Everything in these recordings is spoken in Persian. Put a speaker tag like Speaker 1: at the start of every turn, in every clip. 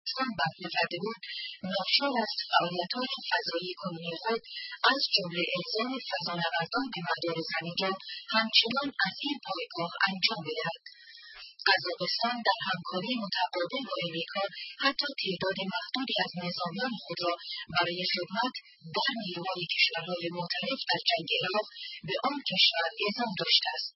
Speaker 1: چون بحث کرده بود ناشی از فعالیت‌های فضایی کنونی خود از جمله الزام فضانوردان به مدار زمین را همچنان از این پایگاه انجام بدهد. قزاقستان در همکاری متقابل با امریکا حتی تعداد محدودی از نظامیان خود را برای خدمت در نیروهای کشورهای معترف در جنگ عراق به آن کشور اعزام داشته است.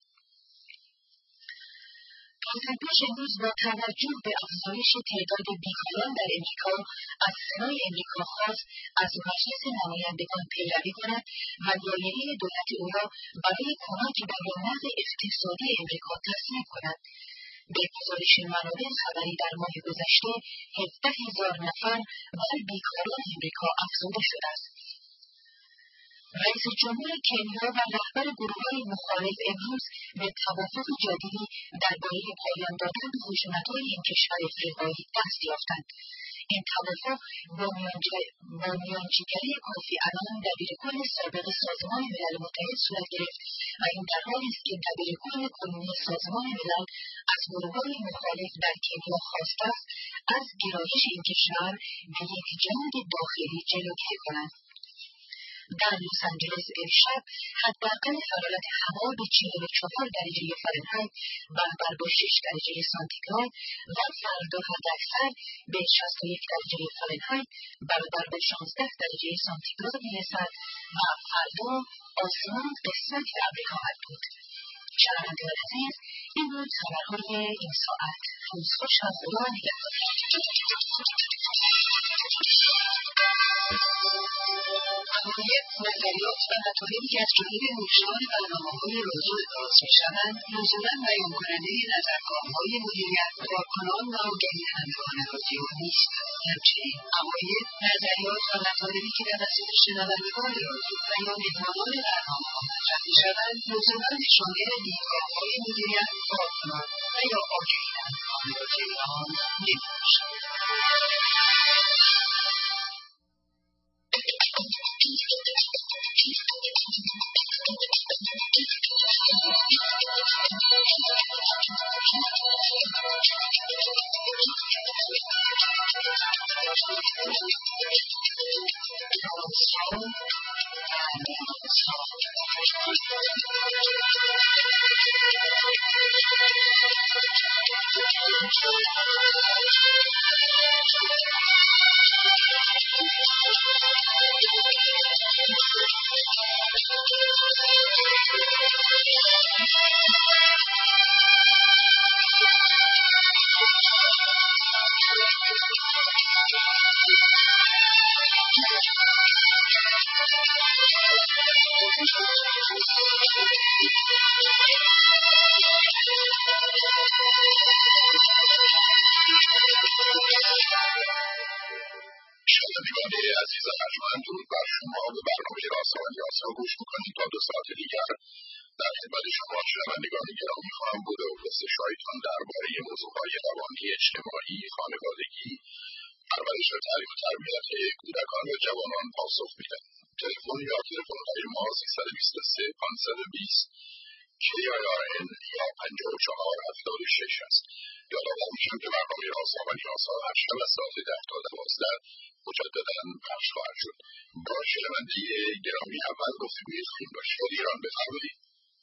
Speaker 1: پژوهش امروز با توجه به افزایش تعداد بیکاران در امریکا از سنای امریکا خواست از مجلس نمایندگان پیروی کند و لایحه دولت او را برای کمک به رونق اقتصادی امریکا تصویب کند. به گزارش منابع خبری در ماه گذشته 17,000 نفر بر بیکاران امریکا افزوده شده است. رئیس جمهور کنیا و رهبر گروه‌های مخالف امروز به توافق جدیدی درباره پایان دادن به خشونت‌های این کشور افریقایی دست یافتند. این توافق با میانجیگری کوفی عنان دبیرکل سابق سازمان ملل متحد صورت گرفت و این در حالی است که دبیرکل کنونی سازمان ملل از گروه‌های مخالف در کنیا خواسته است از گرایش این کشور به یک جنگ داخلی جلوگیری کنند. در لس آنجلس امشب حداقل حرارت هوا به 44 درجه فارنهایت برابر با 6 درجه سانتیگراد و فردا حداکثر به 61 درجه فارنهایت برابر با 16 درجه سانتیگراد میرسد و فردا آسمان قسمت ابری خواهد بود. شنوندگان عزیز، این بود خبرهای این ساعت. روز خوش و خدا نگهدار. حقایق، نظریات و مطالبی که از جانب نوشتار برنامه‌های رادیو ابراز می‌شوند لزوما بیان کننده نظرگاه‌های مدیریت، کارکنان و آگهی‌دهندگان رادیو نیستند. همچنین عقاید، نظریات و مطالبی که توسط شنوندگان رادیو و یا مهمانان برنامه‌ها مطرح می‌شوند لزوما شامل دیدگاه‌های مدیریت، کارکنان و یا آگهی‌دهندگان رادیو آن نمی‌باشد.
Speaker 2: شنوندگان عزیز ارجمند، درود بر شما. به برنامه رازها و نیازها گوش میکنید. تا 2 ساعت دیگر در خدمت شما شنوندگان گرامی خواهم بود و پرسش‌هایتان درباره موضوعهای روانی، اجتماعی، خانوادگی، پرورش و تعلیم و تربیت کودکان و جوانان پاسخ میدم. تلفن یا تلفن‌های ما 323 520 KIRN یا 54 76 است. یادآور میشم که برنامه رازها و نیازها هر شب از ساعت 10 تا 12 مجدداً پخش خواهد شد. با شنونده گرامی اول گفتگوی خواهیم داشت. ایران بفرمایید.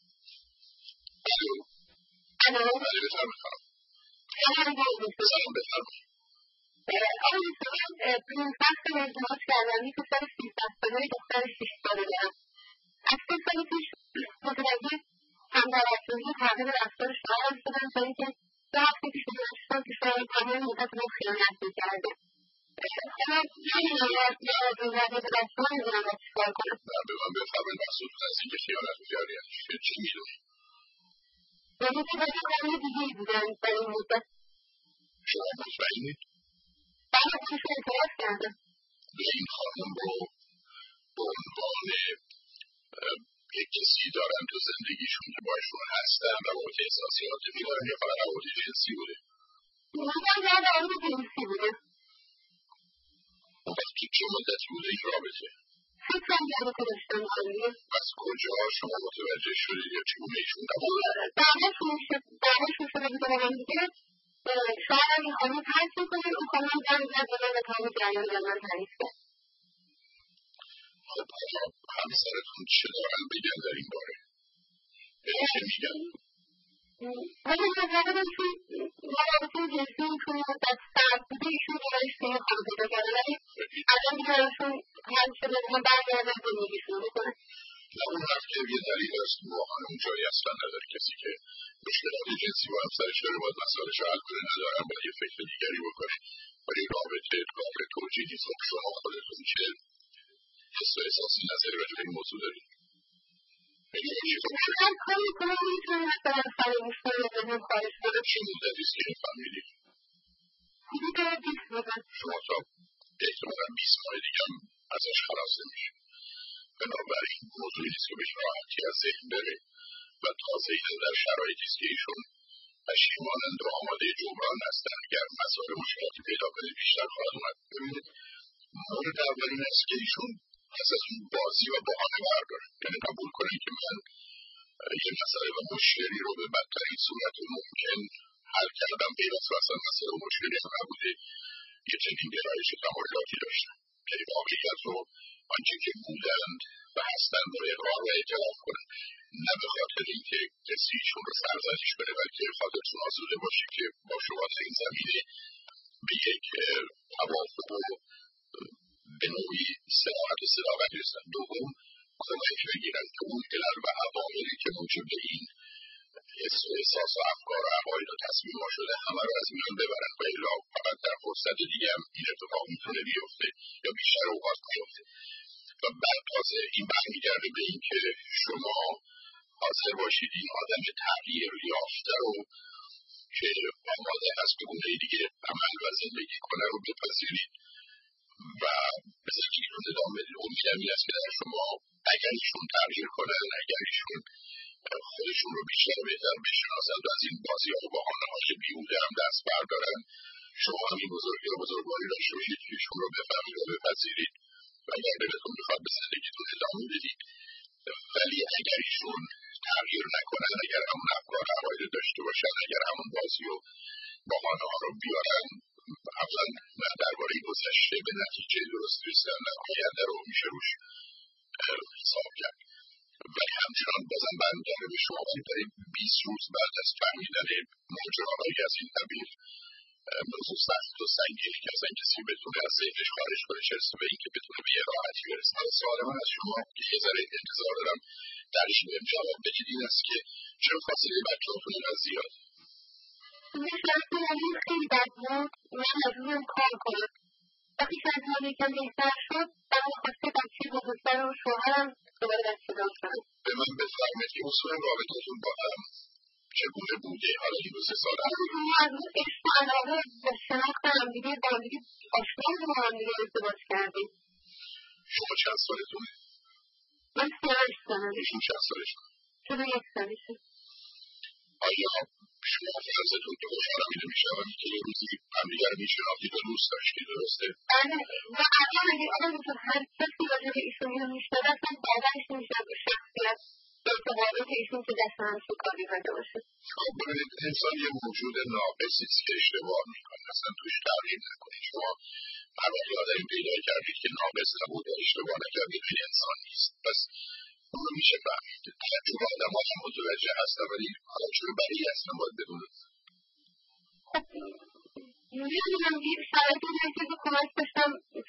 Speaker 2: الو. بله بفرمایید خانم. سلام بفرمایید.
Speaker 3: آقای من تو این بحث ازدواج کردم. یک پسر 13 ساله، دختر 6 ساله دارم. از 3 سال پیش متوجه همدردی تغییر رفتار شوهرم شدم تا اینکه 2 هفته پیش دانستم که شوهرم تمام مدت به من خیانت می‌کرده. حالا نمی‌دونم یا از این وضع به دست نمی‌دونم باید چیکار کنم.
Speaker 2: به من بفرمایید مقصود از اینکه خیانت می‌کردی چی می‌دونی؟
Speaker 3: یعنی که با یه خانم دیگه‌ای بودم در این مدت.
Speaker 2: شما مطمئنید؟
Speaker 3: بله خودش اعتراف کرده.
Speaker 2: به این خانم رو به عنوان یک کسی دارن تو زندگیشون که باشون هستن روابط احساسی عاطفی دارن یا فقط روابط جنسی بوده؟
Speaker 3: میگم باید روابط جنسی بوده.
Speaker 2: پس تو چه مدتی بوده این رابطه؟
Speaker 3: 3 سال جمعه که داشتم خانمیه.
Speaker 2: پس کجا شما متوجه شدید یا چگونه ایشون قبول؟
Speaker 3: بعدش میشه بوده با هم دیگه شاید هم این خانم ترک میکنن اون خانم زنگ زد به من و تمام جریان به من تعریف کرد.
Speaker 2: خب همسرتون چه دارن بگن در این باره؟ چه میگن؟
Speaker 3: ولی نظرشون رابطه جنسیشون مدت سرد بوده ایشون برایش توی خانواده داره ولی الان دیگه براشون حل شده من برگردن زندگیشون بکنن.
Speaker 2: نه اون حرف که یه دلیل است واقعا اون جایی اصلا نداره کسی که مشکلات جنسی با همسرش داره باید مسائلش رو حل کنه ندارم باید یه فکر دیگری بکنه ولی رابطه توجیه نیست. خب شما خودتون چه حس و احساسی نظری راجع به این موضوع دارید؟
Speaker 3: هر کاری کنم میتونم مثلا فراموش کنم از اون خارج کنم.
Speaker 2: چه مدتی است که این فهمیدید؟
Speaker 3: حدود 20 بودم.
Speaker 2: شما تا احتمالا 20 ماه دیگه هم ازش خلاص نمیشه. بنابراین موضوعی نیست که بهش راحتی از ذهن بره و تازه اینم در شرایطی است که ایشون پشیمانند و آماده جبران هستن. اگر مسائل مشکلاتی پیدا کنه بیشتر خواهد اومد. ببینید مورد اول این است که ایشون پس از اون بازی و بهانه برداره یعنی قبول کنه که من یه مسئله و مشکلی رو به بدترین صورت ممکن حل کردم غیر از اصلا مسئله و مشکلی هم نبوده یه چنین گرایش تمایلاتی داشتن یعنی واقعیت رو آنچه که بودند و هستند رو اقرار و اعتراف کنن نه به خاطر اینکه کسی ایشون رو سرزنش کنه بلکه خاطرتون آسوده باشه که با شما در این زمینه به یک توافق و به نوعی صراحت و صداقت رسیدن. دوم کمک بگیرن که اون علل و عواملی که موجب این حس و احساس و افکار و عقاید و تصمیم‌ها شده همه رو از میان ببرن و الا فقط در فرصت دیگه هم این اتفاق میتونه بیفته یا بیشتر اوقات بیفته و بعد تازه این برمیگرده به این که شما حاضر باشید این آدم تغییر یافته رو که آماده هست به گونه دیگه عمل و زندگی کنه رو بپذیرید و به زندگیتون ادامه بدید. امیدم این است که در شما اگر ایشون تغییر کنن اگر ایشون خودشون رو بیشتر بهتر بشناسن و از این بازی‌ها و بهانه‌های بیهوده هم دست بردارن شما هم این بزرگی و بزرگواری داشته باشید که ایشون رو بفهمید و بپذیرید و اگر دلتون میخواد به زندگیتون ادامه بدید ولی اگر ایشون تغییر نکنن اگر همون افکار و عقاید داشته باشن اگر همون بازی و بهانه‌ها رو بیارن اولا نه درباره گذشته به نتیجه درست رسیدن نه آینده رو میشه روش حساب کرد ولی همچنان بازم برمیگرده به شما ولی برای 20 روز بعد از فهمیدن ماجراهایی از این قبیل موضوع سخت و سنگینی که اصلا کسی بتونه از ذهنش خارج کنه چه رسه به این که بتونه به یه راحتی برسه. سوال من از شما که یه ذره انتظار دارم درش بهم جواب بدید این است که چرا فاصله بچه‌هاتون اینقدر زیاده؟
Speaker 3: شرایط مالی خیلی بد بود من مجبورم کار کنم وقتی شرایط یکم بهتر شد برام خواسته بچه بزرگتر و شوهرم دوباره دسته‌دار شدم.
Speaker 2: به من بفرمایید که اصولا رابطتون با هم چگونه بوده حالا این 2-3 سال
Speaker 3: ما از اون عشق و علاقه به شناخت همدیگه با همدیگه آشنا بودیم و همدیگه ازدواج کردیم.
Speaker 2: شما چند سالتونه؟
Speaker 3: من 38 سالمه.
Speaker 2: ایشون چند سالشونه؟
Speaker 3: 41 سالشه.
Speaker 2: آیا شما فرضتون که خوشحالم اینو میشنوم که یه روزی همدیگه رو میشناختید و دوست داشتید درسته؟
Speaker 3: بله و الان اگه آقای دکتر هر کسی راجع به ایشون اینو میشنود اصلا باورش نمیشه به شخصیت ارتباطات ایشون که دست هم کاری کرده باشه.
Speaker 2: خب ببینید انسان یه موجود ناقصی است که اشتباه میکنه اصلا توش تغییر نکنید. شما هر وقت آدمی پیدا کردید که ناقص نبود و اشتباه نکردید این انسان نیست. پس اون رو میشه فهمید. تعجب آدم ها هم متوجه هستن ولی حالا چون بقیه اصلا باید بدونه.
Speaker 3: خب نمیدونم یه شرایطی هست که کمک داشتم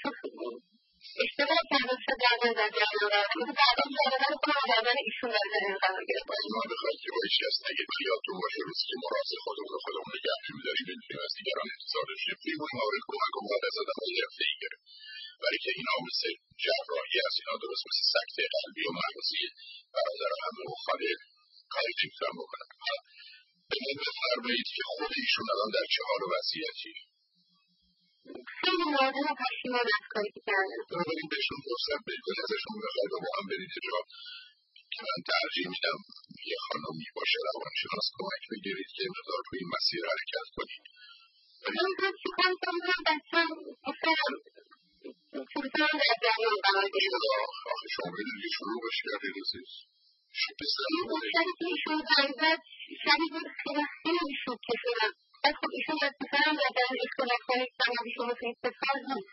Speaker 3: اشتباه کردم شد در نظر جریان قرار گرفت بعدا جریان کنم و بعدا ایشون در جریان قرار گرفت.
Speaker 2: ما بخواهید که با هیچ کس نگید ولی یادتون باشه روزی که ما راز خودمون رو خودمون نگه نمی‌داریم نمی‌تونیم از دیگران انتظار داشته باشیم. این مورد کمک و باید از آدم‌های حرفه‌ای گرفت ولی که اینا مثل جراحی است اینا درست مثل سکته قلبی و مغزی برادر همه و خاله کاری نمی‌تونن بکنن. به من بفرمایید که خود ایشون الان در چه حال و وضعیتی؟
Speaker 3: خیلی نادم و پشیمان از کاری که کردم.
Speaker 2: بنابراین بهشون فرصت بدید ولی ازشون بخواید و با هم برید اجرا که من ترجیح میدم یه خانمی باشه روانشناس کمک بگیرید که مقدار توی این مسیر حرکت کنید.
Speaker 3: من باید چی کنم کنم بچم اصلا پولترم در جریان قرار گرفت.
Speaker 2: آخه شما بدونید شروع باشید در روزی
Speaker 3: این شبی که ایشون زنگ زد شبی بود خیلی خیلی شوکه شدم ولی خب ایشون اتفاقا در این اختلاف‌های سماوی شما که اتفاق نیست.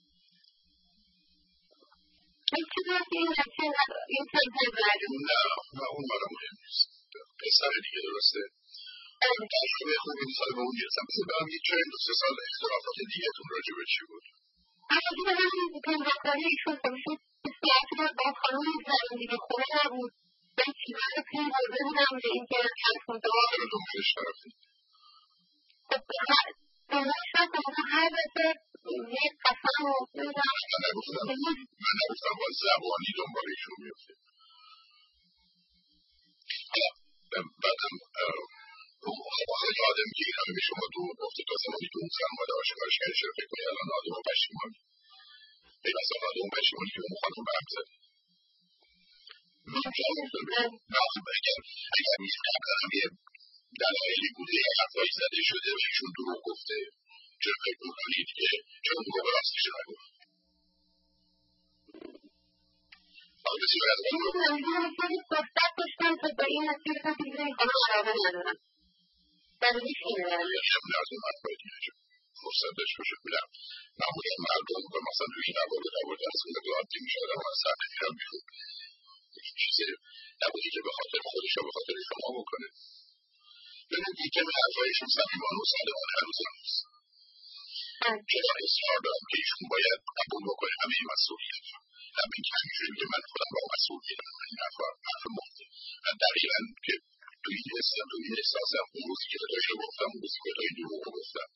Speaker 3: این چیزی هست که این تنظیم برده؟
Speaker 2: نه اون برای مهم نیست. پسر دیگه درسته؟ تجربه خوبی می‌خواد به اون میرسم. بسید برم یک چند دو سه سال اختلافات دیگه تون راجع به چی بود؟
Speaker 3: اما دیگه همین پیوستانی ایشون خودشون بسیارتی رو با خانون زدن دیگه خونه نبود. من چیزان رو پیر برده بودم به این که تلفون دوام
Speaker 2: رو دنبالش طرفی.
Speaker 3: خب دنبالش رفتم اما هر دفعه یک قسم موضوع
Speaker 2: من نگفتم با زبانی دنبال ایشون میفته. بعدم آخه آدم که این همه به شما دو گفته تا زمانی که اون زن ماده آشکارش کرده چرا فکر کنی الان آدم و پشیمانی به مثلا آدم و پشیمانی که اون خانم به هم زده اگر میشه قبلا هم یه دلایلی بوده یه حرفایی زده شده و ایشون دروغ گفته چرا فکر میکنید که چرا اون رو به راستش نگفت آقا بسیار از اون رو
Speaker 3: فرصت داشتم که به این مسیر هم دیگه این خانم علاقه ندارم برای هیچ اینه
Speaker 2: از اون حرفایی دیگه فرصت داشت باشه بودم معمولا مردم و مثلا روی این نوارد از اون عادی میشه آدم از سر نمیرم بیرون چیزی نبودی که به خاطر خودش و به خاطر شما بکنه ببینید یک کمی حرفایشون صمیمانه و صادقانه هنوز هم نیست چرا اصرار دارم که ایشون باید قبول بکنه همه این مسئولیت رو هم این که همینجوری میگه من خودم با مسئول میدم این حرف مفته من دقیقا که توی این حسم توی این احساسم اون روزی که داداش رو گفتم اون روزی که داداش دروغ رو گفتم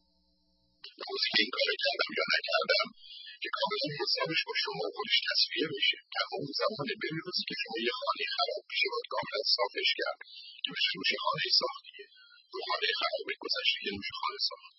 Speaker 2: اون روزی که این کار کردم یا نکردم که کاملا حسابش با شما خودش تصفیه بشه که اون زمانه ببین روزی که شما یه خانه خراب میشه باید کاملا صافش کرد که بشه روش خانه ساخت دیگه رو خانه خرابه گذشته یه روش خانه ساخت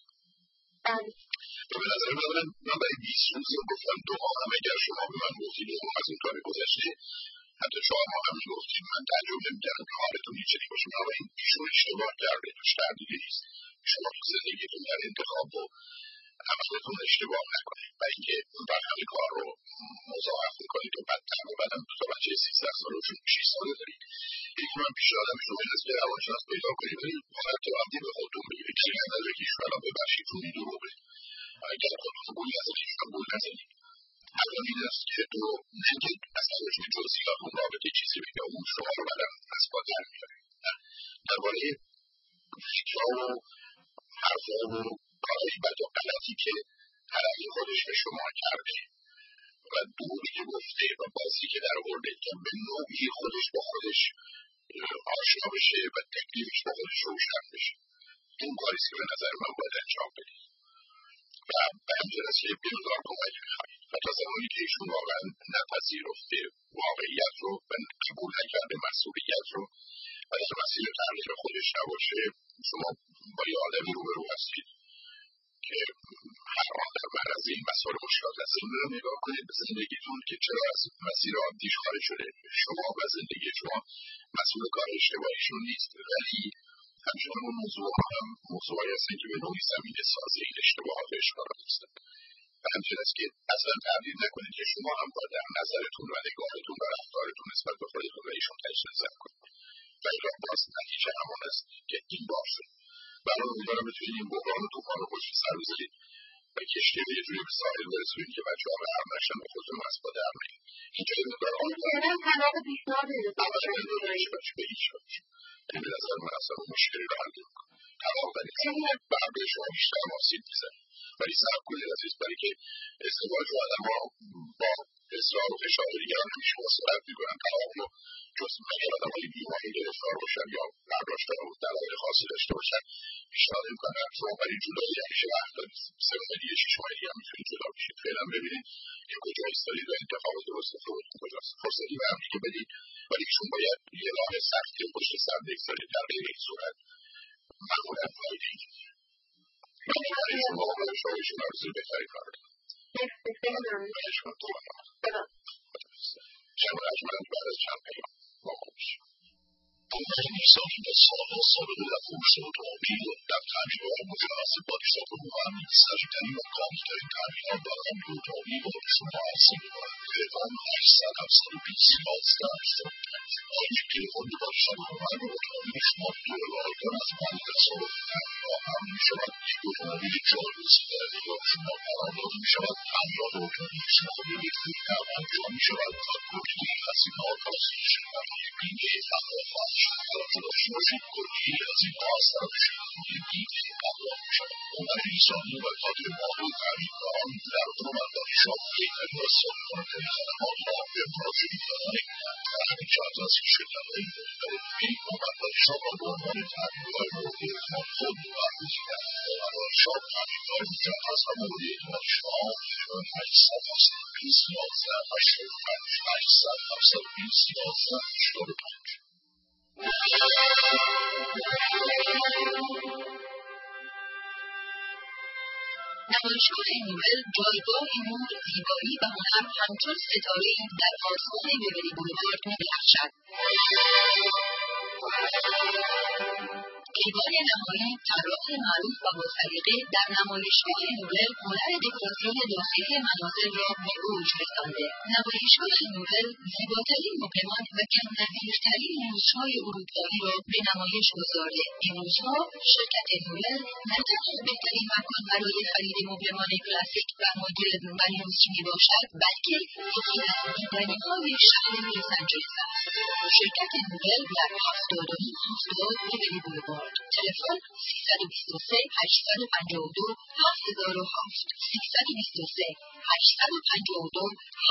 Speaker 2: و به نظر من برای 20 روز گفتم 2 ماه هم اگر شما به من گفتید 2 ماه از این کار گذشته حتی 4 ماه هم میگفتید من تعجب نمی‌کردم که حالتون این چنین باشه اما این ایشون اشتباه کرده توش تردیدی نیست شما تو زندگیتون در انتخاب و عملتون اشتباه نکنید و اینکه اون بر همه کار رو مضاعف میکنید و بدتر و بعدم دو تا بچه 13 ساله و 6 ساله دارید یکی من پیشنهادم شما این است که روانشناس پیدا کنید ولی حالت عادی به خودتون بگیرید که این نداره که ایشون الان ببخشید چون این دروغه اگر خودتون گول نزنید ایشون گول نزنید الان این است که تو نگید اصلا راجع به جزئیات اون رابطه چیزی بگه اون شما رو بعدم از پا در میاره درباره فکرها و حرفها و کارهای بد و غلطی که طرف خودش به شما کرده و دروغی که گفته و بازی که در آورده که به نوعی خودش با خودش آشنا بشه و تکلیفش با خودش روشن بشه این کاریست که به نظر من باید انجام بدید و به همین است که بمقدار کمک میخواهید و تا زمانی که ایشون واقعا نپذیرفته واقعیت رو و قبول نکرده مسئولیت رو و در مسیر تغییر خودش نباشه شما با یه آدمی روبرو هستید که هر آن در معرض این مسائل مشکلات هست این رو نگاه کنید به زندگیتون که چرا از مسیر عادیش خارج شده شما و زندگی شما مسئول کار اشتباهیشون نیست ولی همچنان اون موضوع هم موضوعی هستن که به نوعی زمینه سازی این اشتباهات و اشکالات هستن و همچنین است که اصلا تردید نکنید که شما هم باید در نظرتون و نگاهتون و رفتارتون نسبت به خودتون و ایشون تجدید نظر کنید و ایران باز نتیجه همان است که این باشه برای امیدوارم بتونید این بحران و طوفان رو پشت سر بذارید و کشتی رو یه جوری به ساحل برسونید که بچه‌ها به هم نشن و خودتون از پا در نیایید اینجا یه مقدار
Speaker 3: طلاق پیشنهاد میده
Speaker 2: به هیچ وجه این به نظر من اصلا مشکلی رو حل نمی‌کنه طلاق بدید برای شما بیشتر آسیب میزنه ولی صبر کنید عزیز برای که ازدواج رو آدم‌ها با اصرار و فشار دیگران همیشه مصاحبت می‌کنن طلاق رو جز مگر آدم‌های بیماری گرفتار باشن یا برداشت دلایل خاصی داشته باشن پیشنهاد می‌کنن شما برای جدایی همیشه وقت دارید 3 ماه دیگه 6 ماه دیگه هم می‌تونید جدا بشید فعلا ببینید که کجا ایستادید و انتخاب درست خودتون کجاست فرصتی به هم دیگه بدید ولی ایشون باید یه راه سختی رو پشت سر بگذارید در غیر این صورت معمولا فایده‌ای نیست من برای شما و شما ایشون آرزوی بهتری کار دارم شما اجمالاً بعد از چند پیام با ما باشید بودن احسانی و سالها ثابت در فروش اتومبیل در تأمینات متناسب با نصاب مقرر سریعترین و کاملترین تأمینات در امر اتومبیل به شما عرضه می‌کنم تلفن 800 720 11 85 یک تلفن به داشتن برنامه شما دلار از من تصادف هم می شود یک اتومبیل 4 رسیده یا شما برآورده می شود 50 اتومبیل شما بلیط‌های نقد انجام می شود و کلی هزینه ها پذیرش برای بیمه تلافات توجه داشته باشید کلی هزینه‌ها از طرف شرکت بیمه پرداخت می شود عمر ایسانی و خاطر مالی تعمیر آن در برومندان شاملی و سازمان خدمات را ابراز می‌کنند تحقیق کرده است که شرکت‌های مختلف برومندان شام را به عنوان تعمیرگاه مورد اعتماد خود معرفی کردند برومندان شام تعمیرگاه می‌کرده است و مورد اعتماد شما 800 720 11 85 800 720 11 85.
Speaker 1: نمایشگاه نوبل جایگاه نور، زیبایی و هنر همچون ستاره‌ای در آسمان ببری بولوارد می‌درخشد. ایوان نهایی طراح معروف و باسلیقه در نمایشگاه نوبل هنر دکوراسیون داخلی منازل را به اوج رسانده. نمایشگاه نوبل زیباترین مبلمان و کم‌نظیرترین موزهای اروپایی را به نمایش گذارده. این موزها شرکت نوبل نه تنها بهترین مکان برای خرید مبلمان کلاسیک و مدرن و لوکس میباشد بلکه یکی از دیدنی‌های شهر لس آنجلس است. شرکت نوبل در 79 ببری بولوارد. تلفن 323 852 7007 323 852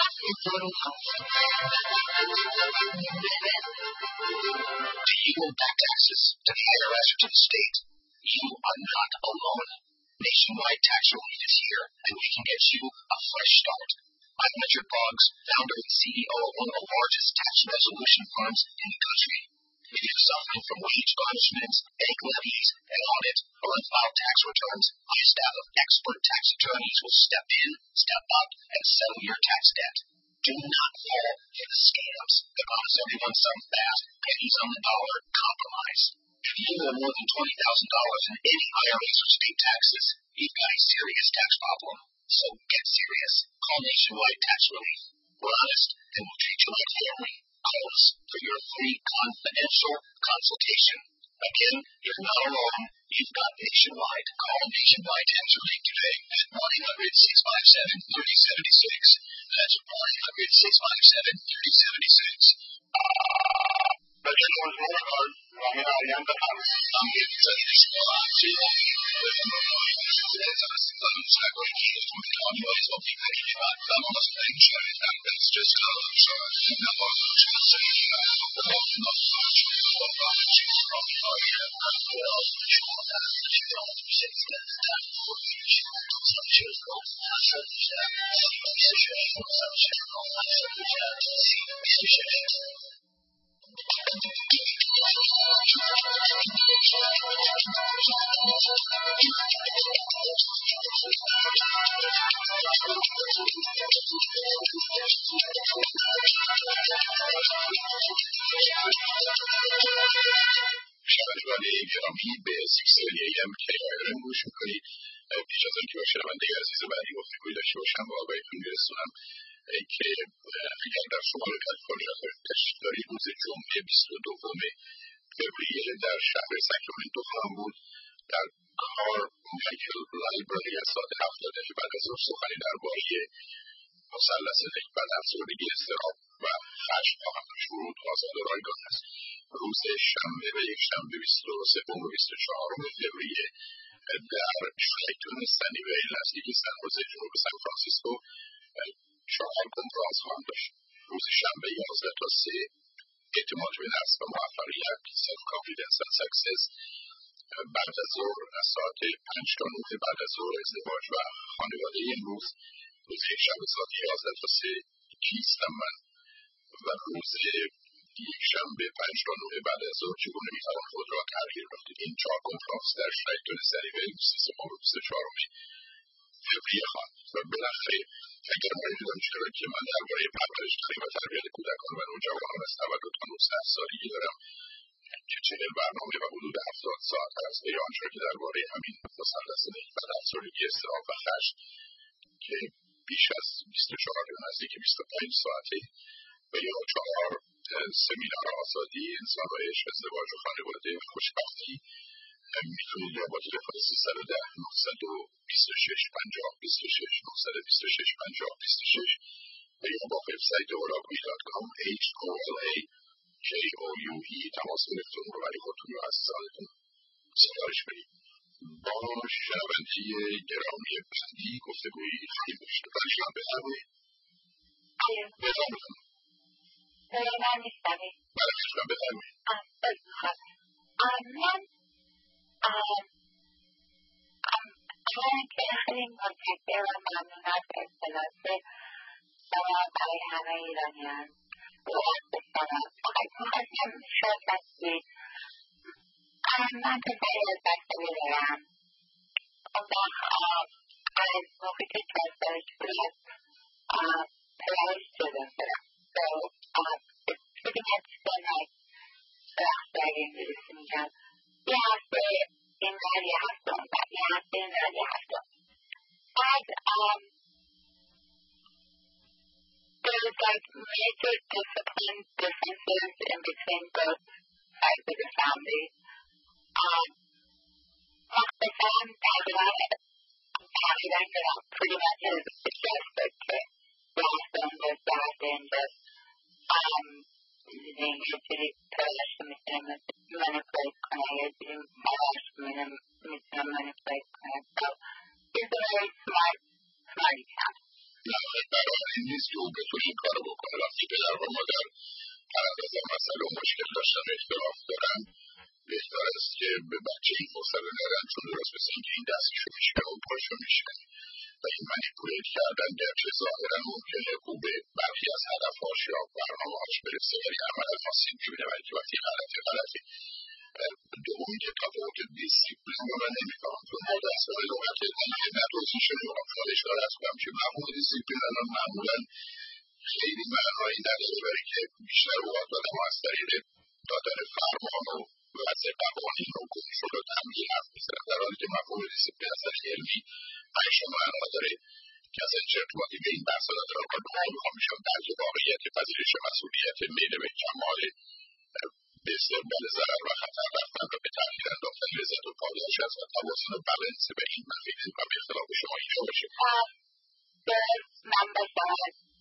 Speaker 1: 7007.
Speaker 2: Do you owe back taxes to the IRS or to the state? You are not alone. Nationwide Tax Relief is here, and we can get you a fresh start. I'm Richard Boggs, founder and CEO of one of the largest tax resolution firms in the country. If you're suffering from wage garnishments, bank levies, an audit, or unfiled tax returns, my staff of expert tax attorneys will step in, step up, and settle your tax debt. Do not fall for the scams that promise everyone some fast, pennies on the dollar compromise. If you owe more than $20,000 in any IRS or state taxes, you've got a serious tax problem. So get serious. Call Nationwide Tax Relief. We're honest, and we'll treat you like family. Call us for your free confidential consultation. Again, you're not alone. You've got Nationwide. Call Nationwide Tax Relief today at 1-800-657-3076. That's 1-800-657-3076. شنوندگان گرامی به سلسله KRM گوش میکنید. پیش از آنکه با شنونده عزیز بعدی گفتگوی داشته باشم با آقایتون میرسونم که اگر در شمال کالیفرنیا تشریف دارید روز جمعه 22 فوریه در شهر ساکرامنتو خواهم بود در کار مایکل لایبرری از ساعت 7 دقیقه بعد از ظهر سخنی درباره مثلث نکبت، افسردگی، اضطراب و خشم خواهم داشت. ورود آزاد و رایگان است. روز شنبه و یک شنبه 23 و 24 فوریه در شیطون سنیویل نزدیک سن خوزه جنوب سان فرانسیسکو 4 کنفرانس خواهم داشت. روز شنبه 11 تا 3 اعتماد به نفس و موفقیت سلف کانفیدنس و سکسس. بعد از ظهر از ساعت 5 تا 9 بعد از ظهر ازدواج و خانواده. امروز روز یک شنبه ساعت 11 تا 3 کیستم من و روز یک شنبه 5 تا 9 بعد از ظهر چگونه میتوان خود را تغییر داد. این 4 کنفرانس در شیطون سنیویل 23 و 24 فوریه خواهد و بالاخره اگر مایل دانشگاهی که من درباره پرورش‌دهی و تربیت کودکان و نوجوانان از تولد تا 19 سالگی دارم که 40 برنامه و حدود 70 ساعت است یا آنچه که درباره همین مثلث نکبت، افسردگی، اضطراب و خشم که بیش از 24 یا نزدیک 25 ساعته و یا 4 سمینار آزادی، انسان و عشق، ازدواج و خانواده و خوشبختی میتونید یا با تلفن 310 926 50 26 926 50 26 و یا با وبسایت oracle.com HOLAKOUE تماس گرفته اون رو برای خودتون و عزیزانتون سفارش بدید. با شنونده گرامی بعدی گفتگویی خواهیم داشت. برشان بفرمایید. بفرمایید.
Speaker 3: من نیستمی.
Speaker 2: برشان بفرمایید.
Speaker 3: من که خیلی متشکر و ممنون از اطلاعات شما برای همه ایرانیان بستانم. فقط میخواستم شد هستی. من پسری از بستانی دارم. اون وقت از موقعی که 4 سالش بود پدرش جدا شدم. Sitting at school night, after I english میگم یه هفته این ور یه هفته اون ور یه هفته این ور یه هفته بعد there was like major discipline differences in between both sides of the family. مثلا تقریبا شدم pretty much suggested که یه هفته اونجاست یه هفته اینجاست یه جوری پدرش رو میتونه manipulate کنه یه جوری مادرش میتونه manipulate کنه so he's a very smarty cat.
Speaker 2: بنابراین نیست که او بتونه این کارو بکنه. وقتی پدر و مادر هر از مسئله و مشکل داشتن و اختلاف دارن بهتر است که به بچه این فرصت رو ندن چون درست مثل این که این دستشو میشکنه و پاشو میشکنه و این منیپولیت کردن گرچه ظاهرا ممکنه او به برخی از هدفهاش یا برنامه‌هاش برسه ولی عملا آسیب می‌بینه ولی وقتی غلطه. دومی که تفاوت دیسیپلین رو من نمی‌فهمم چون ما دستگاه لغت دیگه ندوزی شده و افعال اشاره کنم که مفهوم دیسیپلین الان معمولا خیلی معنایی نداره برای که بیشتر اوقات آدم از طریق دادن فرمان و وضع قوانین و کنترل و تمرین حرف می‌زنن در حالی که مفهوم دیسیپلین از طریق علمی پنج معنا داره که اصلا چه ارتباطی به این بحث نداره. من می‌خوام میشم درک واقعیت پذیرش مسئولیت میل به کمال به استقبال ضرر و خطر رفتن و به تأخیر انداختن لذت و پاداش از و توازن و بالانس به این مفهوم و به اختلاف شما اینجا باشه.
Speaker 3: من با شما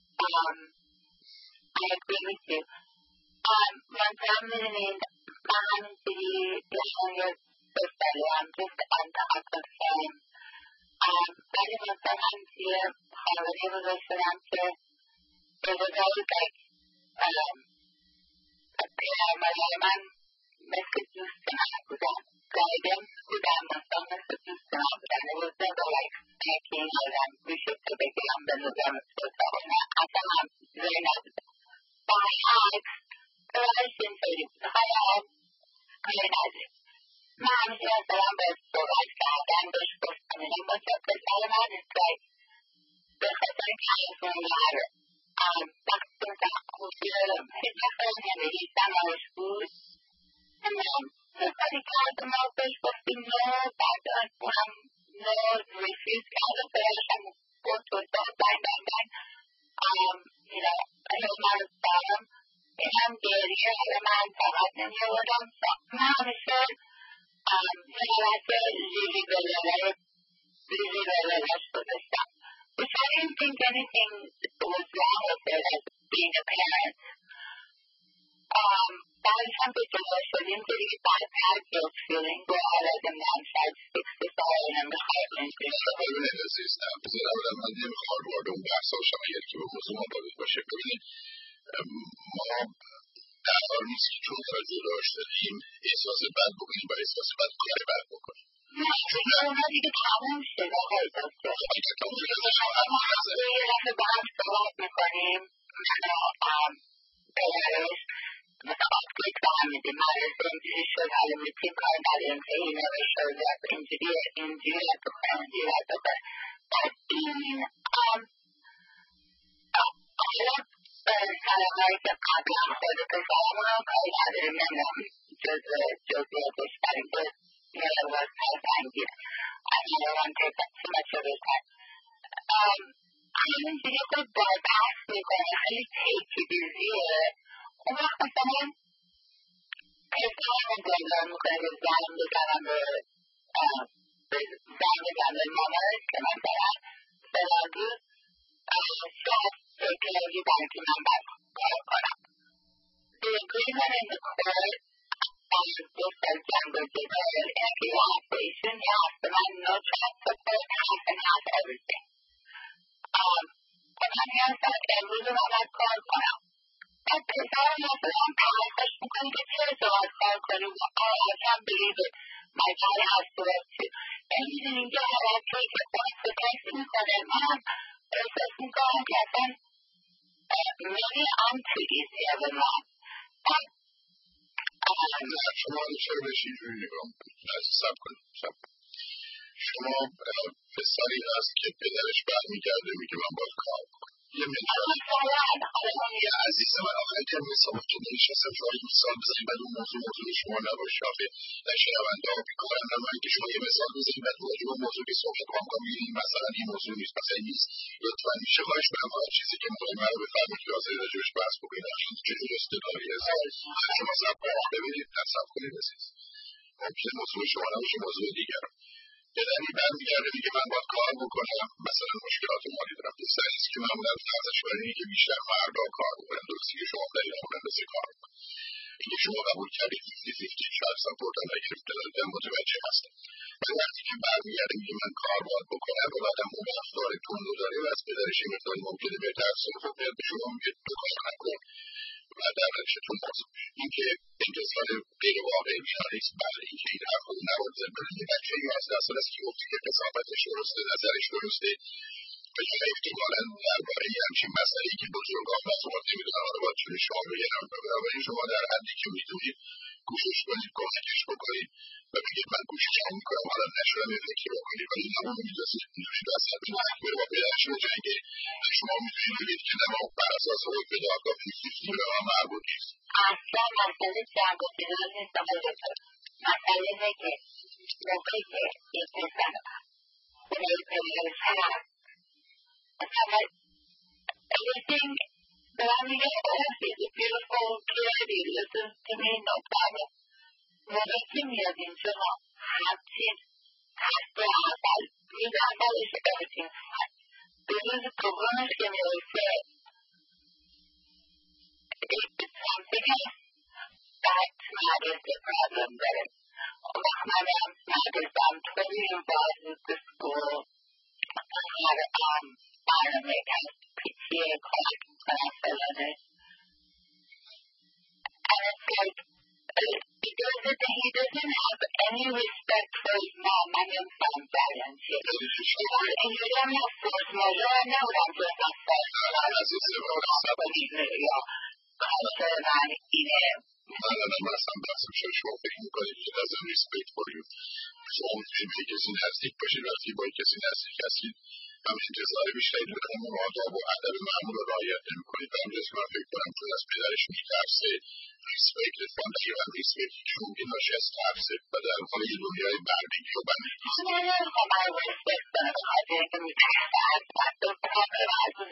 Speaker 3: I agree with you. منظورم می‌دونید من همینجوری داشتم یه بستریم just on the upper frame ولی مثلا همینجوری خانواده بزرگ شدم که بزرگایی like پدر مادر من مثل دوست من بودن guidance بودن مثلا مثل دوست من بودن it was never like spanking آدم گوشت رو بگیرم بندازم تو اتاق نه اصلا همینجوری نبودن برعکس پدرش اینطوری بود حالا کاری نداریم من همیشه مثلا باید صحبت کردن بهش گفتم اینا با که پسر من like به خاطر اینکه از اون ور وقتی مثلا هیچ وقت ننویسم آش بود کاری کردم و بهش گفتیم نو بعد اونم نو ریفیوز کرد و پدرش هم گفت تو اتاق بند من رو دارم این هم گریه من فقط نمی‌آوردم من همیشه یه حالت لیلی بلالش گذاشتم which I didn't think anything was wrong with it as being a parent بعدش هم که جدا شدیم که دیگه بدتر guilt feeling رو آلدم من شاید فکر سالم بخواهد اینجوری
Speaker 2: ببینید عزیزم بذار من نمیخواد وارد اون بحث ها شما که به موضوع مرتبط باشه. ببینید ما در حال نیست که چون توجه داشتیم احساس بد بکنیم و احساس بد کار بد بکنیم
Speaker 3: چون اونا دیگه تموم شده آقای دکتر یه دفعه با هم صحبت میکنیم من پدرش مثلا آپدیت با هم میدیم مدرسه اینجوری شد حالا میتیم کار نداریم که این نوه شد اینجوری رد بکنم اینجوری رد بکنم بعد این حالا کلمه‌هایی که قبلا خود پسرم هم کاری نداریم نمیدونم جزئیاتش برای که was ترسنگیر I don't want to take too much of his time همینجوری خود بردست میکنه خیلی تیکی بیزیه اون وقت مثلا پسر رو گذار میکنه به زن بزنم به زن بزنم به مامانش که مثلا فلانی شاید فکرهایی برای که من باید کار کنم. The agreement in the court this has done with the operation, yes, but I'm no child support, half and half everything. But on the other side, every little I've called for now. But if I have a long time, I'm going to get here, so I'll call for you. Oh, I can't believe it. My dad has to work too. And he didn't get it. I'll take it. What's the best thing for their mom? There's something going to happen. Maybe I'm too easy of a mom.
Speaker 2: نه شما چرا بهش اینجوری نگاه میکنید؟ صبر کنید. شما پسری هست که پدرش برمیگرده میگه من باید کار کنم. یه عزیز من آخه که مثال که نشستم شما این مثال بزنید بعد اون موضوع شما نباشه. آخه در شنونده ها بیکارن نمایی که شما یه مثال بزنید بعد راجع به موضوع که صحبت کنم این مثلا این موضوع نیست مثلا نیست. لطفا میشه خواهش برم فقط چیزی که مهم رو بفرمید که حاضر راجعش بحث بکنید. چجور استدلالی هست شما صبر ببینید صبر کنید عزیز. ممکنه موضوع شما نباشه موضوع دیگر. پدری برمیگرده میگه من باید کار بکنم مثلا مشکلات مالی دارم. پسری است که معمولا فرضش بر اینه که بیشتر مردا کار بکنن درسته که شما در این مهندسی کار بکنن. اینکه شما قبول کردید 50-50 شاید ساپورت هم نگرفته دارم متوجه هستم. ولی وقتی که برمیگرده میگه من کار باید بکنم و بعدم اون رفتار تندرو داره و از پدرش یه مقداری ممکنه بهتر صرف میاد به شما میگه تو کار نکن و در نتیجهتون موضوع اینکه انتظار غیر واقعی نیست. بله اینکه این حرف رو نباید زد برای یه بچه ای هست اصلا از که گفتی که قضاوتش درسته نظرش درسته بگه احتمالا درباره یه همچین مسئله‌ای که بزرگان مسئولات نمیدونن حالا باید چون شما بگیرم بنابراین شما در حدی که میدونید گوشش کنید کمکش بکنید و بگید من گوشش میکنم حالا نشدم یه فکری بکنید ولی نمون میدازید میدونید اصلا بره با پدرش رو جنگه شما میتونید بگید که نه بر اساس حکم دادگاه 50-50 به من مربوط نیست.
Speaker 3: اصلا مسئله جنگ و جدال نیست آقای دکتر. مسئله اینه که موقعی که یک پسر برای پدرش هست مثلا everything دارم میگه is a beautiful purity listen to me no problem. موقعی که میاد اینجا همچین هسته اول روز اولش everything fine. به روز دومش که میرسه something else that matters the problem داره. اون وقت منم نداشتم توی involved with the school برنامه هست PTA کمک میکنم فلانه and it's like he doesn't have any respect for his mom. من نمیفهم جریان چیه اینجوری هم نه فورس ماژور نبودم که یا کالچر من اینه
Speaker 2: نه من اصلا بحثم شما فکر میکنید که doesn't respect for you شما میتونید به کسی نزدیک باشید وقتی با کسی نزدیک هستید هم انتظار بیشتری دارم و آداب و ادب معمول رو رعایت نمی‌کنید و همجاست که من فکر کنم چون از پدرش میترسه ریسپکت فاندری و ریسپکت چون که ناشی از ترسه و در حال یه دنیای بردگی و بندگی است.
Speaker 3: من نمیخوام برای ریسپکت دارم خاطر که میترسه از بسته کنم و از اون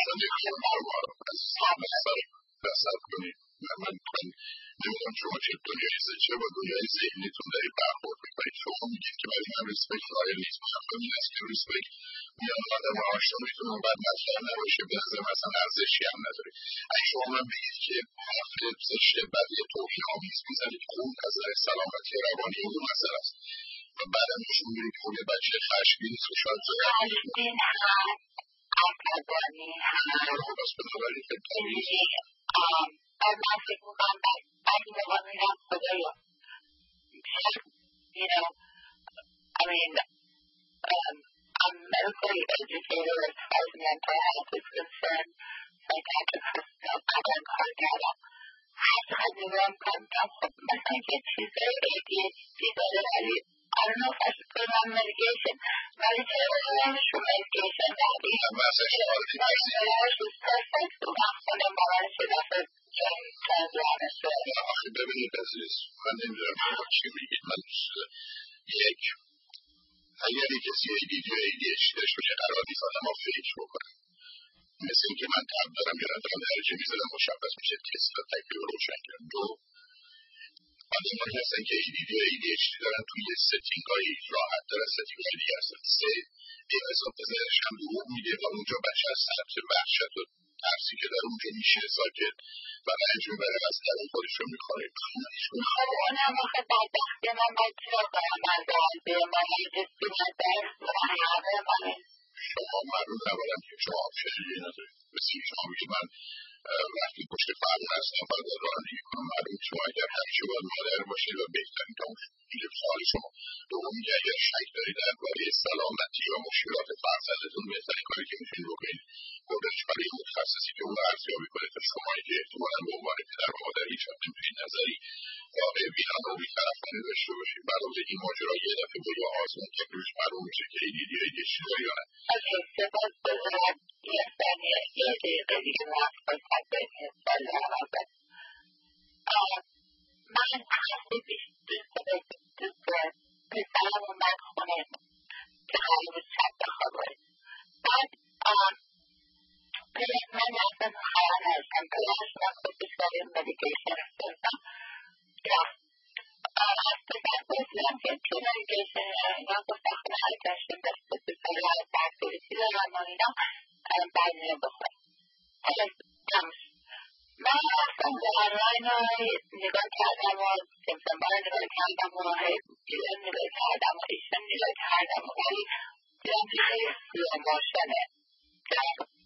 Speaker 2: رسد کنید من نمیدونم شما چه دنیای چه با دنیای ذهنیتون دارید برخورد میکنید. شما میگید که برای من ریسپکت قائل نیست من این است که ریسپکت میان آدم آشنا میتونم بعد مطلب نباشه به نظر مثلا ارزشی هم نداره. اگه شما من بگید که حرف زشته بعد یه توهین آمیز میزنید اون نظر سلامتی روانی اون مسئله است و بعدم نشون میدید که اون یه بچه خشمگین نیست و شاید
Speaker 3: خشمگین هست عصبانی هست
Speaker 2: بس بنابراین خیلی طبیعی
Speaker 3: بعد من فکر میکنم بعضی موقع میرم خدایا you know I mean I'm medically educated as far as mental health is concerned psychiatric hospital الان کار کردم هر چقدر نگاه میکنم مثلا یه چیزای ADHD داره ولی I don't know if I should put him on medication ولی چرا نمیش رو medication ندید پدرش is perfect و من خودم باورش دفعه
Speaker 2: آخه ببینید عزیز من نمیدونم شما چی میگید من یک اگر کسی ADD یا ADHD داشت باشه قرار نیست آدم ها فکر بکنن مثل اینکه من تب دارم یا ندارم درجه میزدم مشخص میشه، تست و تکلیف روشن کردم. دو، آدم‌هایی هستن که ADD یا ADHD دارن توی ستینگ‌های راحت دارن، ستینگ‌های دیگه هستن. سه، این حساب پزشک هم دروغ میگه و اونجا بچه از سبت وحشت و ترسی که داره اونجا میشه ساکت و رنج میبره از در خودش رو میخوره.
Speaker 3: خب اونم آخه بدبختی من باید چرا کنم، من درده من جستی من درست همه من
Speaker 2: شما معلوم نبارم که شما آپشنی نداره. مثل این شما میگه من وقتی پشت فرق هستم باید رانندگی کنم، معلوم شما اگر همیشه باید مادر باشید و بهترین تا میگه سوال شما. دومی که اگر شک دارید درباره سلامتی و مشکلات فرزندتون، بهترین کاری که میتونید بکنید بردنش برای متخصصی که اون رو ارزیابی کنه تا شمایی که احتمالاً به عنوان پدر و مادر هیچ وقت نمیتونید نظری واقع بینانه و بی‌طرفانه داشته باشید. علاوه این ماجرا یه دفعه با یه آزمون تکلیفش معلوم میشه که ADD یا ADHD داره یا نه.
Speaker 3: سپاس گذارم. یه ثانیه یه دقیقه دیگه فرصت بدید. من هفته پسرم اومد خونه که قرار شب بخوابه. بعد من رفتم خواهر هستم پدرش من خودش برای مدیکیشن استرسم از پسر پرسیدم که چه مدیکیشن اینا گفتم که هر کشون داشته پسری هر تحصیلی چی دارم و اینا بعضی رو بخور. حالا تموش من رفتم به آنلاین رو نگاه کردم و سیمپتوم‌ها رو نگاه کردم و ایشون نگاه کردم و ایشون نگاه کردم و ولی دیدم که خیلی سلو موشنه که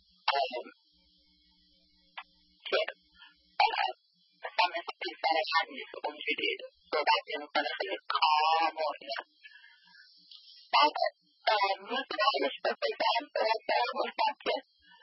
Speaker 3: مثلا مثل پسر من نیست اونجوری صحبت نمی‌کنه، خیلی کام و اینا. بعد می‌کنمش به پسرم صحبت کردم گفتم که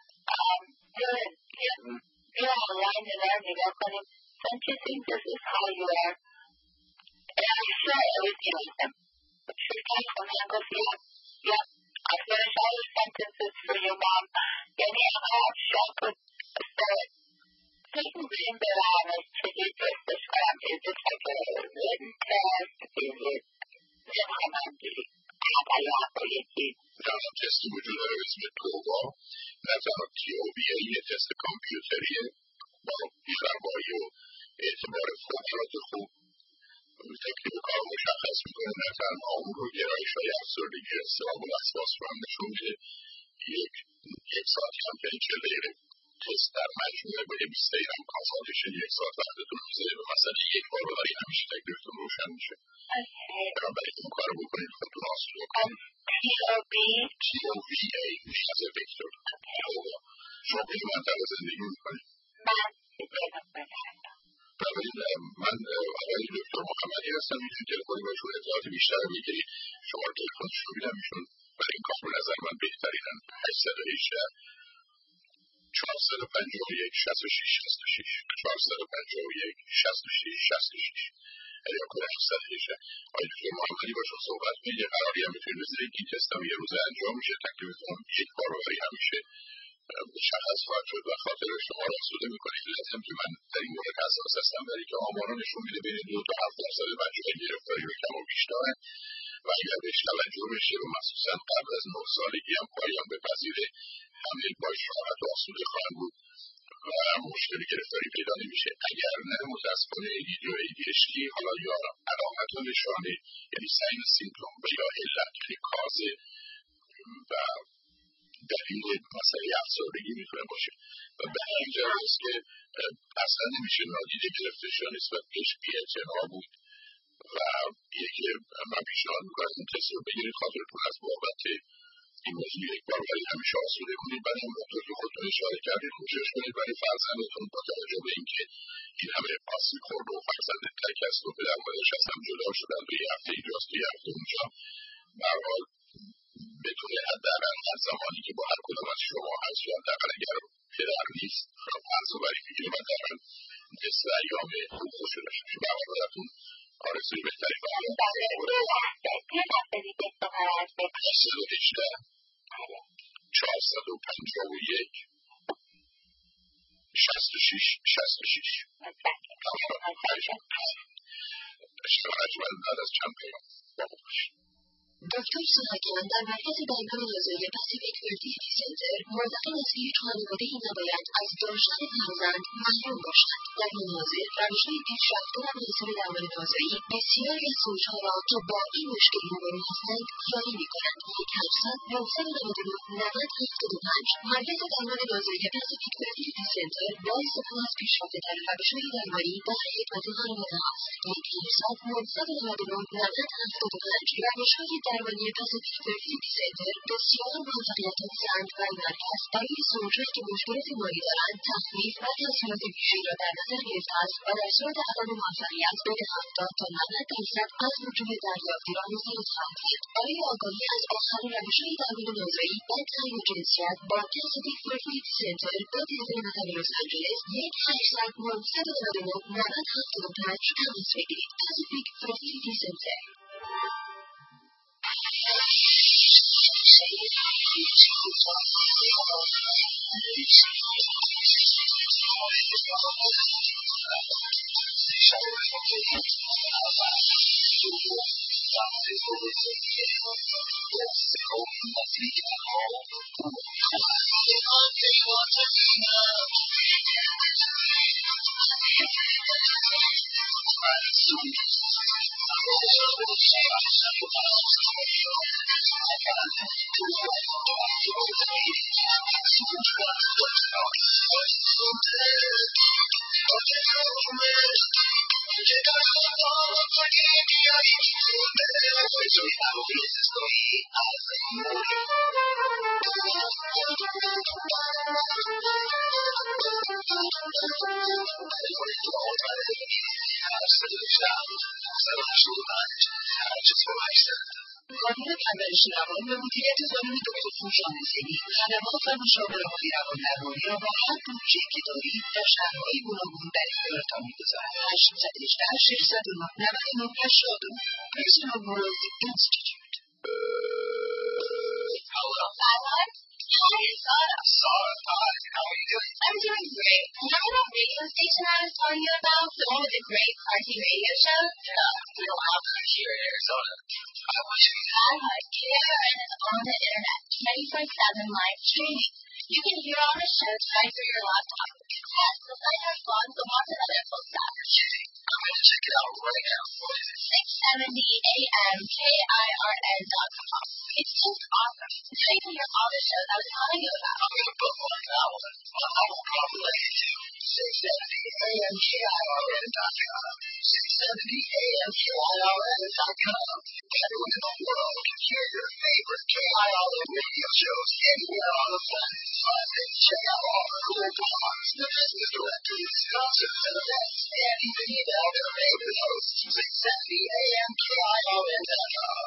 Speaker 3: بیا آنلاین اینا رو نگاه کنیم. Don't you think this is how you are? And I share everything with them. شکر کنم گفت yeah, I've finished all the sentences for you, Mom. یعنی انقدر شاک و فکر می‌کنیم برم از چجوری تستش کنم. Is this like a written test? Is it نمی‌خوام همجوری عقلیات و یکی
Speaker 2: تنها تستی وجود داره به اسم توبا، نه تنها TOBA یه تست کامپیوتریه با پیشروایی و اعتبار فوق‌العاده خوب تکلیف کار مشخص میکنه، نه تنها اون رو گرایش‌های افسردگی اضطراب و وسواس رو هم نشون میده. یک ساعتی هم که 40 دقیقه تست در مجموعه با 20 دقیقه هم کانسالتیشن 1 ساعت وقتتون می‌ذاره و مثلا یک بار برای همیشه تکلیفتون روشن میشه. بنابراین این کار رو بکنید خودتون آسوده کنید. TOVA از ویکتور. شما به این منطقه زندگی میکنید؟ بنابراین من آقای دکتر محمدی هستم، میتونید تلفنی باشون اطلاعات بیشتر بگیرید. شما تلفنش رو میدم ایشون برای این کار به نظر من بهترینن. 818 451 66 66 451 66 66 یا کل 818. آقای دکتر محمدی باشون صحبت کنید. یه قراری هم میتونید بذارید که این تست هم یه روز انجام میشه، تکلیفتون یک بار برای همیشه مشخص خواهد شد و خاطر شما را آسوده میکنید. لازم که من در این مورد حساس هستم، برای که آمارا نشون میده بین 2 تا 7% بچه‌های گرفتاری رو کم و بیش دارن و اگر بهش توجه بشه و مخصوصا قبل از 9 سالگی هم پایان بپذیره، همه باش راحت و آسوده خواهند بود و مشکل گرفتاری پیدا نمیشه. اگر نه متاسفانه ADD و ADHD حالا یا علامت و نشانه یعنی ساین سیمپتوم و یا علت یعنی کازه و دلیل مسئله افسردگی میتونه باشه و به همین جهت است که اصلا نمیشه نادیده گرفته شده نسبت بهش بی‌اعتنا بود و یکی من پیشنهاد میکنم این تست رو بگیرید، خاطرتون از بابت این موضوع یک بار برای همیشه آسوده کنید. بعد هم همونطور که خودتون اشاره کردید کوشش کنید برای فرزندتون با توجه به اینکه این همه آسیب خورده و فرزند تک است و پدر مادرش از هم جدا شدن و یه هفته اینجاست و یه هفته اونجا، به هر حال بتونه حداقل هر زمانی که با هر کدام از شما هست و حداقل اگر پدر نیست فرض رو برای بگیریم حداقل نصف ایام خوب داشته باشیم. به هر حالتون آرزوی بهترین و حالا 451 66 66 تمام شما اجمل بعد از چند پیام با ما باشید.
Speaker 1: دکتر ساهاکیان در مرکز درمان نوزایی پاسیفیک فرتیلیتی سنتر معتقد است که هیچ خانواده‌ای نباید از داشتن فرزند محروم باشد. در این موضوع روش‌های پیشرفته و مناسب درمان نوزایی بسیاری از زوجها را که با این مشکل روبرو هستند یاری می‌کنند. 1-800-999-9075 مرکز درمان نوزایی پاسیفیک فرتیلیتی سنتر با استفاده از پیشرفته‌ترین روش‌های درمانی در خدمت خانواده‌هاست. 1-800-999-9075 روش‌های درمانی پاسیفیک فرتیلیتی سنتر بسیار موفقیت زن و مرکز برای زوجهایی که مشکل بیماری دارند تخفیف و تاثیرات ویژه‌ای را در نظر گرفته است و در صورت عدم موفقیت بین 70 تا 90% از وجوه دریافتی را مسترد خواهد کرد. برای آگاهی از آخرین روش‌های درمان نوزایی و تعیین جنسیت با پاسیفیک فرتیلیتی سنتر با تلفن مقام لس آنجلس 1-800-999-9075 تماس بگیرید. پاسیفیک فرتیلیتی سنتر. قانون پرورش روان و مدیریت زمان دکتر فروشان حسینی خدمات و مشاوره‌های روان‌درمانی را با هر بودجه‌ای که دارید در شهرهای گوناگون در اختیارتان می‌گذارد. 818-609-9982 Personal Growth Institute.
Speaker 3: Hello, Tyler. Hi, Sarah.
Speaker 2: Sarah, hi. How are you doing?
Speaker 3: I'm doing great. Remember that radio station I was telling you about? The one with the great party radio show?
Speaker 2: Yeah, we don't have that here in Arizona. I wish we did.
Speaker 3: KRN is on the internet, 24/7 live streaming. You can hear all the shows right through your laptop. Plus, the site has blogs and lots of other cool stuff.
Speaker 2: I'm going to check it out right now. What is it?
Speaker 3: 670amkirn.com. It's just awesome. Now you can hear all the shows I was telling you about.
Speaker 2: I'm going to bookmark that one. I will probably like it too. 670amkirn.com. 670amkirn.com. Everyone in the world can hear your favorite KIRN radio shows anywhere on the planet. Check out all the cool blogs, the business directories, concerts and events, and even email their favorite hosts. 670amkirn.com.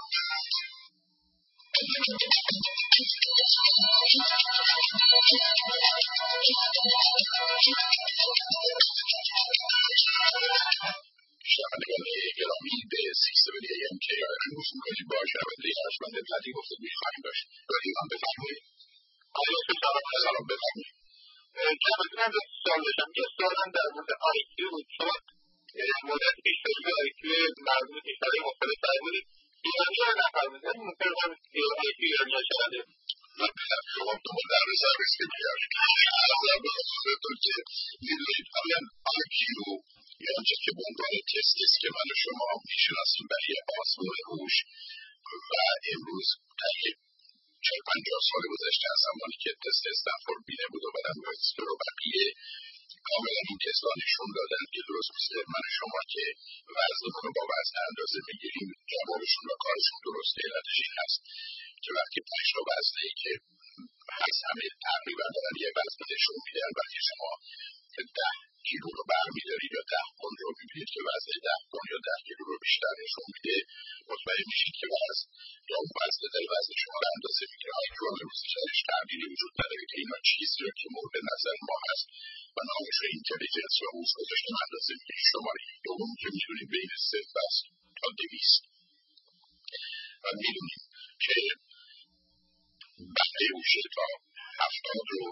Speaker 2: شنوندگان گرامی به 670 AMKRN گوش می‌کنید. با شنونده ارجمند بعدی گفتگویی خواهیم داشت. رادیوان بفرمایید. سلام بفرمایید.
Speaker 4: من سوال داشتم. یه سوالم در مورد آیکیو بود. شما مدت پیش راجع به آیکیو مردم کشورهای مختلف فرمودید. ایرانی ها نفرمودید. ممکن هم آیکیو ایرانی ها شده.
Speaker 2: شما تو مدرس هست که میگردید. اصلا به خودتون که میدونید اولا آیکیو یا آنچه که به عنوان تستی است که من و شما میشناسیم برای آزمون هوش و امروز در 40-50 سال گذشته از زمانی که تست استنفورد بینه بود و بعدم وستر و بقیه کاملا این تست ها نشون دادن که درست مثل من و شما که وزنمون رو با وزن اندازه میگیریم جوابشون و کارشون درسته. علتش این هست که وقتی 5 تا وزنی که هست همه تقریبا دارن یه وزن نشون میدن وقتی شما 10 کیلو رو برمیدارید یا 10 پوند رو میبینید که وزن 10 پوند یا 10 کیلو رو بیشتر نشون میده مطمئن میشید که وزن یا اون وزن در وزن شما رو اندازه میگیره. آیکیو هم امروز درش تغییری وجود نداره که اینا چیزی رو که مورد نظر ما هست و نامش رو اینتلیجنس یا هوش گذاشتیم اندازه میگیری شماره دوم که میدونید بین 0 تا 200 و میدونید که بقیه هوش تا 70 رو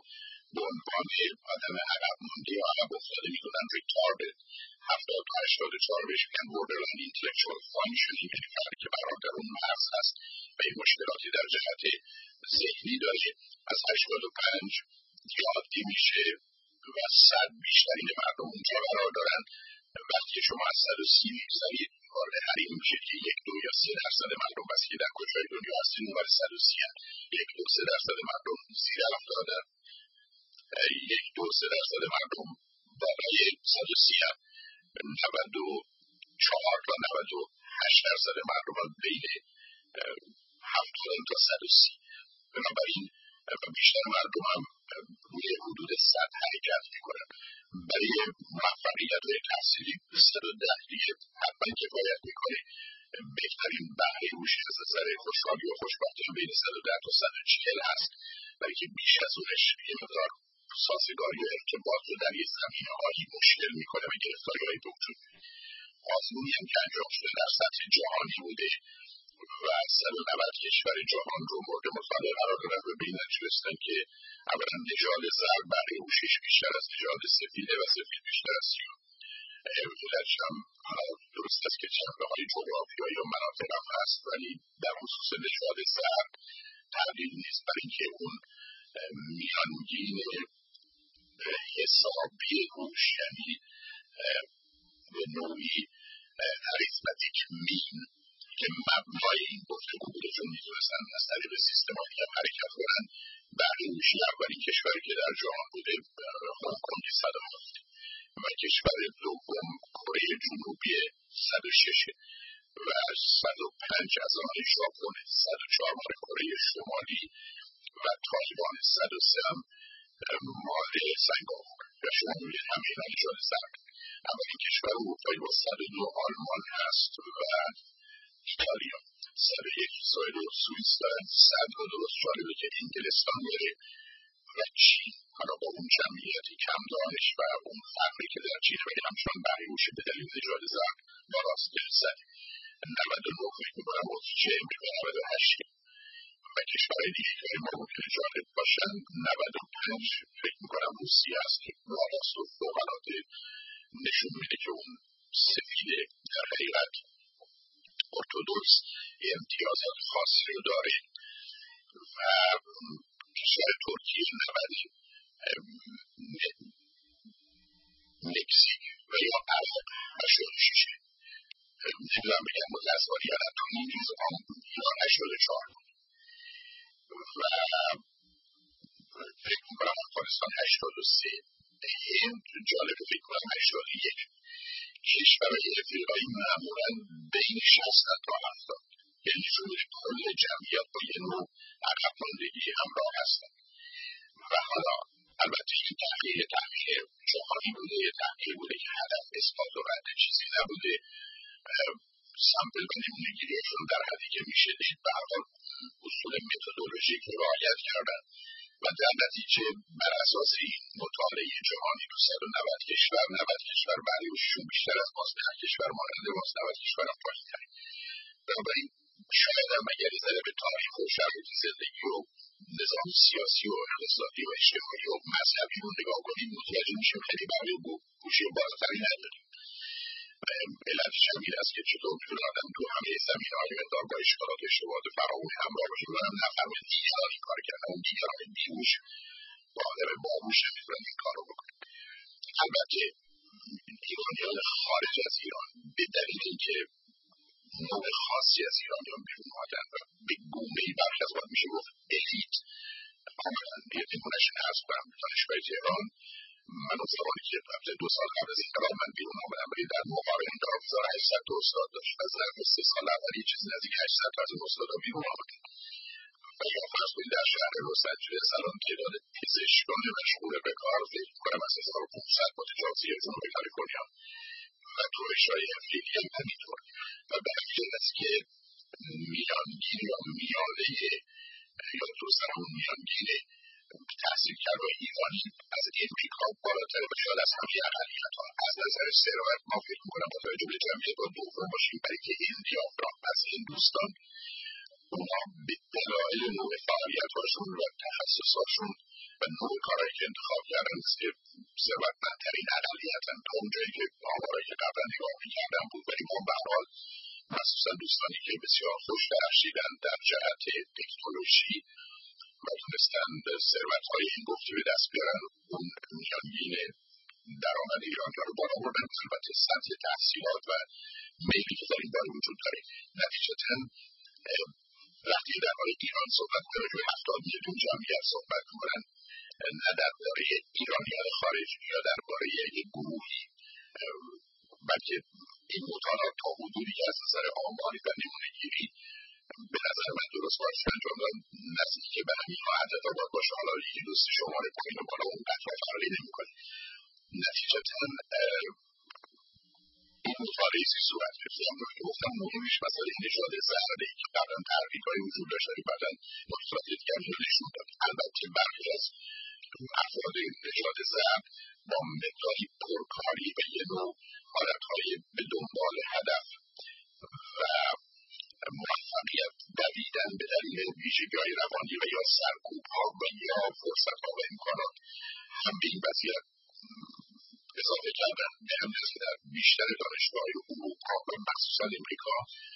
Speaker 2: به عنوان آدم عقب مانده یا عقب افتاده میدونن. ریتاردد 70 تا 84 بهش میگن borderline intellectual functioning، یعنی فردی که برای در اون مرز هست و این مشکلاتی در جهت ذهنی داره. از 85 عادی میشه و 100 بیشترین مردم اونجا قرار دارن. وقتی شما از 130 میگذارید وارد حریم میشید که 1-2 یا 3% مردم بس که در کجای دنیا هستین اون برای 130 هم 1-2-3% مردم زیر 70 هم 1-2-3% مردم بالای 130 هم 94 تا 98% مردم هم بین 70 تا 130. بنابراین بیشتر مردم هم روی حدود 100 حرکت میکنن. برای موفقیت های تحصیلی 110 دیگه حتما کفایت میکنه. بهترین بهره هوشی از نظر خوشحالی و خوشبختی هم بین 110 تا 140 هست، برای که بیش از اونش یه مقدار سازگاری و ارتباط رو در یه زمینه هایی مشکل میکنه و گرفتاری های وجود. آزمونی هم که انجام شده در سطح جهانی بوده و 190 کشور جهان رو مورد مطالعه قرار دادن و به این نتیجه رسیدن که اولا نژاد زرد بهره هوشیش بیشتر از نژاد سفیده و سفید بیشتر از سیاه. علتش هم درست است که جنبه‌های جغرافیایی و مناطق هم هست، ولی در خصوص نژاد زرد تغییر نیست، برای اینکه اون میانگین حسابی هوش، یعنی به نوعی اریتمتیک مین که مبنای این گفتگو بوده، چون میتونستن از طریق سیستماتیک هم حرکت کنن. بهره هوشی اولین کشوری که در جهان بوده هنگ کنگ 107 و کشور دوم کره جنوبی 106 و 105 از آن ژاپن، 104 مال کره شمالی و تایوان، 103 هم مال سنگاپور. و شما میبینید همه اینا نژاد زرد. اولین کشور اروپایی با 102 آلمان هست و ایتالیا، 101 اسرائیل و سوئیس دارن، 100 و درست جالبه که انگلستان داره و چین. حالا با اون جمعیتی کم دانش و اون فقری که در چین ولی همچنان بهره هوشی به دلیل نژاد زرد بالاست. 99 فکر میکنم اتریشه و 98 و کشورهای دیگه که ما ممکنه جالب باشن. 95 فکر میکنم روسیه هست که بالاست و فوق‌العاده نشون میده که اون سفیده در حقیقت ارتودکس امتیازات خاصی رو داره. و کشور ترکیه 90، مکزیک و یا عراق 86. نمیدونم بگم متاسفانه یا نه، تونیز یا 84 و فکر میکنم افغانستان 83. هند جالبه فکر کنم 81. کشورهای افریقایی معمولا بین 60 تا 70، یعنی نشون میده کل جمعیت با یه نوع عقب ماندگی همراه هستن. و حالا البته این تحقیق جهانی بوده، تحقیق بوده که هدف اثبات و رد چیزی نبوده. سامپل و نمونه‌گیریشون در حدی که میشه دید به هر حال اصول متدولوژیک رو رعایت کردن و در نتیجه بر اساس این مطالعه جهانی تو 190 کشور 90 کشور بهره هوشیشون بیشتر از ماست، 10 کشور ماننده ماست، 90 کشور هم پایین‌تر. بنابراین شاید هم اگر یه ذره به تاریخ و شرایط زندگی و نظام سیاسی و اقتصادی و اجتماعی و مذهبی رو نگاه کنیم متوجه میشیم خیلی بهره هوشی بالاتری نداریم. علتش هم این است که چطور میتونه آدم تو همه زمینه‌های مقدار با اشکالات اشتباهات فراوانی همراه باشه و هم نفهمه دیگران این کار کردن، اون دیگران بیهوش با آدم باهوش نمیتونن این کار رو بکنن. البته ایرانیان خارج از ایران به دلیل اینکه نوع خاصی از ایرانیان بیرون آمدن و به گونه‌ای برخی از وقت میشه گفت الیت آمدن. یه نمونه‌اش عرض کنم دانشگاه تهران، من اون زمانی که قبل 2 سال قبل از انقلاب من بیرون آمدم ولی در مقابل انقلاب 1800 تا استاد داشت و ظرف 3 سال اول یه چیزی نزدیک 800 تا از این استادا بیرون آمدن. و یا فرض کنید در شهر لس آنجلس الان تعداد پزشکان مشغول به کار فکر کنم از 1500 متجاوز جنوب کالیفرنیا و تو رشته‌های افریقی هم همینطور. و به همین است که میانگین یا میانه یا درست همون میانگین تحصیل کرده ایرانی از امریکا بالاتر و شاید از همه اقلیت‌ها. از نظر ثروت ما فکر می‌کنم با توجه به جمعیت باید دوم باشیم، برای که هندی از هندوستان اونا به دلایل نوع فعالیت‌هاشون و تخصصاتشون و نوع کارهایی که انتخاب کردن مثل ثروتمندترین اقلیتن تا اونجایی که آمارایی که قبلا نگاه میکردن بود. ولی ما به هر حال مخصوصا دوستانی که بسیار خوش درخشیدن در جهت تکنولوژی و تونستن ثروت‌های این گفته به دست بیارن، اون میانگین درآمد ایرانی‌ها رو بالا بردن. البته سطح تحصیلات و میلی که در این باره وجود داره. نتیجتاً وقتی درباره ایران صحبت کنن، روی 70 میلیون جمعیت صحبت کنن، نه درباره ایرانیان خارجی یا درباره یک گروهی، بلکه این مطالعات تا حدودی که از نظر آماری و نمونه‌گیری به نظر من درست باشه انجام دادن، نزدیک به همین عدد آباد باشه. حالا یکی دوست شماره پایین و بالا اون قطعا فرقی نمی‌کنه. نتیجتاً این مطالعه سی صورت گرفته. همونطور که گفتم مهمش مسئله نژاد زردی که قبلا تحریک‌هایی وجود داشته که بعداً مطالعات دیگری رو نشون داد. البته برخی از افراد نژاد زرد با مقداری پرکاری و یه نوع حالتهای به دنبال هدف و موفقیت دویدن به دلیل ویژگی‌های روانی و یا سرکوب‌ها و یا فرصت‌ها و امکانات هم به این وضعیت اضافه کردن. به همین است که در بیشتر دانشگاه‌های اروپا و مخصوصا امریکا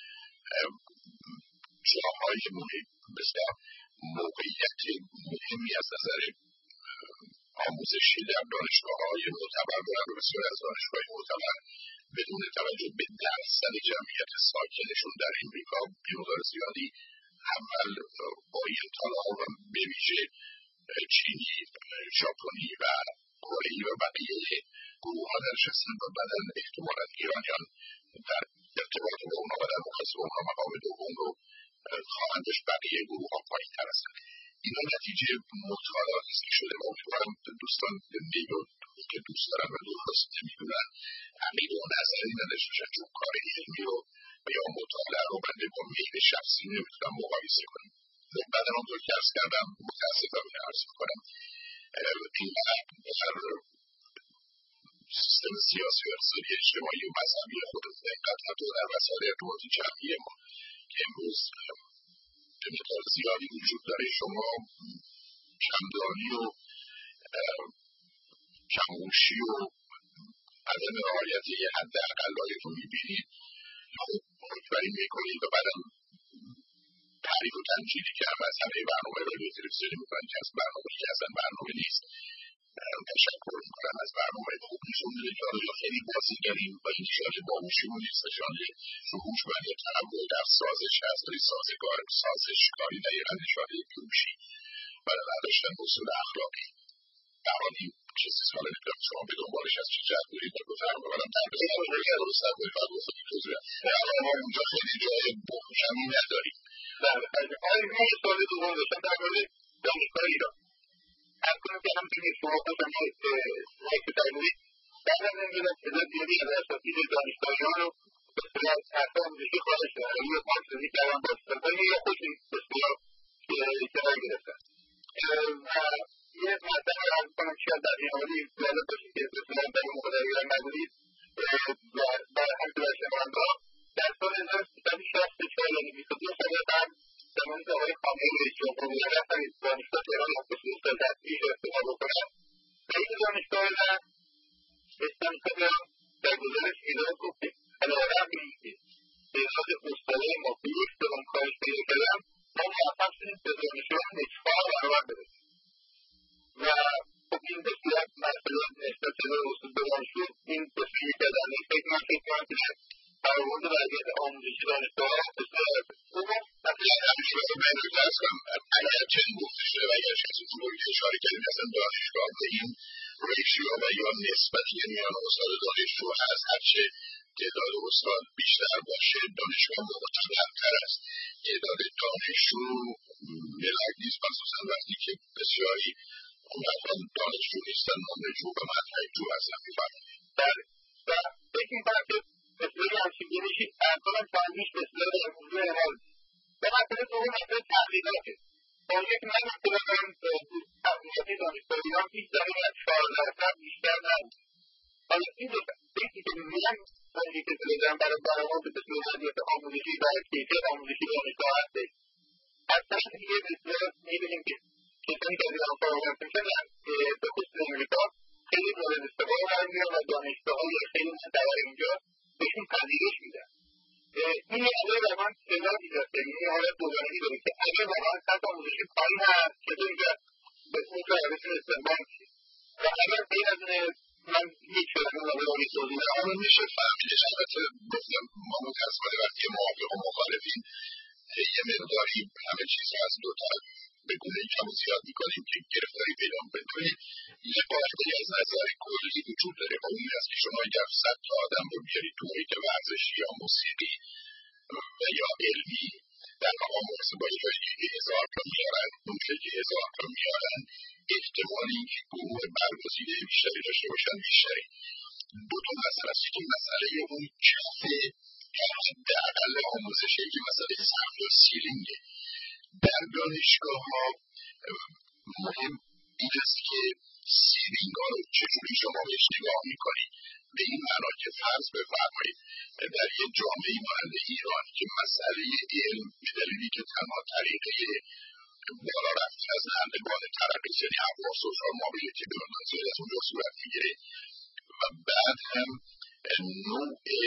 Speaker 2: جاهای بسیار موقعیت مهمی از نظر آموزشی در دانشگاه‌های معتبر دارن و بسیار از دانشگاه‌های معتبر بدون توجه به درصد جمعیت ساکنشون در امریکا مقدار زیادی اول اورینتال‌ها و به ویژه چینی، ژاپنی و کره‌ای و بقیه گروه‌ها درش هستن و بعداً احتمالاً ایرانیان در ارتباط با اونها و در مقایسه با اونها مقام دوم رو خواهند داشت. بقیه گروه‌ها پایین‌تر هستن. اینا نتیجه مطالعاتی است که شده و امیدوارم دوستان میل که دوست دارن و درست نمی‌دونن عقید و نظری نداشته باشن، چون کار علمی رو و یا مطالعه رو بنده با میل شخصی نمی‌تونم مقایسه کنم. بعد همونطور که عرض کردم متأسفم اینو عرض می‌کنم این در سیستم سیاسی و اقتصادی اجتماعی و مذهبی خودمون اینقدر حتی در وسایل ارتباط جمعی ما که امروز به مقدار زیادی وجود داره، شما کمدانی و کموشی و عدم رعایت یه حد اقلایی رو میبینید، خب مطمئن میکنید و بعدم تعریف و تنجیلی که هم از همه برنامه رادیو تلویزیونی میکنن که از برنامه که اصلا برنامه نیست. تشکر میکنم از برنامه خوب نشون میده که آیا خیلی بازیگریم و این نشان باهوشیمون نیست، نشان شهوش و یا تنوع در سازش هست، ولی سازشکاری دقیقا نشان بیهوشی و نداشتن اصول اخلاقی. در حال این چیزی ساله نمیدونم شما به دنبالش از چه جهت برید و بفرم ببرم در بسید و روی درست هم باید باید بخواد این توضیح اما ما اونجا خیلی جای کمی نداریم.
Speaker 4: آیا من یه سال دوم داشتم در مورد دانشگاه ایران هر کنم که هم کنید شما خودم که تایمونید بعدم نمیدونم تعداد زیادی از اساتید دانشگاهیان رو به صورت حرف آموزشی خارج کردن یا پاسداری کردن با استفاده یا خودشون بسیار اشتراک گرفتن و یه مطلب رو عرض کنم شاید در این حالی جالب باشه که به صورت در این موقع در ایران نبودید در حمد و شنونده‌ها در سال 1364 یعنی 22 سال قبل زمانی که آقای خامنه‌ای رئیس جمهور رفتن دانشگاه تهران مخصوص تدریس ارتقا بکنن به این دانشگاه من استانسا در گزارش ایران گفت که علیرغم اینکه تعداد استادای ما به یک سوم کاهش پیدا کردن ما موفق شدیم به دانشجویان 4 برابر برسیم و خب این بسیار مسئله نسبت به اصول دانشجو این بسیار یکی از اندازه فکر من که برآورد وضعیت آموزشی دانشگاه‌ها بسیار
Speaker 2: مثلا همیشه باید رو درست کنم اگر چنین گفته شده و اگر کسی تو روی اشاره کردیم مثلا دانشگاه به این ریشیو و یا نسبتی که میان استاد دانشجو هست، هرچه تعداد استاد بیشتر باشه دانشگاه معتبرتر است. تعداد دانشجو ملاک نیست، مخصوصا وقتی که بسیاری اونقدر دانشجو نیستن، نمره‌جو و مدرک‌جو هستن. می‌فرمایید
Speaker 4: و فکر می‌کنم که بسیاری همچین بینشی اصلا فهمیش بسیاری امروزه حال و مسئله دوم مسئله تحقیقاته. با یک من مثلا تحقیقاتی دانشگاه ایران هیچ زمین از 14% بیشتر نبود. حالا این فکری که من اونی که بگم برای برآورد بسیار وضعیت آموزشی و کیفیت آموزشی دانشگاه هستش از طرف دیگه بسیار می‌بینیم که کسانی که از ایران فارغ میشن به خصوص امریکا خیلی مورد استفاده قرار میگیرن و دانشگاه‌های خیلی معتبر اینجا بهشون پذیرش میدن. این یه عدد واقعا تعداد ایجاد کرد، این یه حالت دوگانگی داره که اگه واقعا سطح آموزش پایین هست چطور اینجا به اون روش استخدام میشه و اگر غیر از اینه من هیچ فرقی نداره توضیح
Speaker 2: بدم میشه فهمیدش. البته گفتم ما متاسفانه وقتی موافق و مخالفین یه مقداری همه چیز رو از دو طرف به گونه کم و زیاد میکنیم که گرفتاری پیدا میکنیم. یه قاعده از نظر کلی وجود داره و اون است که شما اگر 100 تا آدم رو بیارید تو محیط ورزشی یا موسیقی و یا علمی در مقام مقایسه با جایی که 1000 تا میارن اون که 1000 تا میارن احتمال اینکه گروه برگزیده بیشتری داشته باشن بیشتری. دو تا مسئله است که مسئله اون کفه که حداقل آموزشه که مسئله سقف یا سیلینگه. در دانشگاه ها مهم این است که سیلینگ ها رو چجوری شما بهش نگاه میکنید، به این معنا که فرض بفرمایید در یک جامعه مانند ایران که مسئله علم به دلیلی که تنها طریقه بالا رفتن از نردبان ترقی یعنی افراد سوشال مابیلیتی به منظور از اونجا صورت میگیره و بعد هم نوع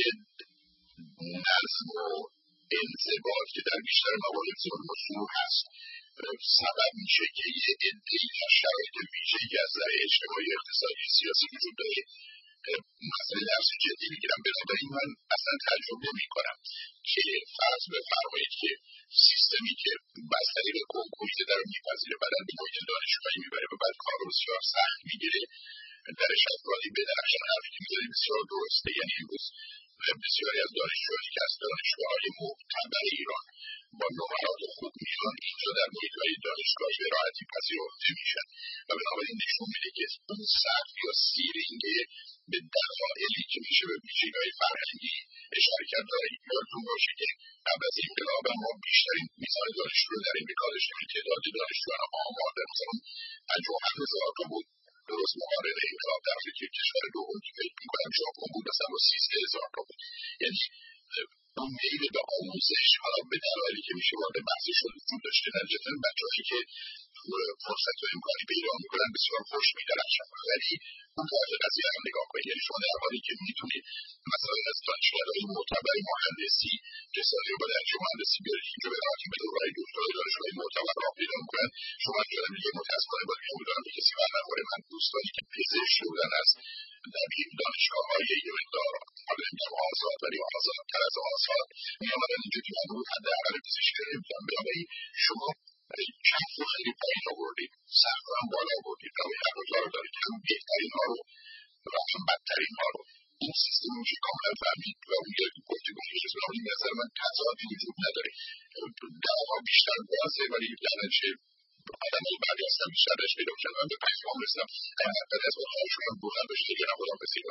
Speaker 2: نظم و انضباط که در بیشتر موارد ظلم و زور هست سبب میشه که یه عده‌ای در شرایط ویژه‌ای از نظر اجتماعی، اقتصادی، سیاسی وجود داره مسئله درس جدی میگیرم. بنابراین من اصلا تجربه میکنم که فرض بفرمایید که سیستمی که بس طریق کنکوری در میپذیره بعد به محیط دانشگاهی میبره و بعد کار رو بسیار سخت میگیره درش افرادی بدرخشان حرفی که میزنی بسیار درسته. یعنی امروز بسیاری از دانشجوهایی که از دانشگاه‌های معتبر ایران با نمرات خوب میان اینجا در محیط‌های دانشگاهی به راحتی پذیرفته میشن و بنابراین نشون میده که اون سقف یا سیلینگ به دلایلی که میشه به ویژگی‌های فرهنگی اشاره کرد داره. یادتون باشه که قبل از انقلاب ما بیشترین میزان دانشجو رو در امریکا داشتیم. تعداد دانشجویان آمار در مثلا 57,000 تا بود. درست مقارنه انقلاب در کشور دوم که فکر میکنم ژاپن بود مثلا با 13,000 تا بود. یعنی اون میل به آموزش حالا به دلایلی که میشه وارد بحث شد وجود داشته. نتیجتاً بچه‌هایی که فرصت و امکانی پیدا میکنن بسیار خوش میدرخشن. ولی اون طرف قضیه هم نگاه کنید. یعنی شما در حالی که میتونید مثلا از دانشگاه‌های معتبر مهندسی کسانی رو با درجه مهندسی بیارید اینجا به راحتی به دوره‌های دکترای دانشگاه‌های معتبر راه پیدا میکنن. شما اینجا دیگه متأسفانه باید میگم که کسی برنخوره. من دوستانی که پزشک بودن از در دانشگاه‌های یه مقدار حالا نمیگم آزاد ولی آزادتر از آزاد میامدن اینجا که من بود حداقل پزشکی رو نمیتونم. بنابراین شما کف رو خیلی پایین آوردید، سقف رو هم بالا آوردید و این حقیقتا رو دارید هم بهترین ها رو و هم بدترین ها رو. این سیستم رو که کاملا فهمید و اون یه گفتگوی که چیز نامید نظر من تضادی وجود نداره. درها بیشتر بازه ولی در نتیجه آدم‌های بعدی هستن بیشتر داشت پیدا میشن. من به پیام رسیدم قدر از خواهشون هم بلند بشه دیگه نبودم بسیار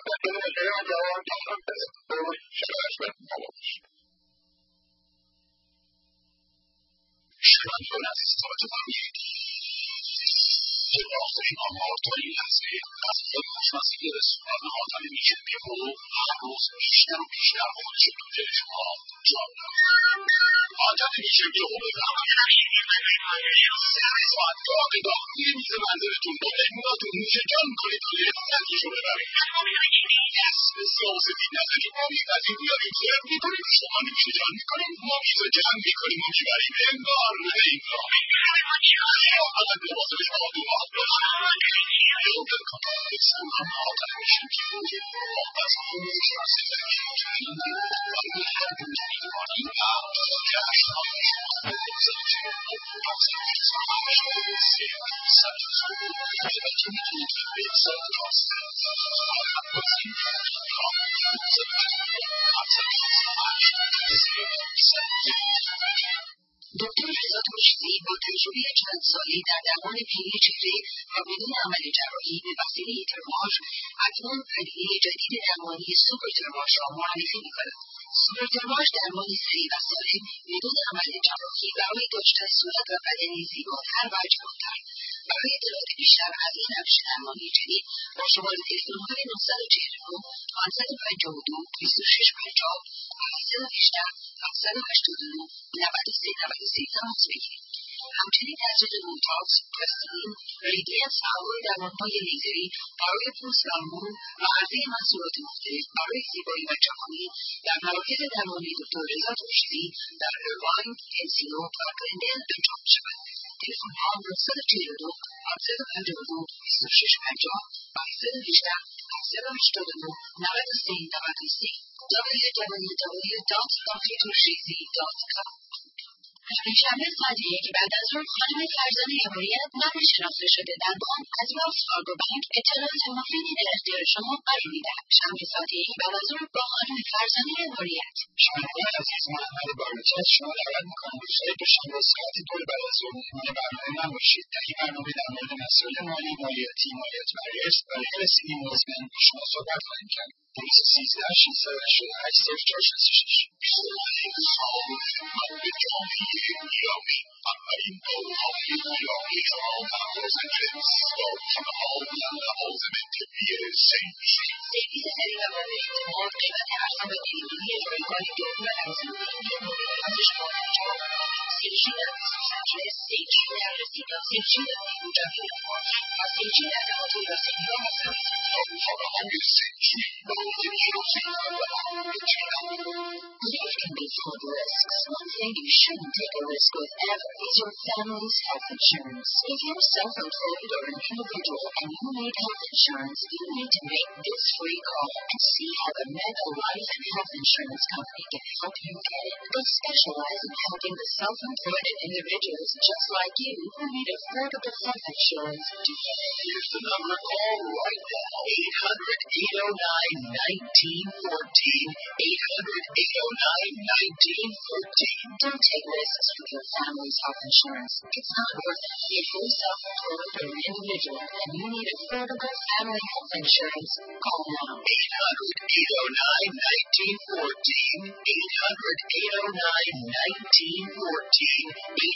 Speaker 2: شبهش من بابا بشه شبهشون عزیز ساعتمان آخرین آمار تا این لحظه از خود مشخصی رسولان آدم میشه بیمون هر روز بیشتر و بیشتر خودش تو دل شما جان دارد. آدم میشه بیمون ساعت داغ نمیزه منظرتون با مهموناتون میشه جان کنید و لذتشو ببرید. اسم ساوس دید نزدید ما میپذیم بیاریم فرم میکنیم شما نمیشه جان میکنیم ما میزه جمع میکنیم و میبریم انگار نه انگار فقط لباس به شما دو ماه یادر کنم بسیم هم آدم میشه بیمون محبت خونش رسیده این
Speaker 1: دکتر عزت رشدی با تجربه چند ساله در درمان پیری چهره و بدون عمل جراحی به وسیله ترماژ اکنون پدیده جدید درمانی سوپر ترماژ را معرفی می‌کند. سوپر ترماژ درمانی سریع و سالم بدون عمل جراحی برای داشتن صورت و بدنی زیباتر و جوان‌تر. برای اطلاعات بیشتر از این روش درمانی جدید با شماره تلفن‌های 949 552 2650 و 318 789 93 93 تماس بگیرید. همچنین تزریق بوتاکس، پرستیلین، ریدینت و انواع درمانهای لیزری برای پوست و مو و عرضه محصولات مختلف برای زیبایی و جوانی در مراکز درمانی دکتر رضا ترشیدی در ایرواین، انسینو و گلندن انجام می‌شود. تلفن‌ها 942 752 2650 و 718 789 93 www.drturshidi.com. پنجشنبه ساعت 1 بعد از ظهر خانم فرزانه حمایت، مرد شناخته شده در بانک از ویلز فارگو بانک اطلاعات مفیدی در اختیار شما قرار می‌دهد. شنبه ساعت 1 بعد از ظهر با خانم فرزانه حمایت.
Speaker 2: شنوندگان عزیز، محمد بانکی از شما دعوت می‌کنم روزهای دوشنبه ساعت 2 بعد از ظهر مهمان برنامه من باشید. در این برنامه در مورد مسائل مالی، مالیاتی، مالیات بر ارث و غیر رسیدگی مزمن با شما صحبت خواهیم کرد. 213 688 0466. اولین داروهای گیاهی شما در لس آنجلس با تمام لوازم طبی سیج.
Speaker 1: سرویس سریع و قابل اعتماد، قیمت ارزان و دیدگانی جایگاه دارو و ارزندگی مورد نیاز شما را جواب می‌دهیم. سیجی در لس آنجلس، سیجی در رسیدگاه، سیجی در نیروجانی نفاقی و سیجی در نهادهای راسندگان و سرویس
Speaker 2: داروهای سیجی با نیازی
Speaker 1: Life can be full of risks. One thing you shouldn't take a risk with ever is your family's health insurance. If you're self-employed or an individual and you need health insurance, you need to make this free call and see how the Meta Life and Health Insurance Company can help you get it. They specialize in helping the self-employed and individuals just like you who need affordable health insurance to get it.
Speaker 2: Here's the number to call right now. 800-809-1914. 800-809-1914.
Speaker 1: Don't take risks with your family's health insurance. It's not worth it. If you're self-employed or an individual and you need affordable family health insurance, call now.
Speaker 2: 800-809-1914. 800-809-1914.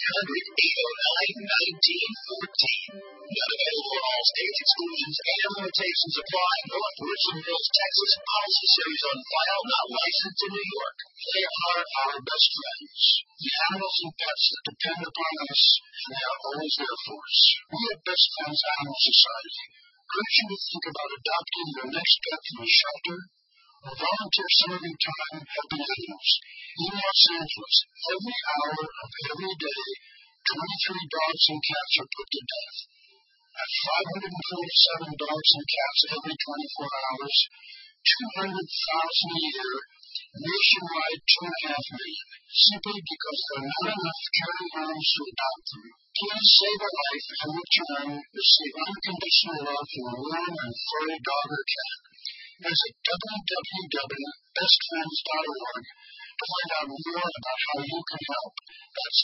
Speaker 2: 800-809-1914. Not available in all states. Exclusions and limitations apply. North Richland Hills, Texas. Policy series on file. Not licensed in New York. They are our best friends. The animals and pets that depend upon us, and they are always there for us. We at Best Friends Animal Society urge you to think about adopting your next pet from a shelter or volunteer some of your time helping animals. In Los Angeles, every hour of every day, 23 dogs and cats are put to death. At 547 dogs and cats every 24 hours, 200,000 a year, nationwide 2.5 million, simply because there are not enough caring homes to adopt them. Please save a life and in return receive unconditional love from a warm and furry dog or cat. Visit www.bestfriends.org to find out more about how you can help. That's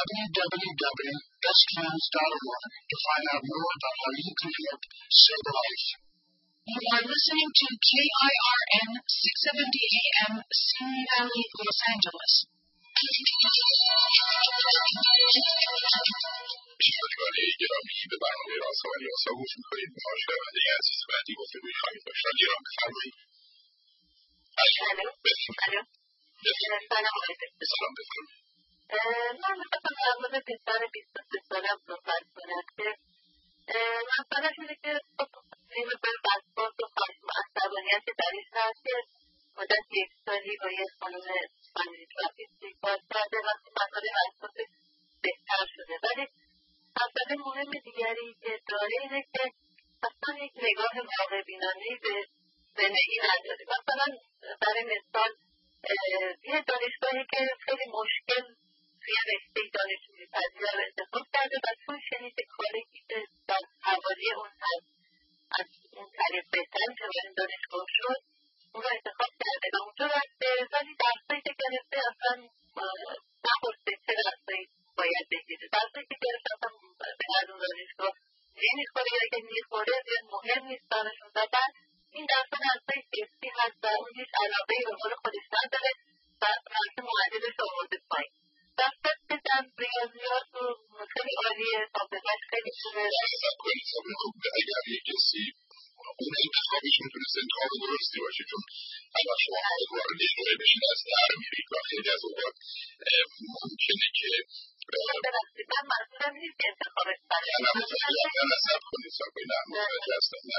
Speaker 2: www.bestfriends.org to find out more about how you can help save a life.
Speaker 1: You are listening to KIRN 670 AM, Simi Valley, Los Angeles.
Speaker 2: شنوندگان گرامی، به برنامه رازها و نیازها گوش می‌کنید. با شنونده عزیز بعدی گفتگوی خواهیم داشت. گرام بفرمایید.
Speaker 3: الو. سلام علیکم.
Speaker 2: سلام بفرمایید.
Speaker 3: من می‌خواستم در مورد پسر 23 سالم صحبت کنم که مسئله‌ش اینه که یه مقدار وسواس و خشم و عصبانیت شدید هست که مدت 1 سالی با یه خانم اسپانیایی کار کرده و مسئله وسواسش بهتر شده. ولی مسئله مهم دیگری که داره اینه که اصلا یک نگاه واقع بینانه‌ای به زندگی نداره. مثلا برای مثال یه دانشگاهی که خیلی مشکل توی رشته دانشجویی پذیری رو انتخاب کرده و چون شنیده کالجی که در حوالی اون هست از اون طریق بهتر که برای دانشگاه شد اون رو انتخاب کرده و اونجا رفته، ولی درسایی که گرفته اصلا نخورده چه درسایی باید بگیره. درسایی که گرفته اصلا به هر اون دانشگاه نمیخوره یا اگه میخوره زیاد مهم نیست براشون و بعد این درسا درسای تستی هست و اون هیچ علاقه‌ای به قول خودش نداره و رفته معدلش رو آورده پایین. درصد که در ریاضیات و خیلی عالیه، حافظه‌اش خیلی خوبه.
Speaker 2: اگر یک کسی اون انتخابش میتونست انتخاب درستی باشه، چون اگر شما وارد نوعی بشین از در میرید و خیلی از اوقات ممکنه که
Speaker 3: ببخشید من منظورم نیست که انتخابش برای
Speaker 2: نه نصب کنید نه متوجه هستم نه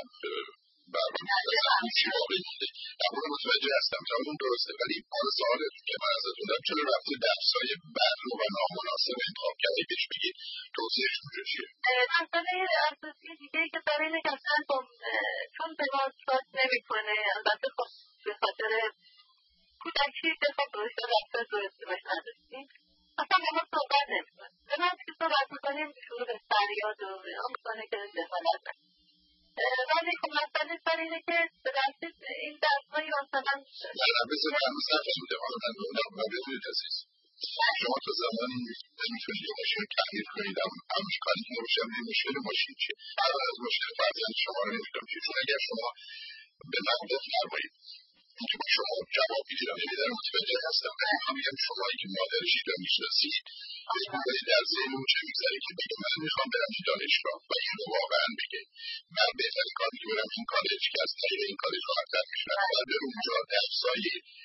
Speaker 2: متوجه هستم تا اون درسته ولی سوالتون که من ازتون دارم چرا رفتی درسای بد رو و نامناسب انتخاب کردی بهش بگید توضیحش اونجا چیه؟
Speaker 3: مسئله اساسی دیگه که برای اینه که اصلا چون به ما اثبات نمیکنه البته خب به خاطر کودکی که خب روشتا رفتار درستی باش نداشتیم اصلا به ما صحبت نمیکنه به ما که صحبت میکنیم شروع به فریاد و هم میکنه که دخالت نکنه ولی خب مسئله سر اینه که به دستید این درسایی مثلا
Speaker 2: نه بسید من میده من بدونید عزیز شما تا زمانی نمیتونید یه ماشین تغییر کنید هم کاری که نمیشم یه مشکل ماشین چیه اول از مشکل فرزند شما رو نمیدونم چون اگر شما به من بفرمایید اینکه با شما جواب میگیرم نمیدارم متوجه هستم من میگم شمایی که مادرشید و میشناسید بگوید در ذهن اون چه میگذره که بگه من میخوام برم این دانشگاه و این رو واقعا بگه من بهترین کاری که برم این کالج که از طریق این کالج راحت‌تر میشونم و در اونجا درسای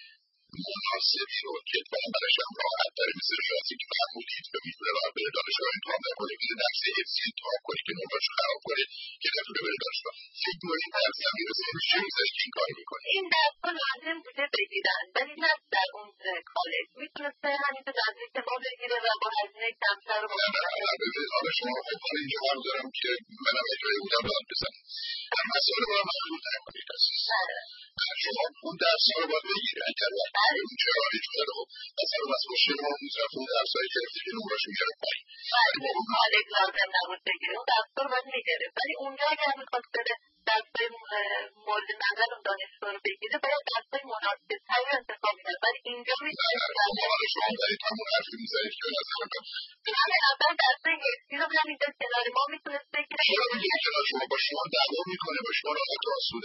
Speaker 2: مناسبی رو که اتفاقا برایش هم راحت‌تره مثل ریاضی که محمودید و میتونه راحت بره دانشگاه امتحان نکنه مثل درس حفظی انتخاب کنی که نمره‌شو خراب کنه که نتونه بره دانشگاه فکر کنید درسی هم میرسه چه میگذاره که این کاری میکنه
Speaker 3: این درس‌ها لازم بوده بگیرن ولی نه در اون کالج میتونسته همین به نزدیک ما بگیره و با هزینه کمتر رو
Speaker 2: ببینید حالا شما فکر کنید اینجا هم دارم که منم اجرای بودم داد بزنم مسئله با محدود نکنید شما اون درس‌ها رو باید بگیرید اگر اون چرا اجرای رو مثلا از مشکل ما می‌ذارم اون درس‌هایی که گرفتی که نمره‌شو میاره پایین
Speaker 3: اون کالج لازم نبود بگیره اون درس‌ها رو باید میگیره ولی اونجا اگر میخواست بره درس‌های مورد نظر اون دانشگاه رو بگیره باید درس‌های مناسب‌تری رو انتخاب می‌کرد ولی اینجا
Speaker 2: شما دارید همون حرفی می‌زنید که
Speaker 3: همه اول درس‌های حفظی رو همینجا کنار ما میتونست بگیره
Speaker 2: چرا میگه کنار شما با شما دعوا میکنه با شما راحت آسوده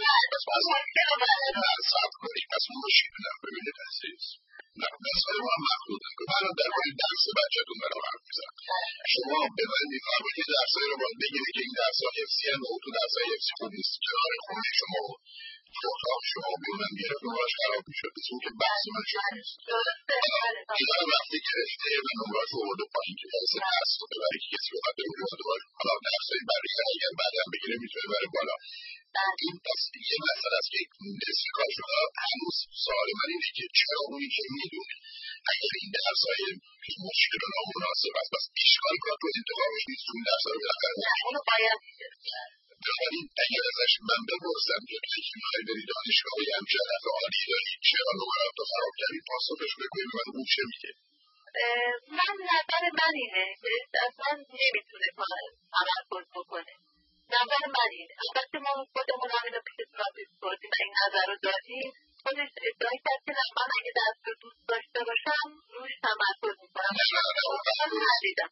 Speaker 2: صبر کنید پس اون رو شیدونم ببینید عزیز نه مسئله ما هم محدودن که من در باید درس بچه‌تون برام حرف میزن شما به من میفرمایید یه درسایی رو باید بگیرید که این درس‌ها حفظی هست و تو درس‌های حفظی خوب نیست کنار خونه شما اتاق شما بیرونم گرفت نمره‌اش خراب میشد بس اون که بحث من شما نیست اینا رو وقتی گرفته و نمره‌اش آورده پایین که باعث ترس رو ببره که کسی بخواد بره دوباره حالا درس‌های بقیه اگر بعدا بگیره میتونه بره بالا این پس یه مسئله است که نصف کار شده هنوز سوال من اینه که چرا اونی که میدونه اگر این درس‌های مشکل و نامناسب است پس اشکال کار رو انتخابش نیست اون درس‌ها رو بالاخره
Speaker 3: اونو باید
Speaker 2: بنابراین اگر ازش من بپرسم که فکر می‌خوای بری دانشگاهی همچین هدف عالی داری چرا نمرات رو خراب کردی پاسخش بگویی من اون چه میگه
Speaker 3: من نظر من اینه که اصلا نمیتونه تمرکز بکنه نظر من اینه البته ما خودمون همین رو پیش ترافیک بردیم و این نظر رو دادیم خودش ادعای کرد که من اگه درس رو دوست داشته باشم روش تمرکز میکنم من ندیدم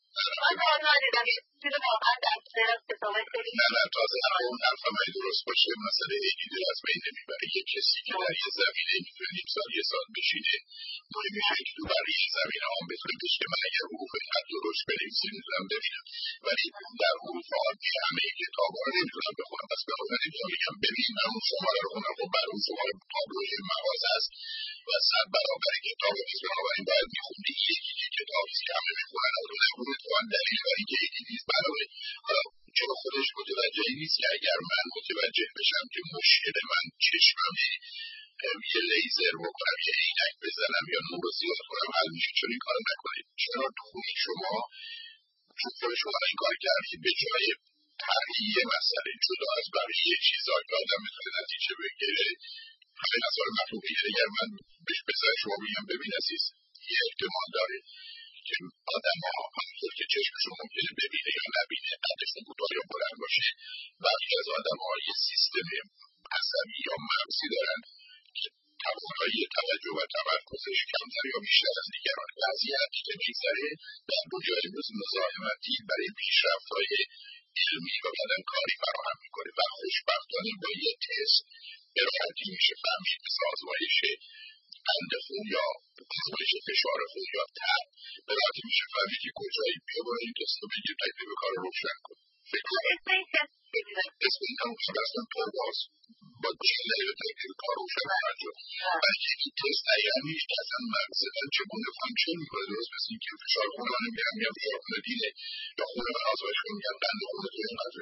Speaker 3: یه چیزی رو واقعا درس دارم کتابای خیلی
Speaker 2: نه تازه اون حرف هم درست باشه مسئله ایدی از بین نمیبره یه کسی که در یه زمینه میتونه نیم سال یه سال بشینه مهمه که تو برای یه زمینه هم بتونه بشه من اگر حقوق خط و رشد بنویسیم میتونم ببینم ولی در حروف عادی همه کتاب‌ها رو نمیتونم بخونم پس بخونم میگم ببین من اون شماره رو خوندم خب بر اون شماره تابلوی مغازه است و 100 برابر کتاب نیست بنابراین باید میخوندی یکی کتابی که همه میخونن از اون نخونه تو هم دلیل برای که ایدی نیست بنابراین حالا چرا خودش متوجه نیست که اگر من متوجه بشم که مشکل من چشممه یه لیزر بکنم یه عینک بزنم یا نور رو زیاد کنم حل میشه چون این کار نکنید چرا توی شما چون خود شما این کار کردید به جای تغییر مسئله جدا از بقیه چیزا که آدم میتونه نتیجه بگیره همین مسئله مطلوب بگیره اگر من بهش بزن شما بگم ببین عزیز یه احتمال داره که آدم ها همونطور که چشمشون ممکنه ببینه یا نبینه قدشون کوتاه یا بلند باشه برخی از آدم ها یه سیستم عصبی یا مغزی دارن که توانایی توجه و تمرکزش کمتر یا بیشتر از دیگران وضعیت که میگذره در دنیای امروز مزاحمتی برای پیشرفت‌های علمی و بعدن کاری فراهم میکنه و خوشبختانه با یه تست به راحتی میشه فهمید مثل آزمایش قند خون یا آزمایش فشار خون یا تب به راحتی میشه فهمید که کجایی بیا این تست رو بگیر تکلیف کار رو روشن کن اسم این هم که اصلا تو باز با جلوه به تکلیف کار روشن انجام ولی یکی تست ایامیش که اصلا مغزتن چگونه فانکشن میکنه درست مثل این که فشار خونه من میگم فشار خونه دینه یا خونه من آزمایش کنم میگم قند خونه تو اینقدره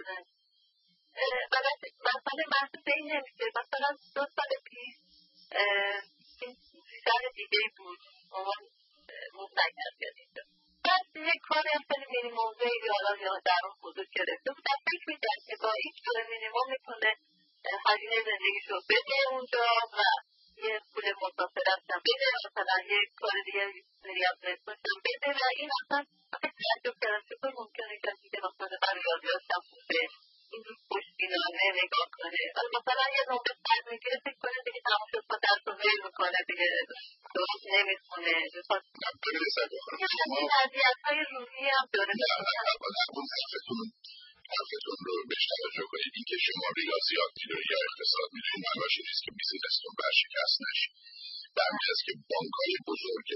Speaker 3: مثلا محسوس این نمیشه مثلا 2 سال پیش این سیستم دیگه بود مامان مستقل کردید بعد یک کار خیلی مینیمومه یا در اون حدود گرفته بود در فکر میکرد که با این کار مینیموم میتونه هزینه زندگیشو بده اونجا و یه پول مسافرت هم بده مثلا یه کار دیگه نیاز نسبتم بده و این اصلا تعجب کردم چطور ممکنه کسی که مثلا برای ریاضیات هم خوبه این روز خوشبینانه نگاه کنه مثلا یه نمره فرد میگیره فکر کنه دیگه تمام شد با درس و ویل میکنه دیگه درست نمیخونه این وضعیت‌های روحی هم داره
Speaker 2: حرفتون رو بهش توجه کنید این که شما ریاضیات میدونید یا اقتصاد میدونید معناش نیست که بیزینستون ورشکست نشه به همین است که بانک‌های بزرگ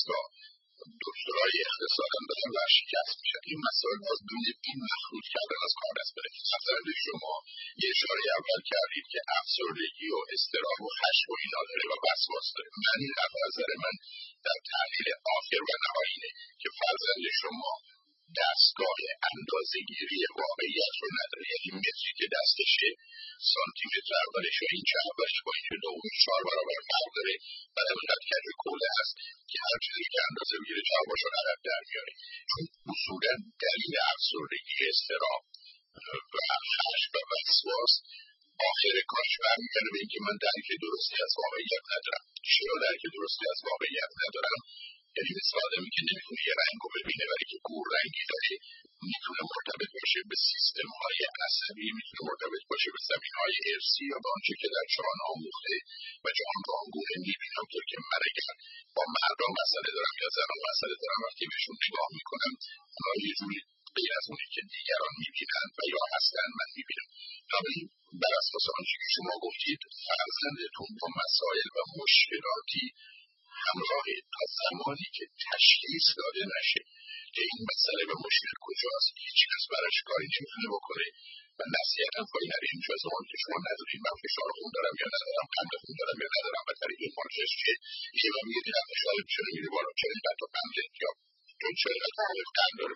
Speaker 2: 200 دکترای اقتصاد هم دارن ورشکست میشن این مسائل باز ببینید این مخلوط کردن از کار دست بره نظر شما یه اشاره اول کردید که افسردگی و اضطراب و خشم و اینا داره و وسواس داره من این نظر من در تحلیل آخر و نهایی اینه که فرزند شما دستگاه اندازه‌گیری واقعیت رو نداره یعنی متری که دستشه سانتی متر اولش و این چه اولش با این که دومی 4 برابر فرق داره و همینقدر کج کوله هست که هر چیزی که اندازه بگیره جوابش رو عدد در میاره چون اصولا دلیل افسردگی اضطراب و خشم و وسواس آخر کارش برمیگرده به اینکه من درک درستی از واقعیت ندارم چرا درک درستی از واقعیت ندارم یعنی مثل آدمی که نمیتونه یه رنگ رو ببینه ولی که کور رنگی داره میتونه مرتبط باشه به سیستم های عصبی میتونه مرتبط باشه به زمین های ارسی یا به آنچه که در جهان آموخته و جهان رو آنگونه میبینم طور که من اگر با مردم مسئله دارم یا زنان مسئله دارم وقتی بهشون نگاه میکنم اونا یه جوری غیر از اونی که دیگران میبینن و یا هستن من میبینم بنابراین بر اساس آنچه که شما گفتید فرزندتون با مسائل و مشکلاتی همراهی تا زمانی که تشخیص داده نشه که این مسئله و مشکل کجاست هیچ کس براش کاری نمیتونه بکنه و نصیحتم پای نرین چه زمان که شما ندارین من فشار خون دارم یا ندارم قند خون دارم یا ندارم و طریق این مارکش که یه من میگه دیدم فشار چرا میره بالا چرا اینقدر تا قندت یا چرا اینقدر قند داره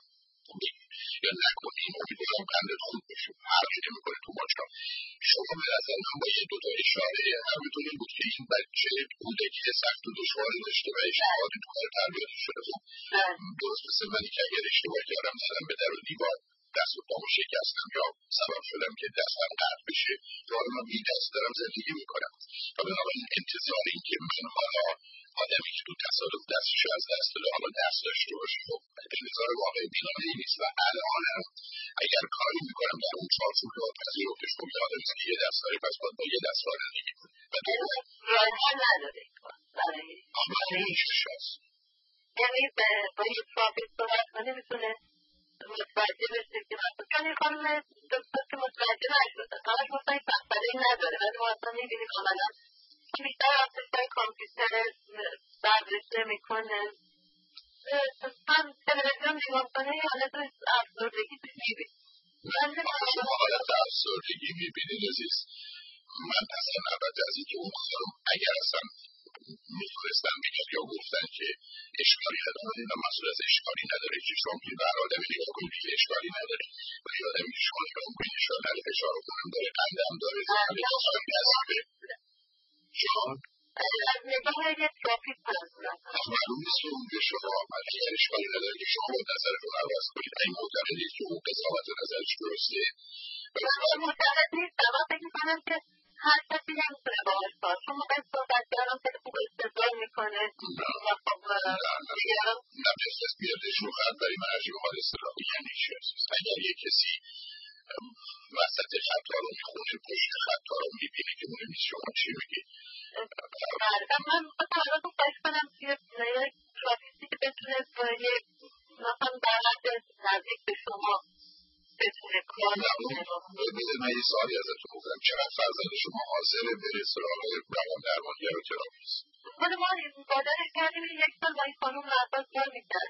Speaker 2: یا نکنیم امیدوارم قندت خوب بشه حرفی نمیکنه تو ماجرا شما به نظر من با یه دوتا اشاره همینطور این بود که این بچه کودکی سخت و دشواری داشته و اشتباهاتی تو کار تربیتی شده خب درست مثل منی که اگر اشتباه کردم زدم به در و دیوار دست و پامو شکستم یا سبب شدم که دستم قطع بشه حالا من بی دست دارم زندگی میکنم و بنابراین انتظار این که من حالا آدمی که تو تصادف دستش از دست داده حالا دست داشته باشه خب انتظار واقعی بینانه ای نیست و الانم اگر کاری میکنم در اون چارچوب رو پذیرفتش خب یه آدمی که یه دست داره پس باید با یه دست زندگی کنه و
Speaker 3: رایحه نداره
Speaker 2: برای اینش هست
Speaker 3: یعنی با یه ترافیک صحبت کنه میتونه متوجه بشه که مثلا چون این خانم دکتر که متوجه نشده همش مثلا این مسئله نداره ولی ما اصلا میبینیم عملا که بیشتر افزایش کامپیوتر برداشته میکنه هم تلویزیون نگاه کنه یا حالت افسردگی توش میبینی
Speaker 2: شما حالت افسردگی میبینید عزیز من اصلا البته از اینکه اون خانم اگر اصلا میتونستن بگن یا گفتن که اشکالی نداره این هم مسئول از اشکالی نداره که شما که بر آدمی نگاه کنید که اشکالی نداره ولی آدمی که شما نگاه کنید اشکال نداره فشار خونم داره قندم داره جان
Speaker 3: از نگاه یه ترافیک
Speaker 2: معلوم نیست که اون به شما اگر اشکالی نداره که شما نظرتون عوض کنید این معتقدید که اون قضاوت نظرش درسته
Speaker 3: معتقد نیستم من فکر میکنم که هر کسی نمیتونه باهاش کار چون موقع صحبت کردم خیلی خوب استدلال میکنه
Speaker 2: نه بسیار بیادش رو خط برای من عجیب حال استدلال یعنی چی هست اگر یک کسی وسط خطا رو میخونه پشت خطا رو میبینه که اون نیست شما چی میگی
Speaker 3: من مثلا تو خواهش کنم که یک ترافیستی که بتونه مثلا در حد نزدیک به شما بتونه کار
Speaker 2: ببینید من یه سوالی ازتون بکنم چقدر فرزند شما حاضره بره سراغ روان درمانگر و تراپیست
Speaker 3: ما مادرش کردیم 1 سال با این خانوم مرتبط کار میکرد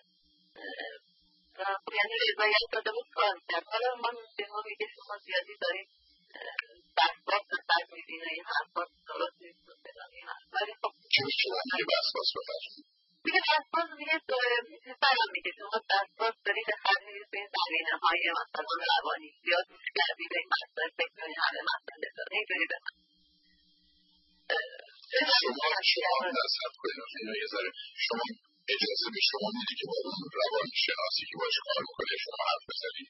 Speaker 3: یعنی رضایت داده بود کار میکرد حالا ما به ما میگه شما زیادی داریم بسباب نفر میدیم اینا این حرفا درست نیست ولی خب
Speaker 2: چه شما میگه وسواس بفرمایید
Speaker 3: دیگه وسواس میگه مثلا میگه شما وسواس دارید خرید به این زمینه‌های مثلا روانی زیاد گوش کردی به این مسائل فکر کنید همه مسائل داره اینجوری بفرمایید
Speaker 2: شما نصب کنید اینا یه ذره شما اجازه به شما میدی که با اون روان شناسی که باش کار میکنه شما حرف بزنید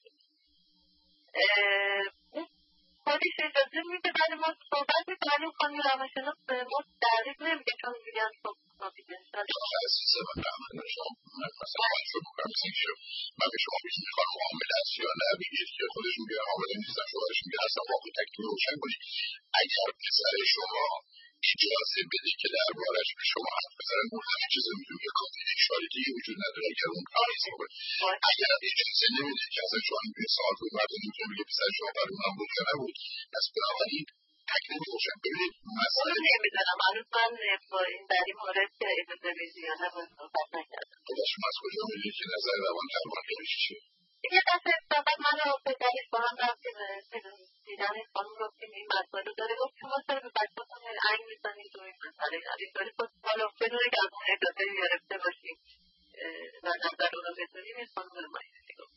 Speaker 3: خودش اجازه میده ولی ما صحبت میکنیم خانم روانشناس به ما دقیق نمیگه چون میگن خب
Speaker 2: عزیز من شما من مثلا باید شروع کنم مثل که من به شما میخوام حامل است یا نه بگید که خودش میگه حامل نیستم شوهرش میگه اصلا واقعی تکلیف روشن کنید اگر پسر شما اجازه بده که دربارش به شما حرف بزنن اون همه چیز میدون که کانفیدنشیالیتی وجود نداره اگر اون کاری کنه اگر اجازه نمیده که ازش شما میگه سوال کنید مردم میتونه بگه پسر شما بر اونم بود یا نبود پس بنابراین تکلیف روشن ببینید مسئله
Speaker 3: نمیدونم هنوز من در این مورد که اجازه بدی یا نه صحبت نکردم
Speaker 2: خدا شما از کجا میدید که نظر روان درمانگرش چیه
Speaker 3: یه دفعه فقط من رو پدرش با هم رفتیم دیدن خانم رو که این مسئله داره گفت شما چرا به بچه‌تون انگ میزنید و این مسئله اینطوری خود حالا بدونه که از اون اجازه گرفته باشیم و نظر رو بدونیم این خانم رو مایدی گفت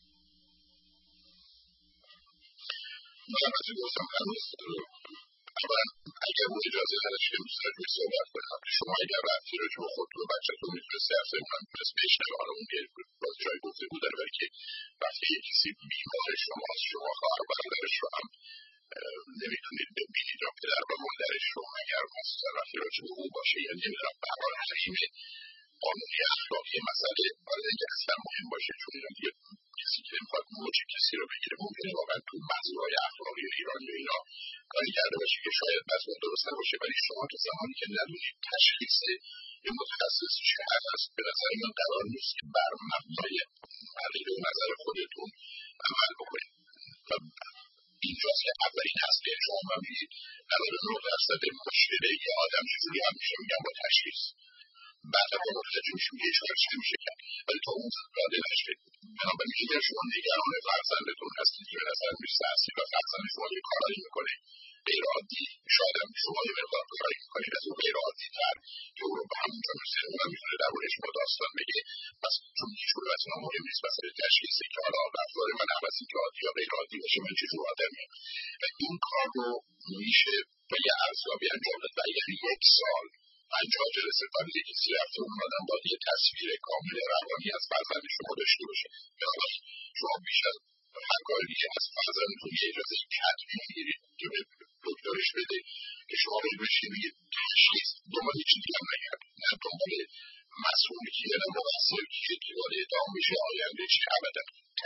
Speaker 2: من البته گفتم هنوز اول اگر اون اجازه نداشت که دوست دارد روی صحبت کنم شما اگر رفتی رو که با خود و بچه‌تون میتونستی حرف زنید من میتونست بشنوه حالا اون یه بازی جای گفته بود داره ولی که وقتی یه کسی بیمار شماست شما خواهر برادرش رو هم نمیتونید ببینید یا پدر و مادرش رو اگر مثلا وقتی راجع به او باشه یا نمیدونم به هر حال حریم قانونی اخلاقی مسئله باید اگه اصلا مهم باشه چون اینا دیگه کسی که نمیخواد موج کسی رو بگیره ممکنه واقعا تو منظورهای اخلاقی ایران یا اینا کاری کرده باشه که شاید مضمون درست نباشه ولی شما تا زمانی که ندونید تشخیص یه متخصص چه هست به نظر من قرار نیست که بر مبنای عقیده و نظر خودتون عمل بکنید و اینجاست که اولین هسته شما میبینید 99% مشکله یه آدم چجوری هم میشه میگن با تشخیص بعد با متوجه میشه میگه هیچ کارش نمیشه کرد ولی تا اون راده نشه بنابراین اگر شما نگران فرزندتون هستید که به نظر میرسه اصلی و فرزند شما یه کارایی میکنه غیر عادی شاید هم شما یه مقدار کارایی میکنید از اون غیر عادی تر که اون رو به همونجا میرسه اونم میتونه درباره شما داستان بگه پس چون هیچ جور از اونها مهم نیست مسئله تشخیصی که حالا رفتار من هم از این که عادی یا غیر عادی باشه من چه جور آدمیم و این کار رو میشه با یه ارزیابی انجام داد و اگر 1 سال 50 جلسه قبلی کسی رفته اون آدم باید یه تصویر کامل روانی از فرزند شما داشته باشه بنابراین شما بیش از هر کاری دیگه از فرزندتون یه اجازه کتبی میگیرید که به دکترش بده که شما بشید بگید تشخیص دنبال یه چیزی هم نگردید نه دنبال مسئولی که یه مقصر که دیواره ادام میشه آینده چی ابدا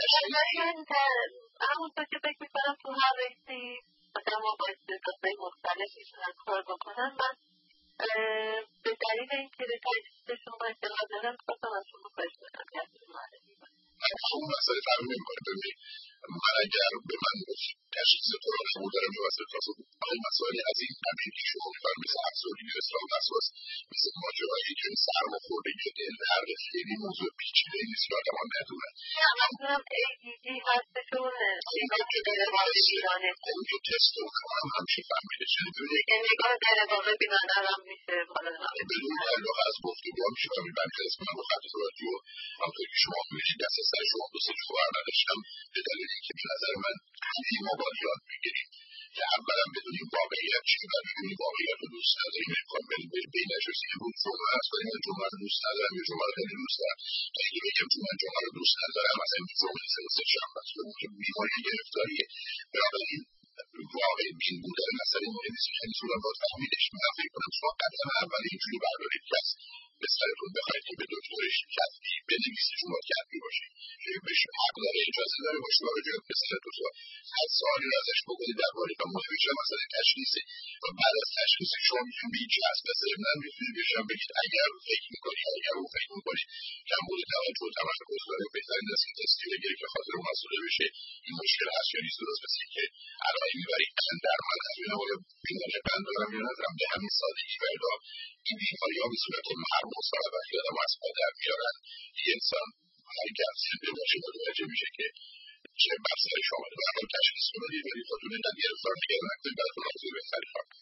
Speaker 3: همونطور که فکر میکنم تو هر رشته آدم ها با استعدادهای مختلف میتونن کار بکنن من به دلیل اینکه به تشخیص شما اطلاع دارم خواستم از شما خواهش کنم که از معرفی کنم
Speaker 2: اون مسئله فرق نمیکنه ببینید من اگر به من تشخیص تو رو قبول دارم که واسه تاسو این مسائل از این همین که شما میفرم مثل افسردگی و اضطراب وسواس مثل ماجرایی که سرماخوردگی دلدرد خیلی موضوع پیچیده‌ای نیست که آدم‌ها ندونن
Speaker 3: منظورم ADD هستشون که
Speaker 2: اون که تست رو همچی فهمیده شده ببینید
Speaker 3: نگاه در واقع بینانه هم میشه
Speaker 2: بدون تعلق از گفتگو هم میشه فهمید من که اسمم رو خط رادیو همونطور که شما میبینید دست سر شما 2 شوهر نداشتم به دلیل اینکه به نظر من همه ما باید یاد بگیریم که اولا بدونیم واقعیت چیه و بدونیم واقعیت رو دوست نداریم امکان بین نشستی که بود جمعه هست ولی من جمعه رو دوست ندارم یا جمعه رو خیلی دوست دارم تا اینکه بگم چون من جمعه رو دوست ندارم مثلا این جمعه سه شنبه است که بیماری گرفتاریه بنابراین واقعی بین بودن مسئله مهم نیست که خیلی طولان باید فهمیدش من فکر کنم شما قدم اول اینجوری بردارید که از پسرتون بخواید که به دکترش کتبی بنویسید شما کتبی باشید بهش حق داره اجازه داره باشه و راجع به پسرتون هر سوالی رو ازش بکنید درباره و مهمش هم مسئله تشخیصه و بعد از تشخیص شما میتونید بگید که از پسرتون میتونید بهشم بگید اگر فکر میکنی اگر اون فکر میکنی کمبود توجه و تمرکز داره بهترین است که تستی بگیره که خاطر مسئله بشه این مشکل هست یا نیست درست مثل که علائمی میبرید در من از اینا باید بیماری قند دارم یا ندارم به همین سادگی فردا این بیماری ها به صورت مرموز داره وقتی آدم از پادر میارن یه انسان اگر زنده باشه متوجه میشه که چه بسری شامل و اول تشخیص کنید ولی خودتون اینقدر گرفتار نگرد نکنید براتون آزوی بهتری خواهد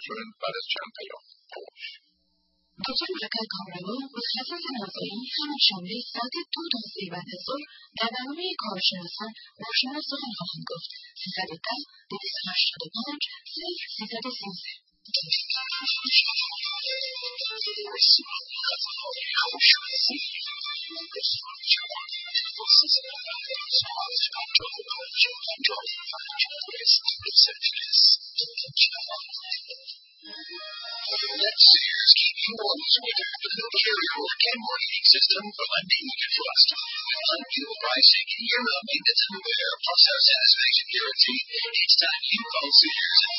Speaker 2: Stay بعد از چند پیام خوش.
Speaker 1: دکتر مرکز کامرانی متخصص نازایی همین جمله ساعت 2 تا 3 بعد از ظهر در برنامه کارشناسان با شما سخن خواهند گفت. 310 285 0313.
Speaker 2: Let Sears keep you always with the new carrier look and rating system from Unbeat and Trust. Unbeat pricing, year-round maintenance and repair, plus our satisfaction guarantee. It's time you call Sears at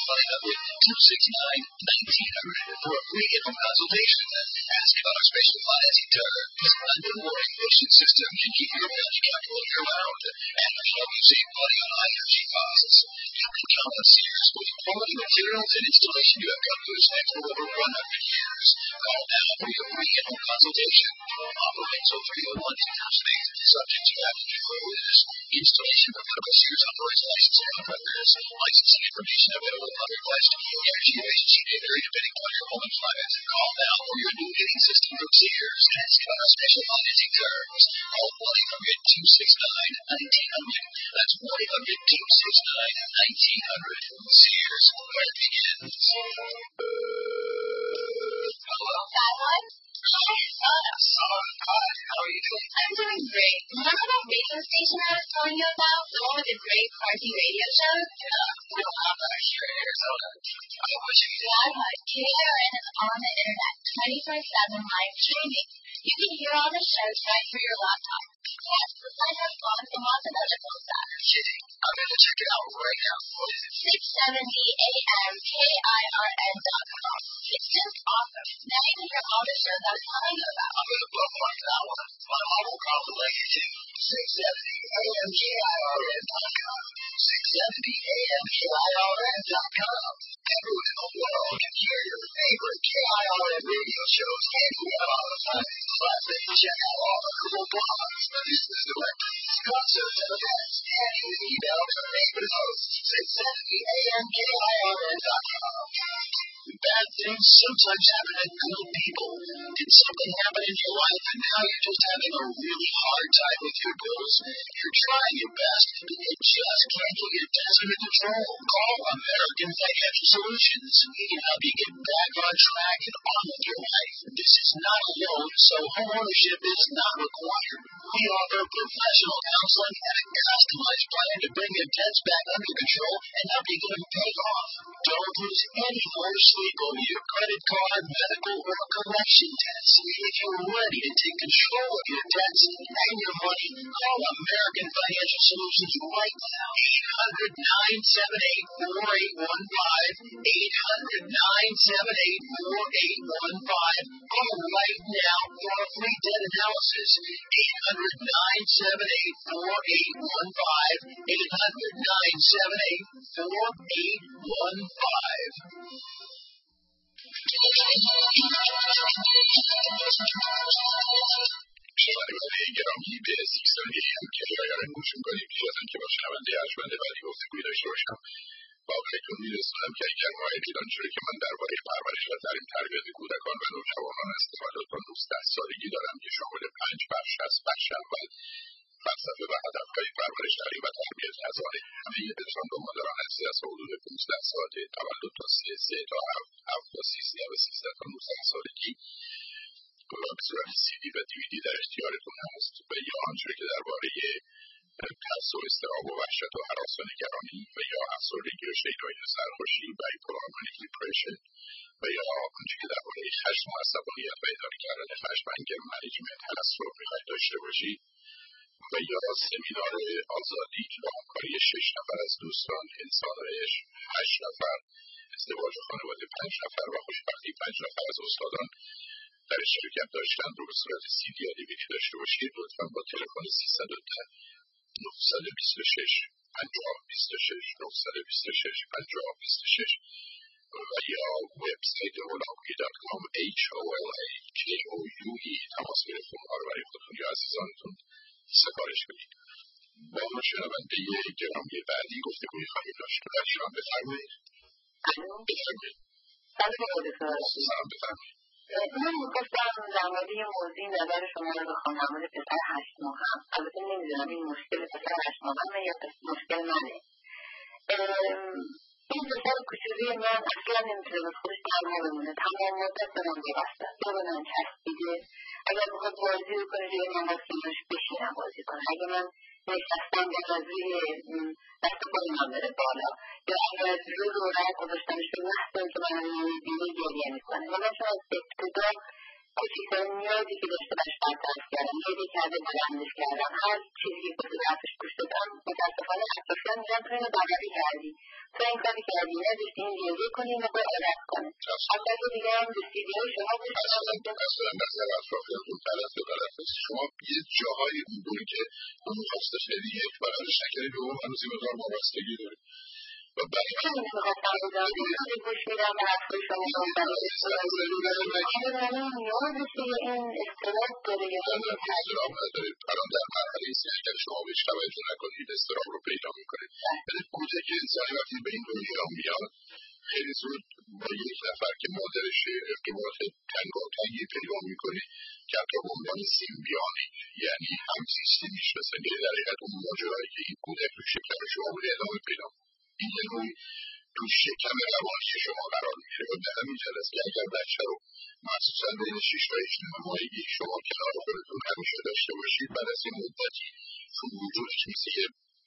Speaker 2: 500-269-1900 for a free info consultation. Ask about our special financing terms. A new more efficient system can keep your family comfortable year-round and help you save money on high energy costs. You can count on Sears with quality materials and installation you have come to expect for over 100 years. Call now for your free info consultation. Operating till 301 Interstate Street, subject to applicable rules. Installation provided by Sears authorized licensed contractors. Licensing information available on request. Energy efficiency may vary depending on your home and climate. Call now for your new heating system from Sears. Ask about our special financing terms. Call 1-800-269-1900. That's 1-800-269-1900. Sears, where it begins. Hello?
Speaker 3: Madeline? Hi,
Speaker 2: Hi, how are you doing?
Speaker 3: I'm doing great. Remember that radio station I was telling you about? The one with the great party radio shows?
Speaker 2: Yeah, we don't have that here in Arizona. I wish you did.
Speaker 3: Yeah, but KRN is on the internet, 24/7 live streaming. You can hear all the shows right through your laptop. Plus, the site has blogs and lots of other cool stuff.
Speaker 2: Kidding. I'm going to check it out right now. What is it?
Speaker 3: 670amkirn.com. It's just awesome. Now you can hear all the shows I was telling you about.
Speaker 2: I'm going to bookmark that one. My mom will probably like it too. 670amkirn.com. 670amkirn.com. Everyone in the world can hear your favorite KIRN radio shows anywhere on the planet. Plus, they can check out all the cool blogs, business directories, concerts, and events, and even email their favorite hosts. 670amkirn.com. Bad things sometimes happen to good people. Did something happen in your life and now you're just having a really hard time with your goals? You're trying your best, but you just can't get your debts under control. Call American Financial Solutions. We can help you get back on track and on with your life. This is not a loan, so homeownership is not required. We offer professional counseling and a customized plan to bring your debts back under control and help you get them paid off. Don't lose any more sleep over your credit card, medical, or collection debts. If you're ready to take control of your debts and your money, call American Financial Solutions right now. 800-978-4815. 800-978-4815. Call right now for a free debt analysis. 800-978-4815. 800-978-4815. شنوندگان گرامی به 600 هم که KIRN گوش می‌کنید پیشتون که با شنونده ارجمند بعدی گفتگویی داشته باشم. با خدمتتون می‌رسونم که اگر مایلید آنچه که من درباره پرورش و تعلیم تربیت کودکان و نوجوانان از تولد تا 19 سالگی دارم که شامل 5 بخش است. بخش اول فلسفه و هدف‌های پرورش، تعلیم و تربیت ازانه همه پدران و مادران عزیز از حدود 15 سال تولد تا 3 تا 7 تا 13 و 13 تا 19 سالگی و به صورت CD و DVD در اختیارتون هست و یا آنچه که درباره ترس و اضطراب و وحشت و هراس و نگرانی و یا افسردگی و شیدایی سرخوشی بایپولار مانیک دیپرشن و یا آنچه که درباره خشم و عصبانیت و اداره کردن خشم و انگر منیجمنت هست رو میخواید داشته باشید و یا سمینار آزادی و همکاری 6 نفر از دوستان، انسان عشق 8 نفر، ازدواج خانواده 5 نفر و خوشبختی 5 نفر از استادان در شرکت داشتن رو به صورت CD یا DVD داشته باشید. لطفاً با تلفن 310 926 5026 926 5026 و یا وبسایت holakoui.com HOLAKOUE تماس گرفت اونها رو برای خودتون یا عزیزانتون سفارش بدید. با شنونده گرامی بعدی گفتگوی خواهیم داشت. در ایران بفرمایید.
Speaker 3: سال بفرمایید. من می‌خواستم در مورد یه موضوع نظر شما رو بخوام در مورد پسر 8 ماهم. البته نمی‌دونم این مشکل پسر 8 ماهمه یا مشکل منه. این پسر کوچولوی من اصلا نمیتونه به خودش تنها بمونه. تمام مدت به من وابسته است. به من چسبیده. اگر بخواد بازی بکنه روی من باید کنارش بشینم بازی کنه. اگه من نشستم باید روی دست خودم بره بالا، یا اگر رو رای گذاشتمش رو محض که من رو می‌بینه گریه میکنه. و من چون از ابتدا کوچکترین نیازی که داشته باش برطرف کردم، گریه کرده بلندش کردم، هر چیزی که به حرفش گوش دادم متاسفانه اطرافیان میگن تو اینو بلدی کردی، تو این کاری کردی، نداشتی این گریه کنی و باید عادت کنه. حتی که دیگه هم رسیده‌های شما
Speaker 2: اصلا نظر اطرافیانتون غلط است. شما یه جاهایی می‌بینید که اون خواسته خیلی یک برندش نکردی به اون هنوز این مقدار وابستگی دارید و برای
Speaker 3: همین می‌خواستم بودم خیلی گوش میدم به حرفای شما رو برای نیازی که این اضطراب داره یا
Speaker 2: اضطراب ندارید. الان در مرحله ایست که اگر شما بهش توجه نکنید اضطراب رو پیدا می‌کنید. یعنی کودک انسانی وقتی به این دنیا میاد خیلی زود با یک نفر که مادرشه ارتباط تنگاتنگی پیدا می‌کنه که حتی به عنوان سیمبیانی، یعنی همزیستی میشناسن. یعنی در حقیقت اون ماجرایی که این کودک رو شکم شما بوده ادامه پیدا این یه نوعی تو شکم روانی شما قرار میگیره و به همین جلس که اگر بچه رو مخصوصا بین 6 تا 18 ماهگی شما کنار خودتون همیشه داشته باشید، بعد از این مدتی چون وجودش مثل یه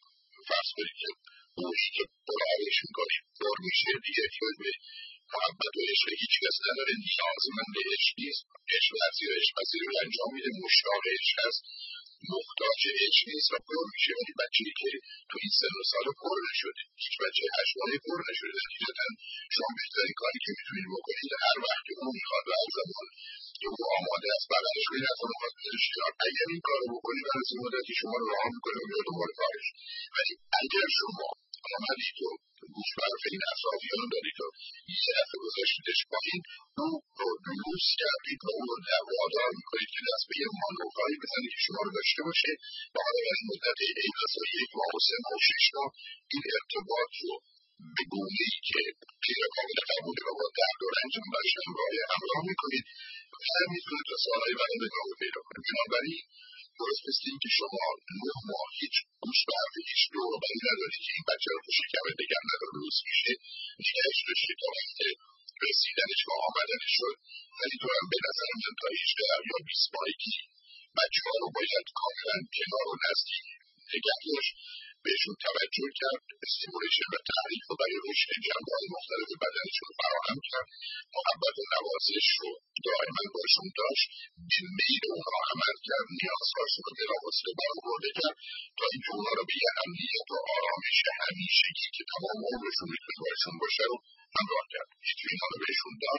Speaker 2: فرض کنید که موشی که بلعبش میکنید پر میشه دیگه احتیاج به محبت و عشق هیچ کس نداره، نیازمند عشق نیست، عشق ورزی و عشق پذیری رو انجام میده، مشتاق عشق هست، محتاج عشق نیست و پر میشه. ولی بچه‌ای که تو این سن و سال پر نشده، هیچ بچه 8 ماهه پر نشده، نتیجتاً شما بهترین کاری که میتونید بکنید هر وقت که اون میخواد و هر زمان که او آماده است بغلش کنید، از اون میخواد بذارش کنار. اگر این کار رو بکنید بعد از این مدتی شما رو رها میکنه و میاد دنبال کارش. ولی اگر شما آمدید و گوش برف این اطرافیان دارید و یه دفعه گذاشتیدش پایین، او رو لوس کردید و او رو وادار میکنید که دست به یه مانورهایی بزنید که شما رو داشته باشه و حالا در این مدت ای مثلا 1 ماه و 3 ماه و 6 ماه این ارتباط رو به گونه‌ای که غیر قابل قبوله و با درد و رنج براش همراه میکنید و میتونه تا سالهای بعد ادامه پیدا کنه. بنابراین درست مثل این که شما 9 ماه هیچ گوش به حرف هیچ دوروبری ندارید که این بچه رو تو شکم نگه نداره لوس میشه، نگهش داشته تا وقت رسیدنش و آمدنش شد. ولی تو هم به نظر من تا 18 یا 20 ماهگی بچه ها رو باید کاملا کنار و نزدیک نگه داشت، بهشون توجه کرد، استیمولیشن و تحریک رو برای رشد جنبه‌های مختلف بدنشون فراهم کرد، محبت و نوازش رو دائما باشون داشت، به میل اونها عمل کرد، نیازهاشون رو بلافاصله برآورده کرد تا اینکه اونها رو به یه امنیت و آرامش همیشگی که تمام عمرشون میتونه باشون باشه رو همراه کرد. اطمینان رو بهشون داد،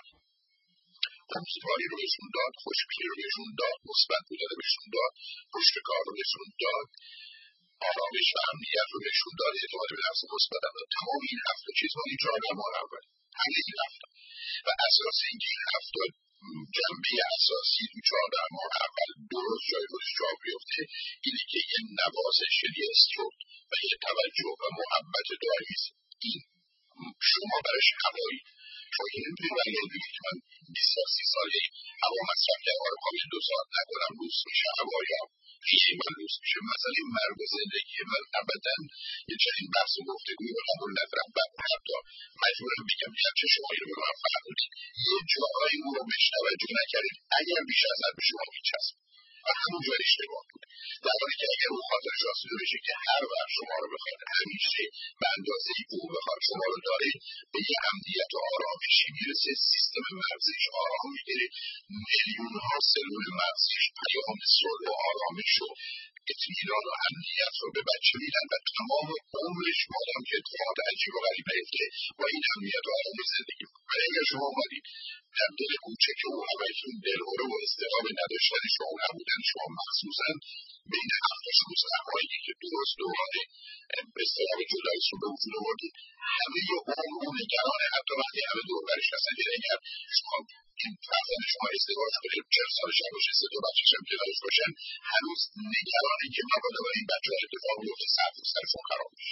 Speaker 2: امیدواری رو بهشون داد، خوشبینی رو بهشون داد، مثبت بودن رو بهشون داد، پشت کار رو بهشون داد، آرامش و امنیت رو بهشون داد، اعتماد به نفس مثبت داد. تمام این 7 چیزها این 14 ماه اول، همه این 7 و اساس اینکه این 7 جنبه اساسی تو 14 ماه اول درست جای خودش جا بیفته اینه که یه نوازش، یه استرود و یه توجه و محبت دائمی این شما برش هوایی. چون این نمیتونی برگرد بگید که من 20 سال 30 سالی هوا مصرف کردم رو قابل 2 ساعت نکنم لوس میشه هوایم، خیلی من لوس میشه. مسئله مرگ و زندگی من ابدا یه چنین بحث و گفتگویی رو قبول ندارم. بعد حتی مجبورم بگم گرچه شما این رو به من فرمودید یه جاهایی او رو بهش توجه نکردید اگر بیش از حد به شما میچسب و همونجا اشتباه بود. در حالی که اگر او خاطرش آسوده بشه که هر وقت شما رو بخواد همیشه به اندازه او بخواد شما رو داره به یه امنیت و آرامشی میرسه، سیستم مغزیش آرام میگیره، میلیون ها سلول مغزیش پیام صلح و آرامش و اطمینان و امنیت رو به بچه میدن و تمام عمرش مادام که اتفاقات عجیب و غریب نیفته با این امنیت و آرامش زندگی کنه. ولی اگر شما اومدید در دل کوچک او همه‌تون دلهره و اضطراب نداشتن شما نبودن شما مخصوصا بین 7 تا 16 ماهگی که درست دوران اضطراب جداییش رو به وجود آوردید همه اون نگرانه. حتی وقتی همه دور برش هستن یه نگر شما این فرزند شما ازدواج کنه 40 سالش هم باشه 3 تا بچه‌ش هم کنارش باشن هنوز نگرانه که مبادا برای این بچه‌ها اتفاق بیفته سر شما خراب میشه.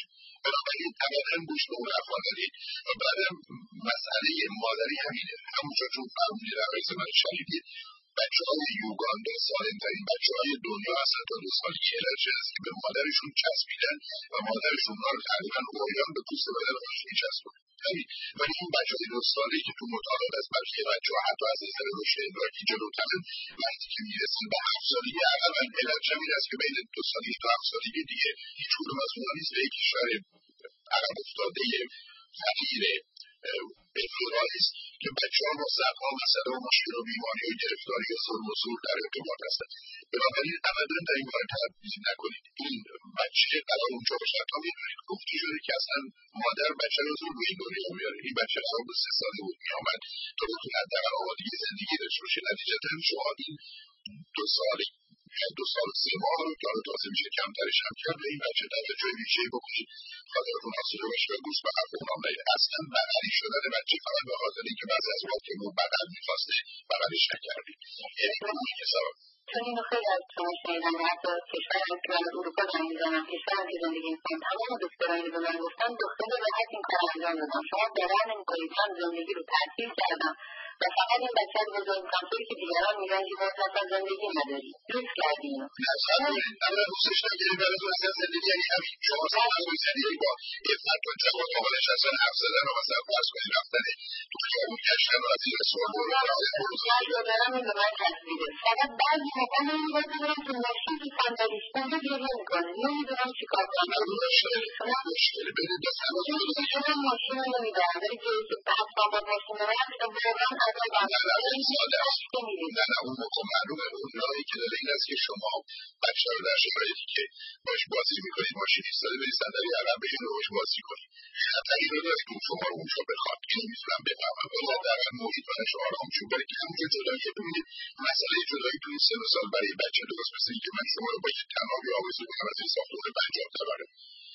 Speaker 2: بنابراین ابدا گوش به اون حرفا ندید. و بعدم مسئله مادری همینه، همونجا چون فرمودید آقای من شریفی، بچه‌های یوگاندا سالم‌ترین بچه‌های دنیا هستن تا 2 سالگی. علتش هست که به مادرشون چسبیدن و مادرشون رو تقریبا اوریان به پوست بدن خودشون می‌چسبونن. ولی این بچه‌های 2 ساله‌ای که تو مطالعات از بقیه بچه‌ها حتی از نظر رشد ادراکی جلوترن، وقتی که میرسن به 7 سالگی اقلا علتش همین است که بین 2 سالگی تا 7 سالگی دیگه هیچ کدوم از اونها نیست به یک کشور عقب افتاده فقیر افریقایی است که بچه‌ها با صدها مسئله و مشکل و بیماری و گرفتاری و ظلم و زور در ارتباط هستند. بنابراین ابدا در این مورد تبعیض نکنید. این بچه قرار اونجا باشه. تا می‌دونید گفته شده که اصلا مادر بچه رو زور به این دنیا میاره. این بچه اصلا به 3 ساله بود میامد تا بتونه حداقل آمادگی زندگی داشته باشه. نتیجتا شما این 2 سال 2 سال و 3 ماه رو که تازه میشه کمترش هم کرد به این بچه توجه ویژه‌ای بکنید. خاطرتون حاصله باشه و گوش به حرف اونام ندید. اصلا بغلی شدن بچه فقط به خاطر اینکه بعضی از وقت که اون بغل می‌خواسته بغلش نکردید. یعنی اون که سبب
Speaker 3: چون اینو خیلی از شما شنیدم و حتی کشور که از اروپا زنگ می‌زنم، کشور که زندگی می‌کنم، تمام دکترانی به من گفتن دکتر راحت این کار انجام بدم، شما باور نمی‌کنید من زندگی رو تعطیل کردم و فقط این بچه رو بزرگ می‌کنم، طوری که دیگران میگن که باز اصلا زندگی نداری. دوست کردی اینو.
Speaker 2: اول دوستش نگیرید برای تو اصلا زندگی یعنی همین. شما اصلا نباید زندگی با یه فرد و جوان آقا نشستن حرف زدن و مثلا فرض کنید رفتن تو خیابون گشتن و از این رسوان
Speaker 3: دارم این به من تصویره. فقط بعضی موقع نمی‌گذارم دارم که ماشین تو صندلیش اونجا گریه می‌کنه. نمی‌دونم چی کار کنم.
Speaker 2: مشکلی بده دستم
Speaker 3: من ماشین رو نمی‌دارم. ولی که حتما با ماشین رو واقعا
Speaker 2: نه اون موقع معلومه. اون راهی که داره این است که شما بچه رو در شرایطی که باش بازی می‌کنید ماشین ایستاده برید صندلی عقب بشین و باش بازی کنید. خطری رو داره که شما رو اونجا بخواد. اینو می‌تونم بفهمم. ولی حداقل محیط برش آرام شو برای که همونجا جدایی ببینید مسئله جدایی تو این 3 سال برای بچه درست مثل اینکه من شما رو با یک تنابی آویزون کنم از این ساختمان 50 طبقه.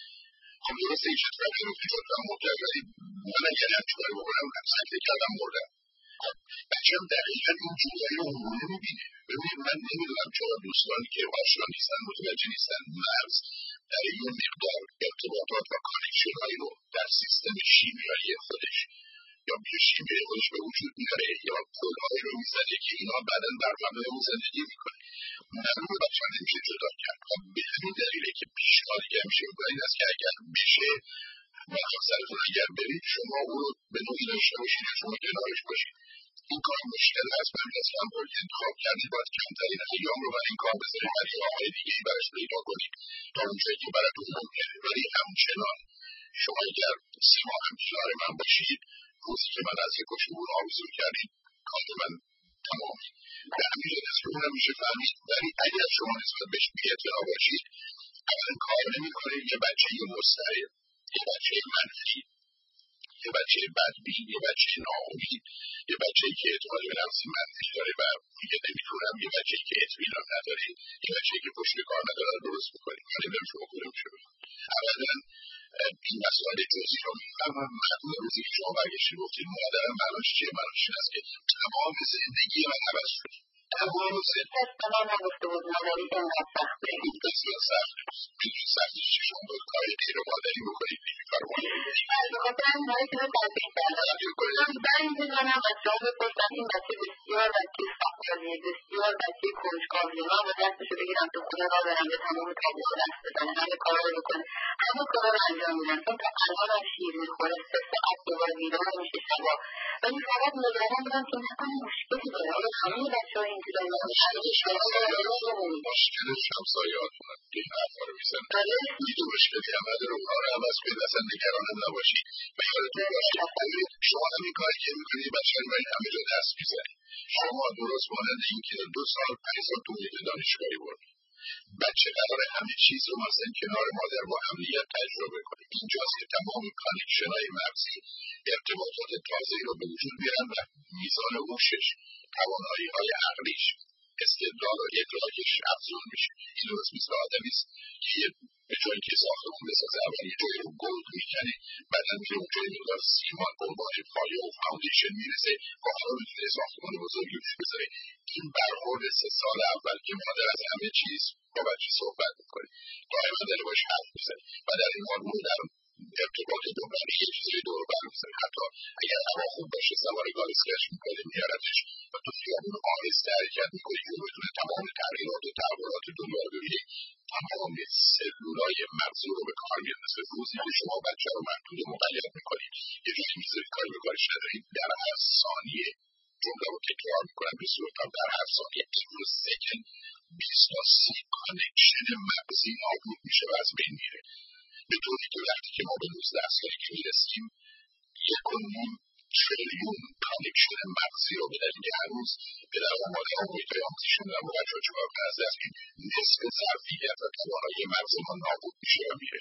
Speaker 2: خب درسته این شد وقتی رو که جدام مرتب ولی من اگر همچه کاری بکنم سکته کردم مردم. بچه هم دقیقا این جدایی رو اونگونه میبینه. ببینید من نمیدونم چرا دوستانی که آشنا نیستن متوجه نیستن مغز در این مقدار ارتباطات و کانکشن‌هایی رو در سیستم شیمیایی خودش یا بیوشیمیایی خودش به وجود میاره یا کدهایی رو میزنه که اینا بعدا بر مبنای اون زندگی میکنه. معلومه بچه ها نمیشه جدا کرد. به همین دلیله که پیشنهادی که همیشه میکنه این است که اگر بشه وقتا سرتون اگر برید شما او رو به نوعی داشته باشید یا شما کنارش باشید. این کار مشکل هست. من از همطور که انتخاب کردید باید کمترین ایام رو برای این کار بذارید ولی راه‌های دیگه‌ای براش پیدا کنید تا اونجایی که براتون ممکنه. ولی همچنان شما اگر 3 ماه هم کنار من باشید روزی که من از یک کشمون آویزون کردید کار من تمامی به همین جد است که اونم میشه فهمید. ولی اگر شما نسبت بهش بی‌اعتنا باشید اولا کار نمی‌کنید. یه بچه مضطرب، یه بچه منفی، یه بچه بدبین، یه بچه ناامید، یه بچه‌ای که اعتماد به نفس منفی داره و میگه نمیتونم، یه بچه‌ای که اطمینان نداره، یه بچه‌ای که پشت کار نداره درست می‌کنه. من نمی‌دونم شما کدوم شده. اولا این مسائل جزئی رو می‌فهمم. معلومه روزی که شما برگشتید گفتید مادرم معناش چیه؟ معناش این است که تمام زندگی من عوض شد. تمام زندگی
Speaker 3: من نگفته بود مادری اینقدر سخته.
Speaker 2: این بسیار سخته. می‌دونید سختیش چیه؟ شما باید کاری غیر مادری بکنید. کار مادری
Speaker 3: بخاطر این باید رو تبدیل کردم. زنگ بزنم و جا بپرسم این بچه بسیار بچه سختیه، بسیار بچه کنجکاویه. من با دستشو بگیرم تو خونه را برم به تمام تابلوها دست بزنم، همه کارا رو بکنه، همه کارا رو انجام میدم. چون تا الان هم شیر میخوره 3 ساعت دوباره بیدار میشه شبا. ولی فقط نگران بودم که نکنه مشکلی داره. آیا همه بچه‌ها اینجوری
Speaker 2: مشکلش همسایه‌هاتونه که این حرفا رو میزنن. هیچ مشکلی هم نداره. اونها رو عوض کنید. اصلا نگرانم نباشید. و یادتون باشه شما همین کاری که میکنید بچه رو برای همه جا دست میزنید. شما درست مانند این که 2 سال 5 سال تو محیط دانشگاهی بردید. بچه قراره همه چیز رو مثلا کنار مادر با امنیت تجربه کنه. اینجاست که تمام کانکشن‌های مغزی ارتباطات تازه‌ای رو به وجود میارن و میزان هوشش، توانایی‌های عقلیش، استدلال و ادراکش افزون میشه. این درست مثل آدمی است که به جایی که ساختمون بسازه اول یه جایی رو گلد میکنه بعدا میره اونجا یه مقدار سیمان به عنوان پایه و فاندیشن میرسه و حالا میتونه ساختمان بزرگی روش بذاره. این برخورد 3 سال اول که مادر از همه چیز با بچه صحبت میکنه دائما داره باش حرف میزنه و در این حال اون در ارتباط دوباره یه چیزی دور بر می‌ذاره. حتی اگر هوا خوب باشه سوار گالیسکش می‌کنه میارتش و تو خیابون آهسته حرکت می‌کنی که بتونه تمام تغییرات و تحولات دنیا رو ببینی. تمام سلولای مغزی رو به کار میاد. مثل روزی که شما بچه رو محدود مقید می‌کنید یه جایی می‌ذارید کاری به کارش ندارید، در هر ثانیه جمله رو تکرار می‌کنم به صورت در هر ثانیه every second 20 تا 30 کانکشن مغزی نابود میشه و از بین میره. به طوری که وقتی که ما به 19 سالگی میرسیم 1.5 تریلیون کانکشن مغزی رو بداریم که هنوز پدر و مادر و محیط‌های آموزشی میدن و بچه‌ها چه باید از دست میدیم. نصف ظرفیت و توانایی مغز ما نابود میشه و میره.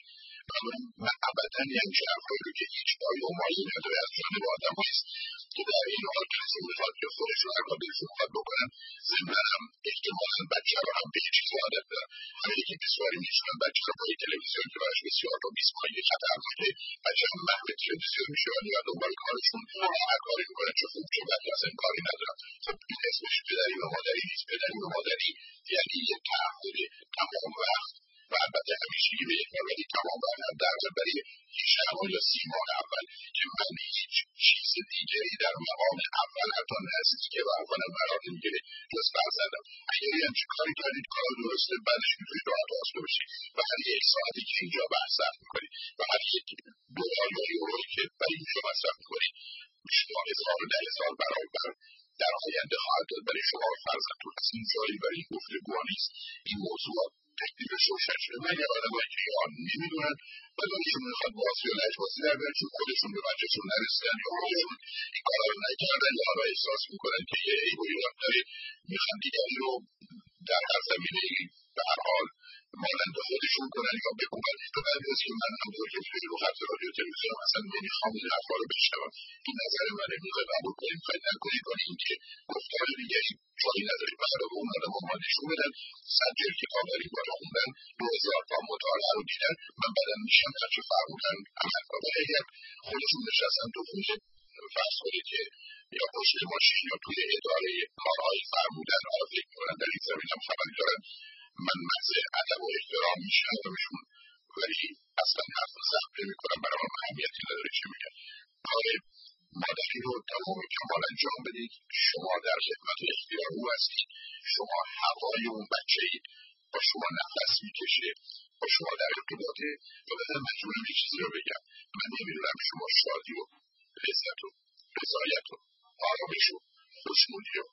Speaker 2: من ابدا یه همچین حرفایی رو که هیچ پایه و مایه‌ای نداره از جانب آدم‌هایی است که در این حال کسی میخواد که خودشون هر کار دلشون میخواد بکنن. ضمناً هم احتمالاً بچه رو هم به یه چیزی عادت دارن. همینه که بسیاری می‌شونن بچه رو با یه تلویزیون که براش بسیار تا 20 مایل خطرناکه، بچه هم محو تلویزیون میشه و میاد دنبال کارشون هر کاری میکنن چه خوب چه بد اصلا کاری ندارن. خب این اسمش پدری و مادری نیست. پدری و مادری یعنی یه تعهد تمام وقت و البته همیشگی به یک بار ولی تمام وقت هم در برای 18 ماه یا 30 ماه اول که من هیچ چیز دیگری در مقام اول حتی نزدیک به اولم قرار نمیگیره جز فرزندم. اگر یه همچین کاری کردید کار درسته بعدش میتونید راحت واسطه بشید و هر یک ساعتی که اینجا بحث صرف میکنید و هر یک دلار یا یورویی که برای اینجا مصرف میکنید شما 1000 و 10,000 برابر در آینده خواهد داد برای شما و فرزندتون. از این جایی برای این گفتگوها نیست. این موضوعات تکلیفش روشن شده. مگر آدمایی که یا نمیدونن و دانشون میخواد بازی و لجبازی در بیارن چون خودشون به بچه‌شون نرسیدن یا خودشون این کارا رو نکردن یا حالا احساس میکنن که یه عیب و ایراد داره میخوان دیگری رو در هر زمینه‌ای به هر حال مانند خودشون کنن یا بکنن. به بعد از که من هم رو خط رادیو تلویزیون اصلا نمیخوام این حرفا رو بشنوم. این نظر منه. میخواید قبول کنید میخواید نکنید ولی این که گفتار دیگری جایی نداره. بعد به اون آدم ها نشون بدن 100 جلد کتاب در این باره خوندن 2000 تا مطالعه رو دیدن من بدن میشم هرچه فرمودن عمل کنم. ولی اگر خودشون نشستن تو خونه فرض کنید که یا پشت ماشین یا توی اداره کارهای فرمودن ها فکر کنن در این زمین هم خبری دارن من محض ادب و احترام میشنومشون ولی اصلا حرف ضبط نمی‌کنم. برای من اهمیتی نداره چی میگن. کار مادری رو تمام کمال انجام بدید. شما در خدمت اختیار او هستید. شما هوای اون بچه‌اید. با شما نفس میکشه. با شما در ارتباطه. و بعد مجبورم یه چیزی رو بگم. من نمیدونم شما شادی و لذت و رضایت و آرامش و خوشنودی و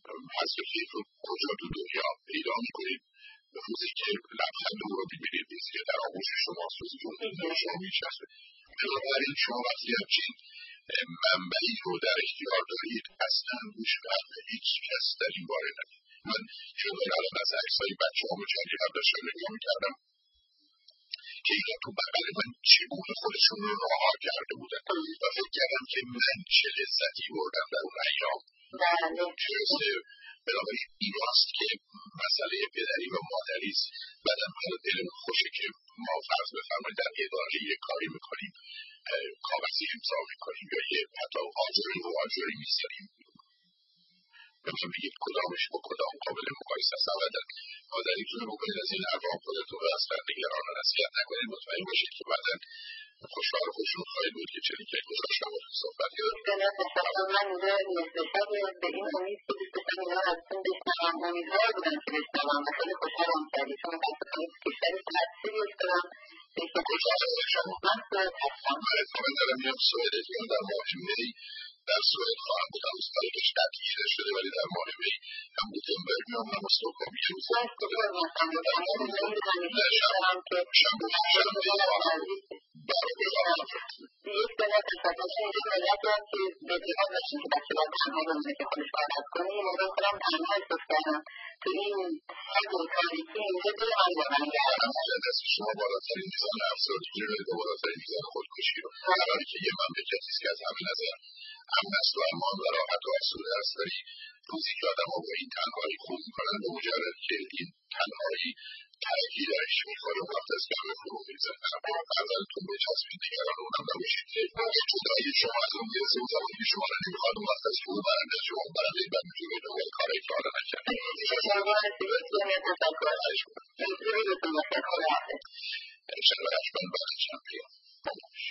Speaker 2: حس و کیف و کجا تو دنیا پیدا میکنید. روزی که لبخند او رو ببینید روزی که در آغوش شماست روزی که اون به شما میچسبه. بنابراین شما وقتی همچین منبعی رو در اختیار دارید اصلا گوش حرف هیچ کس در این باره ندید. من چون الان از عکسای بچه‌ها و چندی قبل داشتم نگاه میکردم که اینا تو بغل من چگونه خودشون رو رها کرده بودن و فکر کردم که من چه لذتی بردم در اون ایام. بنابراین این است که مسئله پدری و مادری است. بعدم دلم خوشه که ما فرض بفرمایید در اداره یک کاری میکنیم کاغذی امضا میکنیم یا یه حتی آجری و آجری میذاریم و من بگید کدامش با کدام قابل مقایسه است. اولا مادریتون رو بکنید از این حرفا خودتون رو اصلا نگران و نصیحت نکنید. مطمئن باشید که بعدا خوشحال خوشنود خواهید بود که چنین که گذاشتم و صحبت یادم
Speaker 3: من اینجا نسبت به این امید که دوست داشتم اینا از تون بشنوم امیدوار بودم که بشنوم و خیلی خوشحالم کردی چون متاسفانه کشوری تأثیری افتادم فکر خوشحال شما من سوئد هستم.
Speaker 2: من اتفاقا دارم میام سوئد در ماه می در سوئد خواهم بود. هنوز تاریخش تغییر شده ولی در ماه می هم گوتنبرگ میام هم استکهلم یه روز
Speaker 3: یک دونه تصادفی اینجا ملت هم که به دیگاه باشیم که بچه باید تنها بمونه که خودش عادت کنه یه موقع خودم تنها احساس کردم تو این حد و تاریکی اینجا دل من واقعا گردم
Speaker 2: دست شما بالاترین میزان افسردگی رو و بالاترین میزان خودکشی رو قراره که یه مملکتی است که از همه نظر امن است و امان و راحت و آسوده است ولی روزی که آدم‌ها با این تنهایی خون می‌کنن به مجرد که این تنهایی ترکی درش می‌خوره وقت از جمع فرو می‌ریزن. فرزندتون بچسبید دیگران اونم نباشید که جدایی شما از اون میرسه اون زمانی که شما رو نمی‌خواد اون وقت از که اون برنده شما برنده بعد می‌تونید به دنبال کارهایی که حالا نکرد. انشاءالله حتما بعدش هم بیام.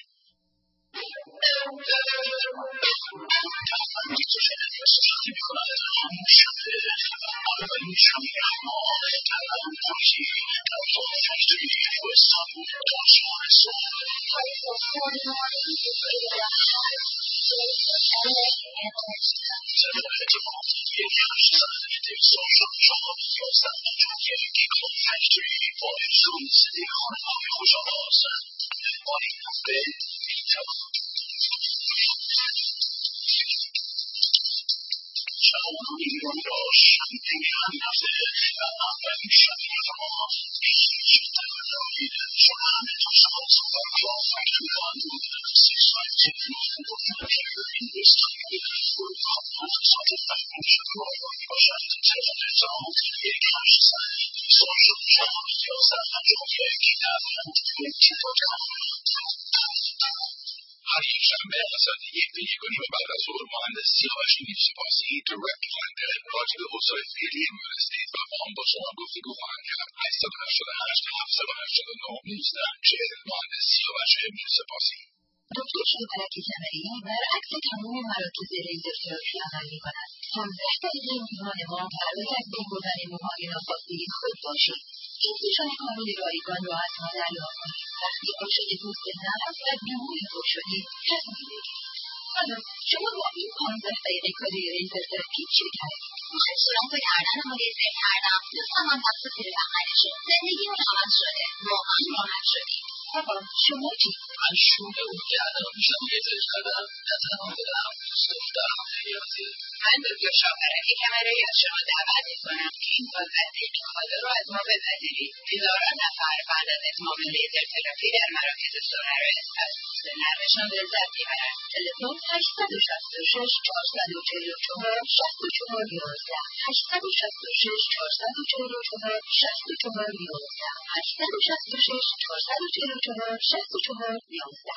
Speaker 2: هر یک شنبه از ساعت 1 بعد از ظهر مهندس سیاوش میرسپاسی دایرکت فاینده راجع به اوضاع فعلی ریال استیت و فام با شما گفتگو خواهند کرد. 888 789 19 مهندس سیاوش میرسپاسی.
Speaker 1: دکتر شکلک کمری برعکس تمام مراکز لیزر تراپی عمل می‌کند. 15 دقیقه میزبان ما برای از بین بردن موهای ناخواسته خود باشید. این فشار کامل رایگان را از ما دریافت کنید. وقتی عاشق پوست نرم و بیموی خود شدید تصمیم بگیرید. حالا شما با این 15 دقیقه کاری لیزر تراپی چه کردید؟
Speaker 3: من سراغ کردن رو لیزر کردم. دوستم هم دست زیر بغلشه. زندگی راحت شده. واقعا راحت شدی.
Speaker 1: بابا شما چی؟
Speaker 2: من شروع اون کردم میشم لیزر کردم نه تنها دارم دوست دخترم ریاضی.
Speaker 3: من دکتر شکلک کمری از شما دعوت می‌کنم که این 15 دقیقه حالا رو از ما بپذیرید. هزاران نفر بعد از اتمام لیزر تراپی در مراکز سونرس از پوست نرمشان لذت می‌برند.
Speaker 1: تلفن 866 444 64 11 866 444 64 11 866 444 64 11.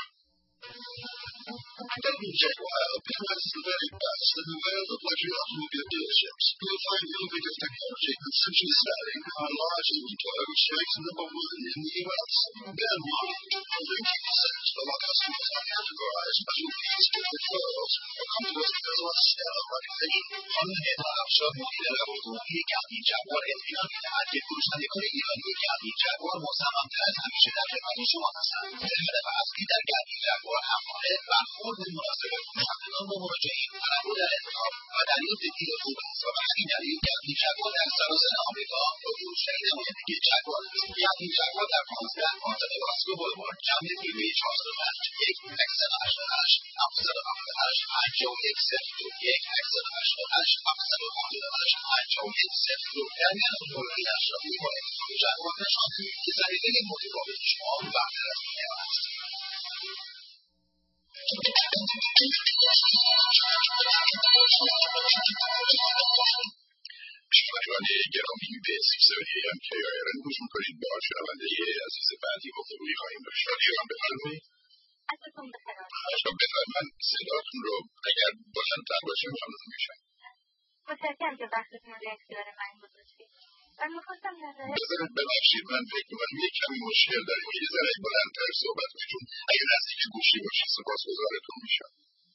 Speaker 2: Meanwhile, Pinterest is the very best in the world of luxury automobile dealerships. You'll find innovative technology consistently setting on large inventory which ranks number one in the U.S. Then, every sets for our customers are categorized by fees and referrals or come to us because of our stellar reputation.
Speaker 4: خانم افشار مدیر روابط کمی جوار اطمینان می‌دهد که فروشندگان ایرانی کمی جوار مصمم‌تر از همیشه در خدمت شما هستند. هدف اصلی در کمی جوار همواره برخورد مناسب فروشندگان با مراجعین، تنوع در انتخاب و دریافت دید خوب است و به همین دلیل کمی جوار در سراسر آمریکا با فروشگری نمایندگی جوار است. کمی جوار در 15 منطقه واسکو بولوارد، جمع نیروی 405 1 888 778 5102 1 888 758 5102 در میان دورانی اشرافی با انتخاب جوار نشانید که ذریعه متفاوت شما برتر از دیگر است.
Speaker 2: شنوندگان گرامی به سیبزمینی هم که ایران گوش میکنید با شنونده عزیز بعدی گفتگویی خواهیم داشت. ایران بفرمایید. بفرمایید من صداتون رو اگر بلندتر باشه ممنون میشم.
Speaker 3: متشکرم که وقتتون رو به اختیار من گذاشتید. من می‌خواستم
Speaker 2: بذارید ببخشید من فکر کنم یک کمی مشکل داریم که یه ذره بلندتر صحبت کنید چون اگه نزدیک گوشی باشید سپاسگزارتون میشم.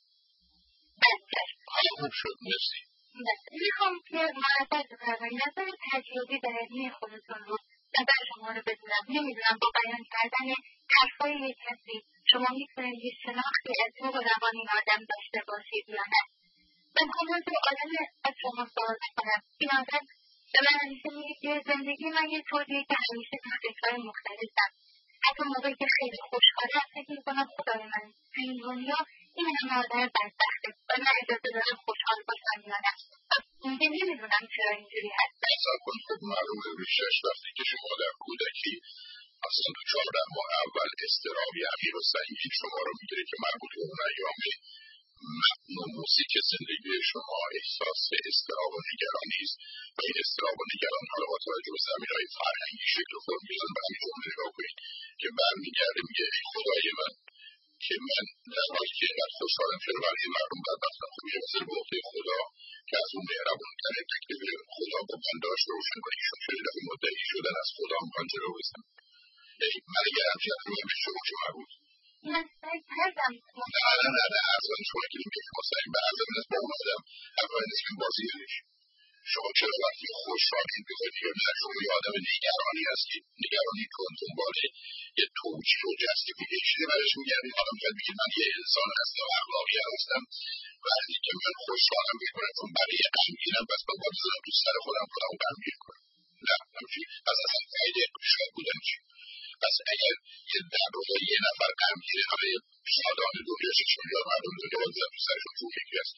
Speaker 2: حالا خوب شد مرسی.
Speaker 3: میخوام که معرفت بفرمایید نظر تجربی و علمی خودتون رو نظر شما رو بدونم. نمیدونم با بیان کردن حرفای یک کسی شما میتونید یه شناختی از روح و روان این آدم داشته باشید یا نه. من خودم رو آدم از شما سوال میکنم. این آدم به من همیشه میگه که زندگی من یه طوریه که همیشه تحقیق‌های مختلفم. حتی موقعی که خیلی خوشحالم فکر میکنم خدای من تو این دنیا این همه آدم بدبخته و من اجازه دارم خوشحال باشم یا نه. دیگه نمیدونم چرا اینجوری هست.
Speaker 2: صبر کنید خب معلومه ریشش وقتی که شما در کودکی اصلا تو 14 ماه اول اضطرابی عمیق و سنگین شما رو میگیره که مربوط به اون ایام موسیقی زندگی شما احساس اضطراب و نگرانی است و این اضطراب و نگران حالا با توجه به زمینه‌های فرهنگی شکل و فرم میزن. به همین جمله نگاه کنید که برمیگرده میگه ای خدای من که من در حالی که اینقدر خوشحالم چرا برای مردم بدبختم. خب میرسه به عهده خدا که از اون مهربونترین تکلیف خدا با بنده‌اش روشن کنه. ایشون خیلی دفعه مدعی شدن از خدا میخوان جلو بزنن. من اگر همچین حرفی به شما چه مربوط؟
Speaker 3: من سعی کردم
Speaker 2: نه اصلا شما که میگه که مستقیم به عزم از با اون آدم اول نسبیم بازی نمیشه. شما چرا وقتی خوشحالید بخواید یا نه شما یه آدم نگرانی هستید. نگرانی کن دنبال یه توجیه و جستیفیکیشنی برش میگردید. حالا میخواید بگید من یه انسان هستم اخلاقی هستم وقتی که من خوشحالم میکنم چون برای غمگینم پس با بزنم تو سر خودم غمگین کنم. نه همچین پس اصلا فایده شاد بودن چی؟ پس اگر یه در واقع یه نفر غمگینه همه شادان دنیا 6 میلیارد مردم دنیا باید بزن تو سرشون چون یکی هست.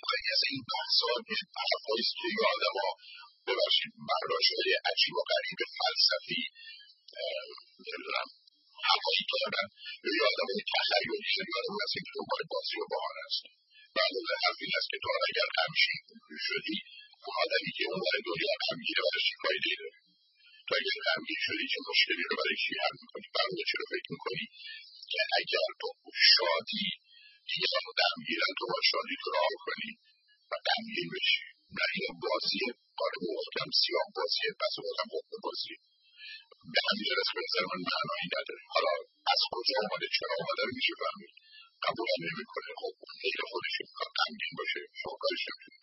Speaker 2: از این بحث‌ها یه حرفایی است که یه آدم‌ها ببخشید برداشت‌های عجیب و غریب فلسفی نمی‌دونم هوایی کردن یا یه آدم‌های تخیلی یه آدم‌هایی هستن که دنبال بازی و بهانه است. بنابراین حرف این است که تو اگر غمگین شدی اون آدمی که اون ور دنیا غمگینه برای چی فایده‌ای داره؟ تو اگر غمگین شدی چه مشکلی رو برای چی حل می‌کنی؟ برای چرا فکر می‌کنی که اگر تو شادی دیگران رو غمگینن تو با شادی تو رها کنی و غمگین بشی؟ نه این بازیه، کار محکم سیاه بازیه، پس بازم حکم بازیه. به همین جرس به نظر من معنایی نداره. حالا از کجا آمده چرا آمده رو میشه فهمید. قبول هم نمی‌کنه. خب اون میل خودشون می‌خواد غمگین باشه، شما کارش نمی‌کنید.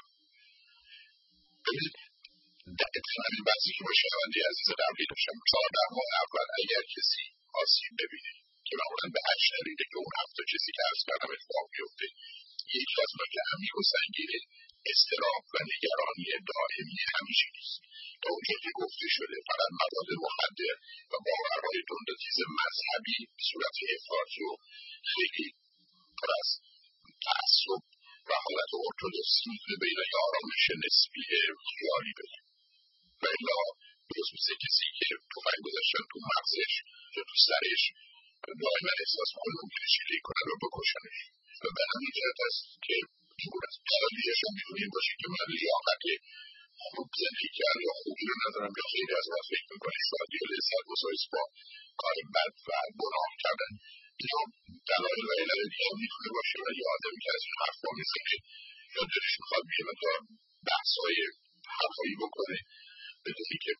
Speaker 2: ببینید اتفاقا این بحثی که با شنونده عزیز قبلی داشتم 14 ماه اول اگر کسی آسیب ببینه که معمولا به هر دلیله که اون 7 چیزی که عرض کردم اتفاق میفته، یکی از نکات عمیق و سنگین اضطراب و نگرانی دائمی همیشه نیست. تا اونجایی که گفته شده فقط مواد مخدر و باورهای تند و تیز مذهبی به صورت افراطی و خیلی پر از تعصب و حالت ارتدوکسی میتونه به اینا یه آرامش نسبی خیالی بده. و الا درست مثل کسی که تفنگ گذاشتن تو مغزش یا تو سرش دائما احساس میکنه ممکنه شلیک کنن و بکشنش. و به همین جهت است که اینگونه است. دلیلش هم میتونه این باشه که من لیاقت خوب زندگی کرد یا خوبی رو ندارم یا خیلی از وقت فکر میکنه شادی و لذت گذاری با کار بد و گناه کردن. اینا دلایل و علل دیگه میتونه باشه و یه آدمی که از این حرفا میزنه یا دلش میخواد یه مقدار بحث‌های هوایی بکنه بدونی که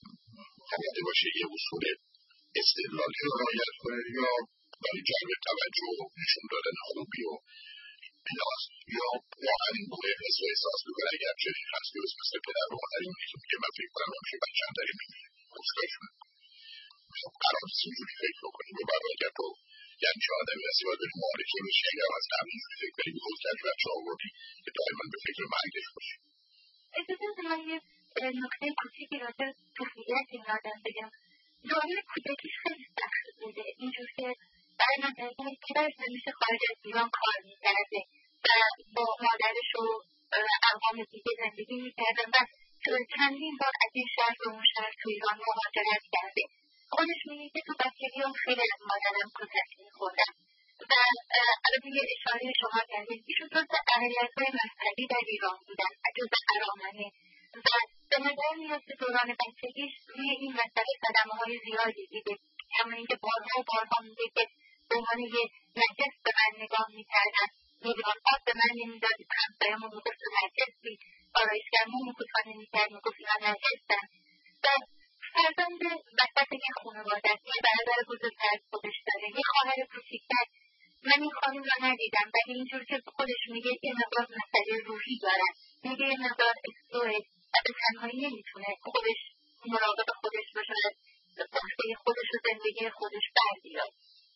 Speaker 2: آماده باشه یه اصول استدلالی رو رعایت کنه یا برای جلب توجه و نشون دادن خوبی و ایناست یا واقعا این گونه حس و احساس میکنه اگر چنین هست درست مثل پدر و مادر این که من فکر کنم همیشه بچه‌ام داره میمیره خوشگاهش میکنه. خب قرار نیست اینجوری فکر بکنیم و برای اگر تو یعنی چه آدمی هستی باید بریم معالجه بشی اگر از قبل اینجوری فکر کنی بزرگ کردی بچه آوردی که دائما به فکر مرگش باشی.
Speaker 3: اجازه بده من یه نکته کوچیکی راجع به طفولیت این آدم بگم. دوران کودکیش خیلی سخت بوده اینجور که برای من پدرش همیشه خارج از ایران کار میکرده و با مادرش و اقوام دیگه زندگی میکردن و چندین بار از این شهر به اون شهر تو ایران مهاجرت کرده. خودش میگه که تو بچگی‌ام خیلی از مادرم کتک می‌خوردم و البته یه اشاره شما کردید ایشون جزو اقلیت‌های مذهبی در ایران بودن جزو ارامنه و به نظر میاد که دوران بچگیش روی این مسئله صدمه‌های زیادی دیده. همون اینکه بارها و بارها میگه که به عنوان یه نجس به من نگاه می‌کردن، میلیون آب به من نمی‌دادید، همسایه‌مون میگفت تو نجسی، آرایشگرمون می‌کوفا نمی‌کرد میگفت اینا نجسن و فرزند وسط یه خانواده است. یه برادر بزرگتر از خودش داره، یه خواهر کوچیک‌تر. من این خانم رو ندیدم ولی اینجور که خودش میگه یه مقدار مسئله روحی دارن، میگه یه مقدار اکسپلوره و به تنهایی نمیتونه خودش مراقب خودش باشه، پخته خودش و زندگی خودش بر بیاد.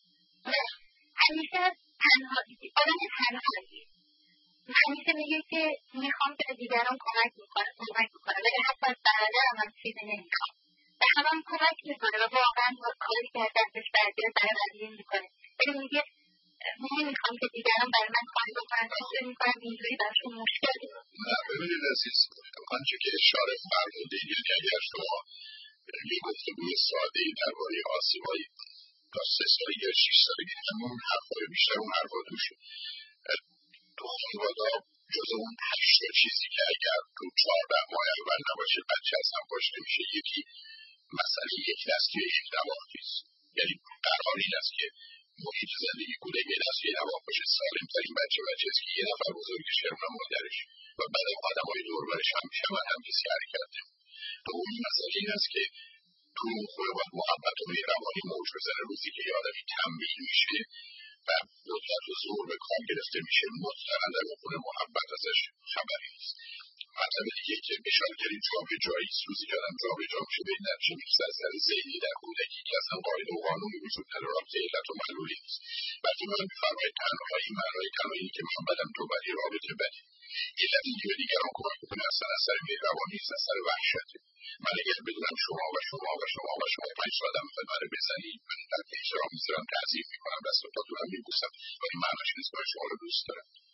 Speaker 3: همیشه تنهایی آدم تنهایی همیشه میگه که میخوام که دیگران کمک میکنه ولی حتی از برادرم هم چیزی نمیخوام و همم کمک میکنه و واقعا کاری که از دستش برگیره برای بقیه میکنه ولی میگه نمیخوام که دیگران برای من کاری بکنن فکر میکنم اینجوری براشون مشکلی.
Speaker 2: نه ببینید عزیز آنچه که اشاره فرمودید یعنی اگر شما یه گفتگوی ساده‌ای درباره آسیب‌های تا 3 سالگی یا 6 سالگی همون حرفای بیشتر اون حرفا توشه تو خانواده جز اون 8 چیزی که اگر تو 14 ماه اول نباشه بچه از هم باشه نمیشه. یکی مسئله یک دستی و یک نواختیست. یعنی قرار این است که محیط زندگی کودک یه دستی و نواخت باشه. سالم ترین بچه است که یه نفر بزرگش کرد و مادرش و بعد آدم های دور برش همیشه هم کسی حرکت نمید. دومین مسئله این است که تو اون خونه باید محبت و مهربانی موج بزنه. روزی که یه آدمی تنبیه میشه و قدرت و زور به کار گرفته میشه مطلقا در اون خونه محبت ازش خبری نیست. مطلب دیگه که اشاره کردیم جابجایی است. روزی که آدم جابجا میشه به این نتیجه میرسه از نظر ذهنی در کودکی که اصلا قاعده و قانونی وجود نداره رابطه علت و معلولی نیست. وقتی من میفرمایید تنهایی معنای تنهایی که من بدم تو بدی رابطه بدی علت اینکه به دیگران کمک میکنه اصلا از سر مهربانی نیست از سر وحشته. من اگر بدونم شما و شما و شما و شما 5 آدم میخواید منو بزنید من در احترام میذارم تعظیم میکنم دست و پاتونم میبوسم ولی معناش نیست که شما رو دوست دارم.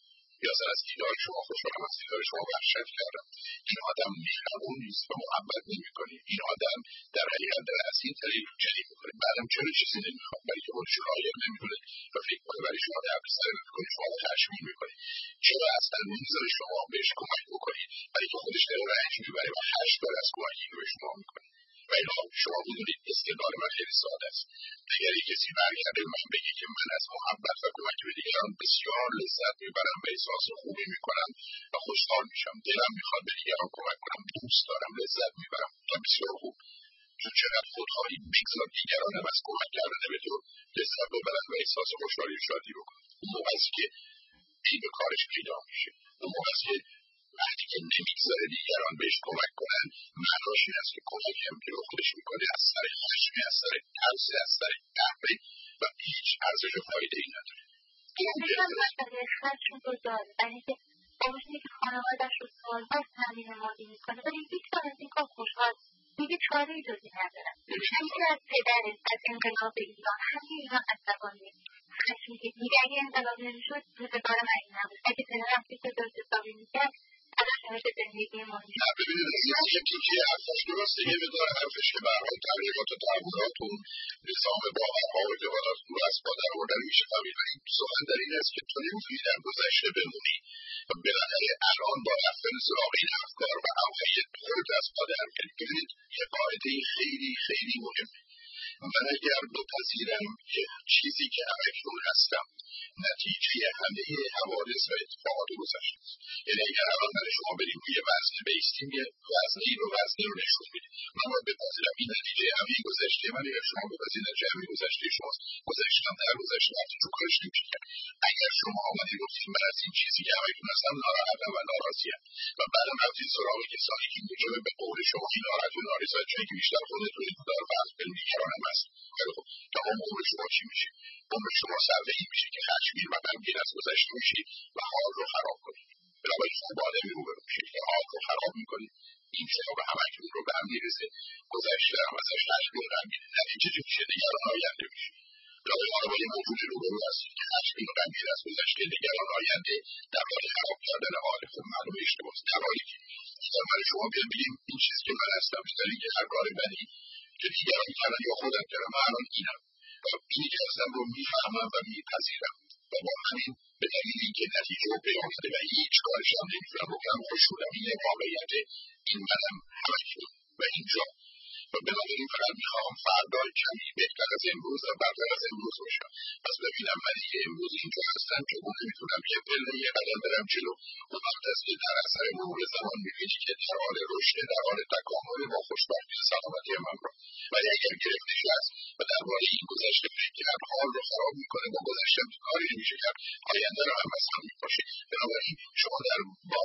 Speaker 2: یا از دیدار شما خوشحالم، از دیدار شما وحشت کردم. این آدم مهربون نیست و محبت نمی‌کنه. این آدم در حقیقت در اسیر طریق جدی می‌کنه. بعدم چرا چیزی نمی‌خواد؟ برای که خودش رو لایق نمی‌دونه و فکر کنه برای شما درد سر می‌کنه، شما رو تشویق می‌کنه. چرا اصلا نمی‌ذاره شما بهش کمک بکنید؟ برای که خودش داره رنج می‌بره و هشت بار از کمکی که به شما می‌کنه. و اینا شما می‌دونید استدلال من خیلی ساده است. اگر کسی برگرده به من بگه که من از محبت و کمک به دیگران بسیار لذت میبرم و احساس خوبی میکنم و خوشحال میشم، دلم میخواد به دیگران کمک کنم، دوست دارم، لذت میبرم، تا بسیار خوب. چون چقدر خودخواهی بگذار دیگران هم از کمک کردن به تو لذت ببرن و احساس خوشحالی و شادی بکنن. اون موقع است که پی به کارش پیدا میشه. اون موقع است که وقتی که نمیگذاره دیگران بهش کمک کنن، معناش این است که کمکی هم که رو خودش میکنه از سر خشمی، از سر ترس، از سر قهری و هیچ ارزش و فایده ای نداره.
Speaker 3: این مسئله خشم رو داره، برای اینکه با وجودی که خانواده‌اش رو سال‌ها تامین مالی میکنه ولی هیچ کار از این کار خوشحال دیگه چاره‌ای جزی ندارن. همیشه از پدرش، از انقلاب ایران، همه ایران عصبانی خشمی که دیگه اگه انقلاب نمیشد روزگار من نبود. اگه پدرم فکر درست حسابی میکرد ازش همیشه زندگی مالی
Speaker 2: نه ببینید یکی که حرفش درسته، یه مقدار حرفش که به هر حال تبلیغات و تبلیغاتون نظام باورها و اعتقاداتون رو از پا درآوردن میشه فهمید. ولی سخن در این است که تو نمیتونی در گذشته بمونی و بالاخره الان با رفتن سراغ این افکار و اوهیت خودت از پا در کنی. ببینید یه قاعده خیلی خیلی مهمه. من اگر بپذیرم که چیزی که همکنون هستم نتیجه همه حوادث و اتفاقات گذشته است، یعنی اگر الان من شما بریم روی وزن بیستیم یه وزنی رو نشون میده، من باید بپذیرم این نتیجه همه گذشته من، اگر شما بپذیرید نتیجه همه گذشته شماست. گذشتم در گذشته وقتی تو کارش نمیشه کرد. اگر شما آمدید گفتید من از این چیزی که همکنون هستم ناراحتم و ناراضیم و بعدم رفتید سراغ کسانی که موجب به قول شما این ناراحت و ناراضی چون که بیشتر خودتون دار فرض کنید دیگران هم هست، خیلی خوب، تمام عمر شما چی میشه؟ عمر شما صرفه‌ای میشه که خشمگین و غمگین از گذشته میشید و حال رو خراب کنید. بنابراین شما با آدمی روبرو میشید که حال رو خراب میکنید، این شما به همکنون رو به هم میرسه، گذشته هم ازش خشمگین و غمگین، نتیجه چی میشه؟ دیگران آینده میشه. بنابراین شما با یه موجود روبرو هستید که خشمگین و غمگین از گذشته، نگران آینده، در حال خراب کردن حال. خب معلومه اشتباهه. در حالی که اگر من شما بیام بگیم این چیزی که من هستم بیشتری که هر کار بدی که دیگران کردن یا خودم کردم، من الان اینم و اینی که هستم رو میفهمم و میپذیرم و با همین به دلیل اینکه نتیجه رو بیامده و هیچ کارش هم نمیتونم بکنم خوش شدم، این واقعیته، این منم همکنون و اینجا. و بنابراین فقط میخوام فردا کمی بهتر از امروز و بدتر از امروز باشم. پس ببینم من دیگه امروز اینجا هستم که اون نمیتونم یه پله یه قدم برم جلو. اون وقت است که در اثر مرور زمان میبینی که در حال رشد، در حال تکامل با خوشبختی و سلامتی من رو. ولی اگر گرفتش هست و درباره این گذشته فکر کرد حال رو خراب میکنه، با گذشته کاری نمیشه کرد، آینده رو هم از هم میپاشه. بنابراین شما در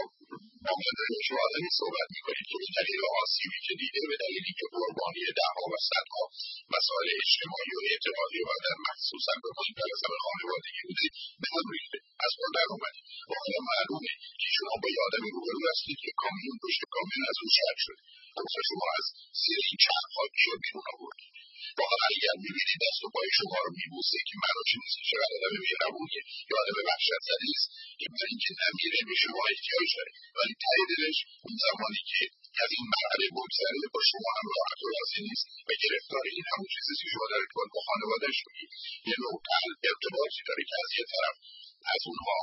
Speaker 2: با مدرنش و آدمی صحبت میکنید که به دلیل آسیبی که دیده، به دلیلی که قربانی ده‌ها و صدها مسائل اجتماعی و اعتقادی و در مخصوصا به مهمتر خانوادگی بودید به هم ریخته، از خود در اومدید. واقعا معلومه که شما با یه آدمی روبرو هستید که کامیون پشت کامیون از اون شد شده، اصلا شما از زیر این چرخ‌ها بیرون آوردید. واقعا اگر میبینید دست و پای شما رو میبوسه که معناش این نیست که چقدر آدم مهربونیه یا آدم وحشت‌زده است که برای اینکه نمیره به شما احتیاج داره، ولی ته دلش اون زمانی که از این مرحله بگذره با شما هم راحت و راضی نیست و گرفتار این همون چیزی که شما در ارتباط با خانواده‌اش میگید. یه نوع ارتباطی داره که از یه طرف از اونها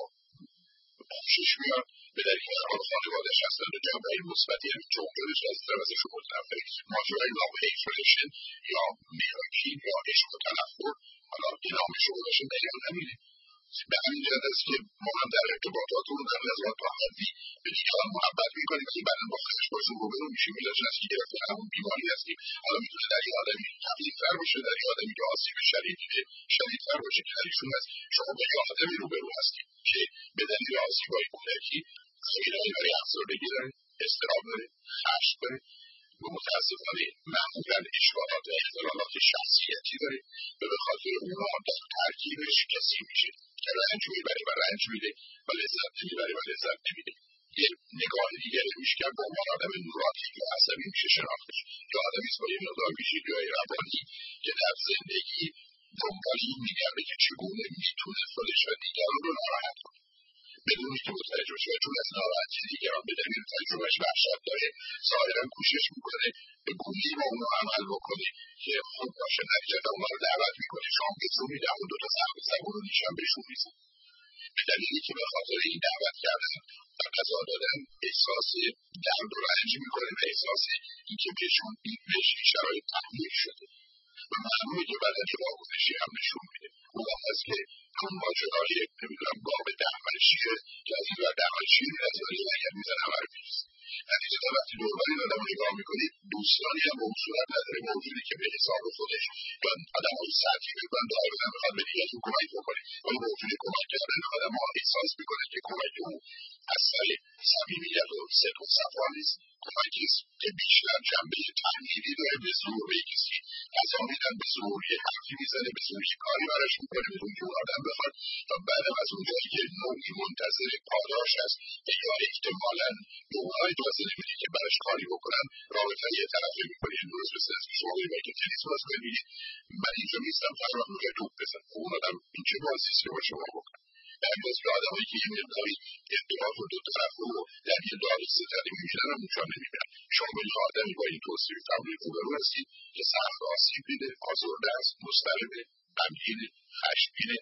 Speaker 2: خوشش میاد به دلیل اینکه خانواده‌اش هستن و جنبه‌های مثبتی هم که اونجورش از طرف ازش متنفره. ماجرای love hate relation یا میراکی یا عشق و تنفر، حالا این نامش رو باشیم دلیل نمیده. به همین جهت است که ما هم در ارتباطاتمون در نظام تا حدی به دیگران محبت میکنیم که بعدا با خودش باشون روبرو میشیم، میلاش هست که گرفته همون بیماری هستیم. حالا میتونه در این آدمی تبلیغ‌تر باشه، در این آدمی که آسیب شدیدتر باشه که در ایشون هست. شما با یه آدمی روبرو هستیم که به دلیل آسیب‌های کودکی زمینه‌ای برای افسردگی داره، اضطراب داره، خشم داره و متاسفانه معمولا اشکالات و اختلالات شخصیتی داره و به خاطر اونها در ترکیبش کسی میشه که رنج میبره و رنج میده و لذت نمیبره و لذت نمیده. یه نگاه دیگری میشه که با عنوان آدم نوراتی یا عصبی میشه شناختش، یا آدمی است با یه مقدار ویژگی‌های روانی که در زندگی دنبال این میگرده که چگونه میتونه خودش و دیگران رو ناراحت کنه. بدونی که متوجه بشه و چون از ناراحتی دیگران به دلیل تجربهش وحشت داره ظاهرا کوشش میکنه به گونه‌ای با اونو عمل بکنه که خوب باشه، نتیجتا اونا رو دعوت میکنه شام بهشون میده، اون دوتا سهم زبون رو نیشن بهشون میزن. به دلیلی که به خاطر این دعوت کردن و غذا دادن احساس درد و رنج میکنه و احساس اینکه بهشون بهش این شرایط تحمیل شده و معلومه که بدن یه واکنشی هم نشون میده. اون وقت هست که اون ماجرای نمیدونم گاو دهمنشیه که از این ور دهمنشیر میرد یا یه لگن میزن همه رو میریزه. نتیجتا وقتی دوربر این آدم رو نگاه میکنید دوستانی هم به اون صورت نداره، موجودی که به حساب خودش یا آدم های سطحی بگوین دائما میخواد به دیگرتون کمک بکنه ولی موجودی کمک کردن آدم ها احساس میکنه که کمک اون از سر صمیمیت و صدق و صفا نیست، کمکی است که بیشتر جنبه تحمیلی داره، به زور به کسی غذا میدن، به زور یه حرفی میزنه، به زور یه کاری براش میکنه بدون که اون آدم بخواد و بعدم از اونجایی که نوعی منتظر پاداش هست یا احتمالاً به اونها اجازه نمیده که براش کاری بکنن رابطه یه طرفه میکنه. این درست مثل از که شما بگید که تنیس بازی کنید من اینجا نیستم فرق میکنه توپ بزن، اون آدم این چه بازیست که با شما بکنه. در باز که آدمایی که یه مقداری ارتباط و دو طرفه و در یه دار ستدی میبینن هم اونجا نمیبینن. شما به یه آدمی با این توصیف تبلیغ روبرو هستید که سخت آسیب دیده، آزرده است، مضطربه، غمگینه، خشمگینه،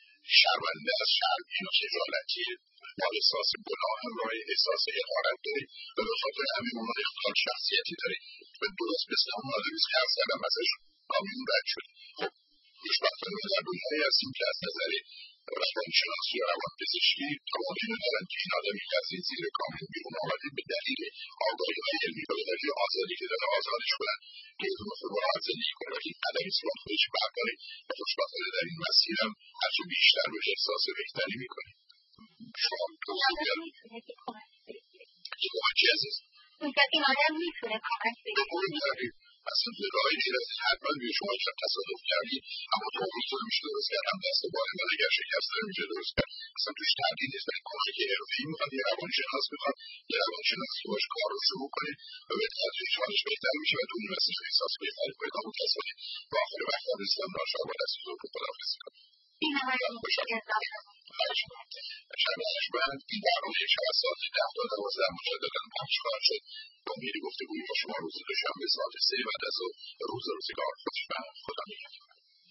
Speaker 2: شرمنده است، شرمگین و خجالتیه، با احساس گناه همراه احساس حقارت داره و به خاطر همین اونها اختلال شخصیتی داره و درست مثل اون آدمیست که عرض کردم ازش کامیون رد شد. خب خوشبختانه در دنیایی هستیم که از نظر روانشناسی یا روانپزشکی توانایی ندارن که این آدمی که از این زیر کامیون بیرون آمده به دلیل آگاهی‌های علمی و به دلیل آزادی که داره آزادش کنن که بدون خود راحت زندگی کنه و این قدمی است باید خودش برداره و خوشبختانه در این مسیر هم هرچه بیشتر بهش احساس بهتری میکنه. شما توصیه کمکی عزیز
Speaker 3: این آدم میتونه کمک بگیره
Speaker 2: اصلا به راهی غیر از این حتما به شما شب تصادف کردی اما تو اون رو میشه درست کرد هم دست بار من اگر شکست داره میشه درست کرد اصلا توش تردید نیست. ولی کمک حرفه‌ای میخواد، یه روانشناس میخواد، یه روانشناس که باش کار رو شروع کنه و به تدریج حالش بهتر میشه و دونی مسیج احساس بهتری کنه تا متاسفانه و آخر وقت هم رسیدم ناشار با دست بزرگ رو خداحافظی کنم.
Speaker 3: این همه
Speaker 2: شب عشقمند این برنامه شب ساعت 10 تا 12 مجددا پخش خواهد شد. به امید گفتگوی با شما روز دوشنبه ساعت 3 بعد از روز روزگار خوش و خدا نگهدار.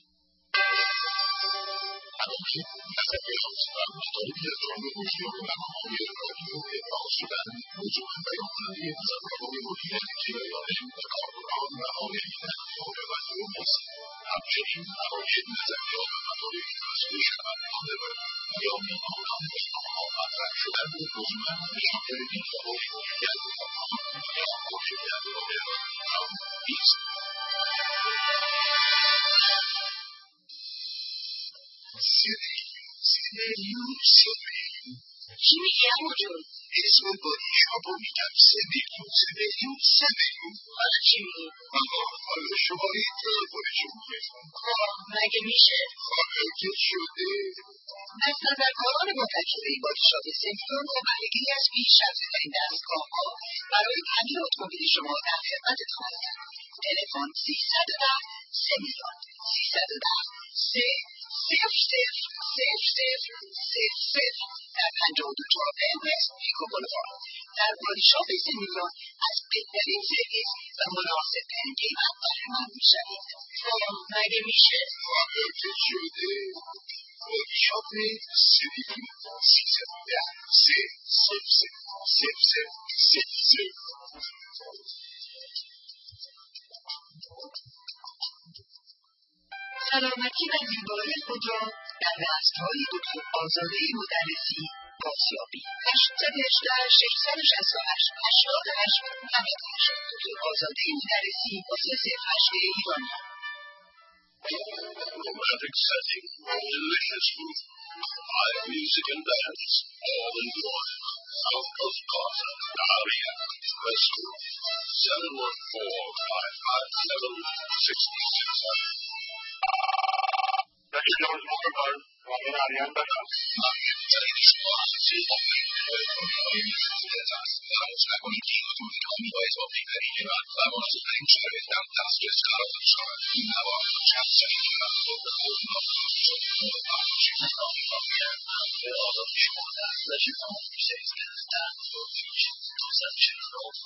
Speaker 2: برنامه نظریه و مطالبی از جامعه رشدی و برنامه‌های رادیو ابراز شدن موضوعاً بیان کننده تصورات مدیریت کرایانه و کارکنان و عاملین امور رادیو نیست. همچنین عقاید، نظریات و مطالبی توسط شنوندگان و بیانیه‌ها و نمایشنامه‌ها مطرح شدن موضوعاً به شکل دیدگاه‌های مشکل یا مشکل رایانه نیست.
Speaker 1: چی میگی عمو جون؟
Speaker 2: اسم بادی شاپو میگم سمیون
Speaker 1: حالا چی میگی؟
Speaker 2: حالا شما این تلفنشون بزن.
Speaker 1: مگه میشه؟
Speaker 2: که شده
Speaker 1: از تذکران با تجربه بادیشاپ سمیون و بهره‌گیری از بیش از بهترین دستگاه‌ها برای تعمیر اتومبیل شما در خدمتتان هستیم. تلفن 310 سمیون 310 در 52 قرمز پیکو بولوارد. در بادیشاپ سمیون از بهترین سرویس و مناسب‌ترین قیمت بهره‌مند می‌شوید. مگه میشه؟
Speaker 2: که شده بادیشاپ سمیون 310
Speaker 1: سلامتی و زیبایی خود را در دستهای دکتر آزاده مدرسی بازیابید. 818 668 88 98 دکتر آزاده مدرسی واسه 08 ایرانی.
Speaker 2: Romantic setting, delicious food, live music and dance, all in one. South Coast Plaza, Aria, West Group, 714-557-6600.
Speaker 4: Teşekkür ederim. Bugün arayan da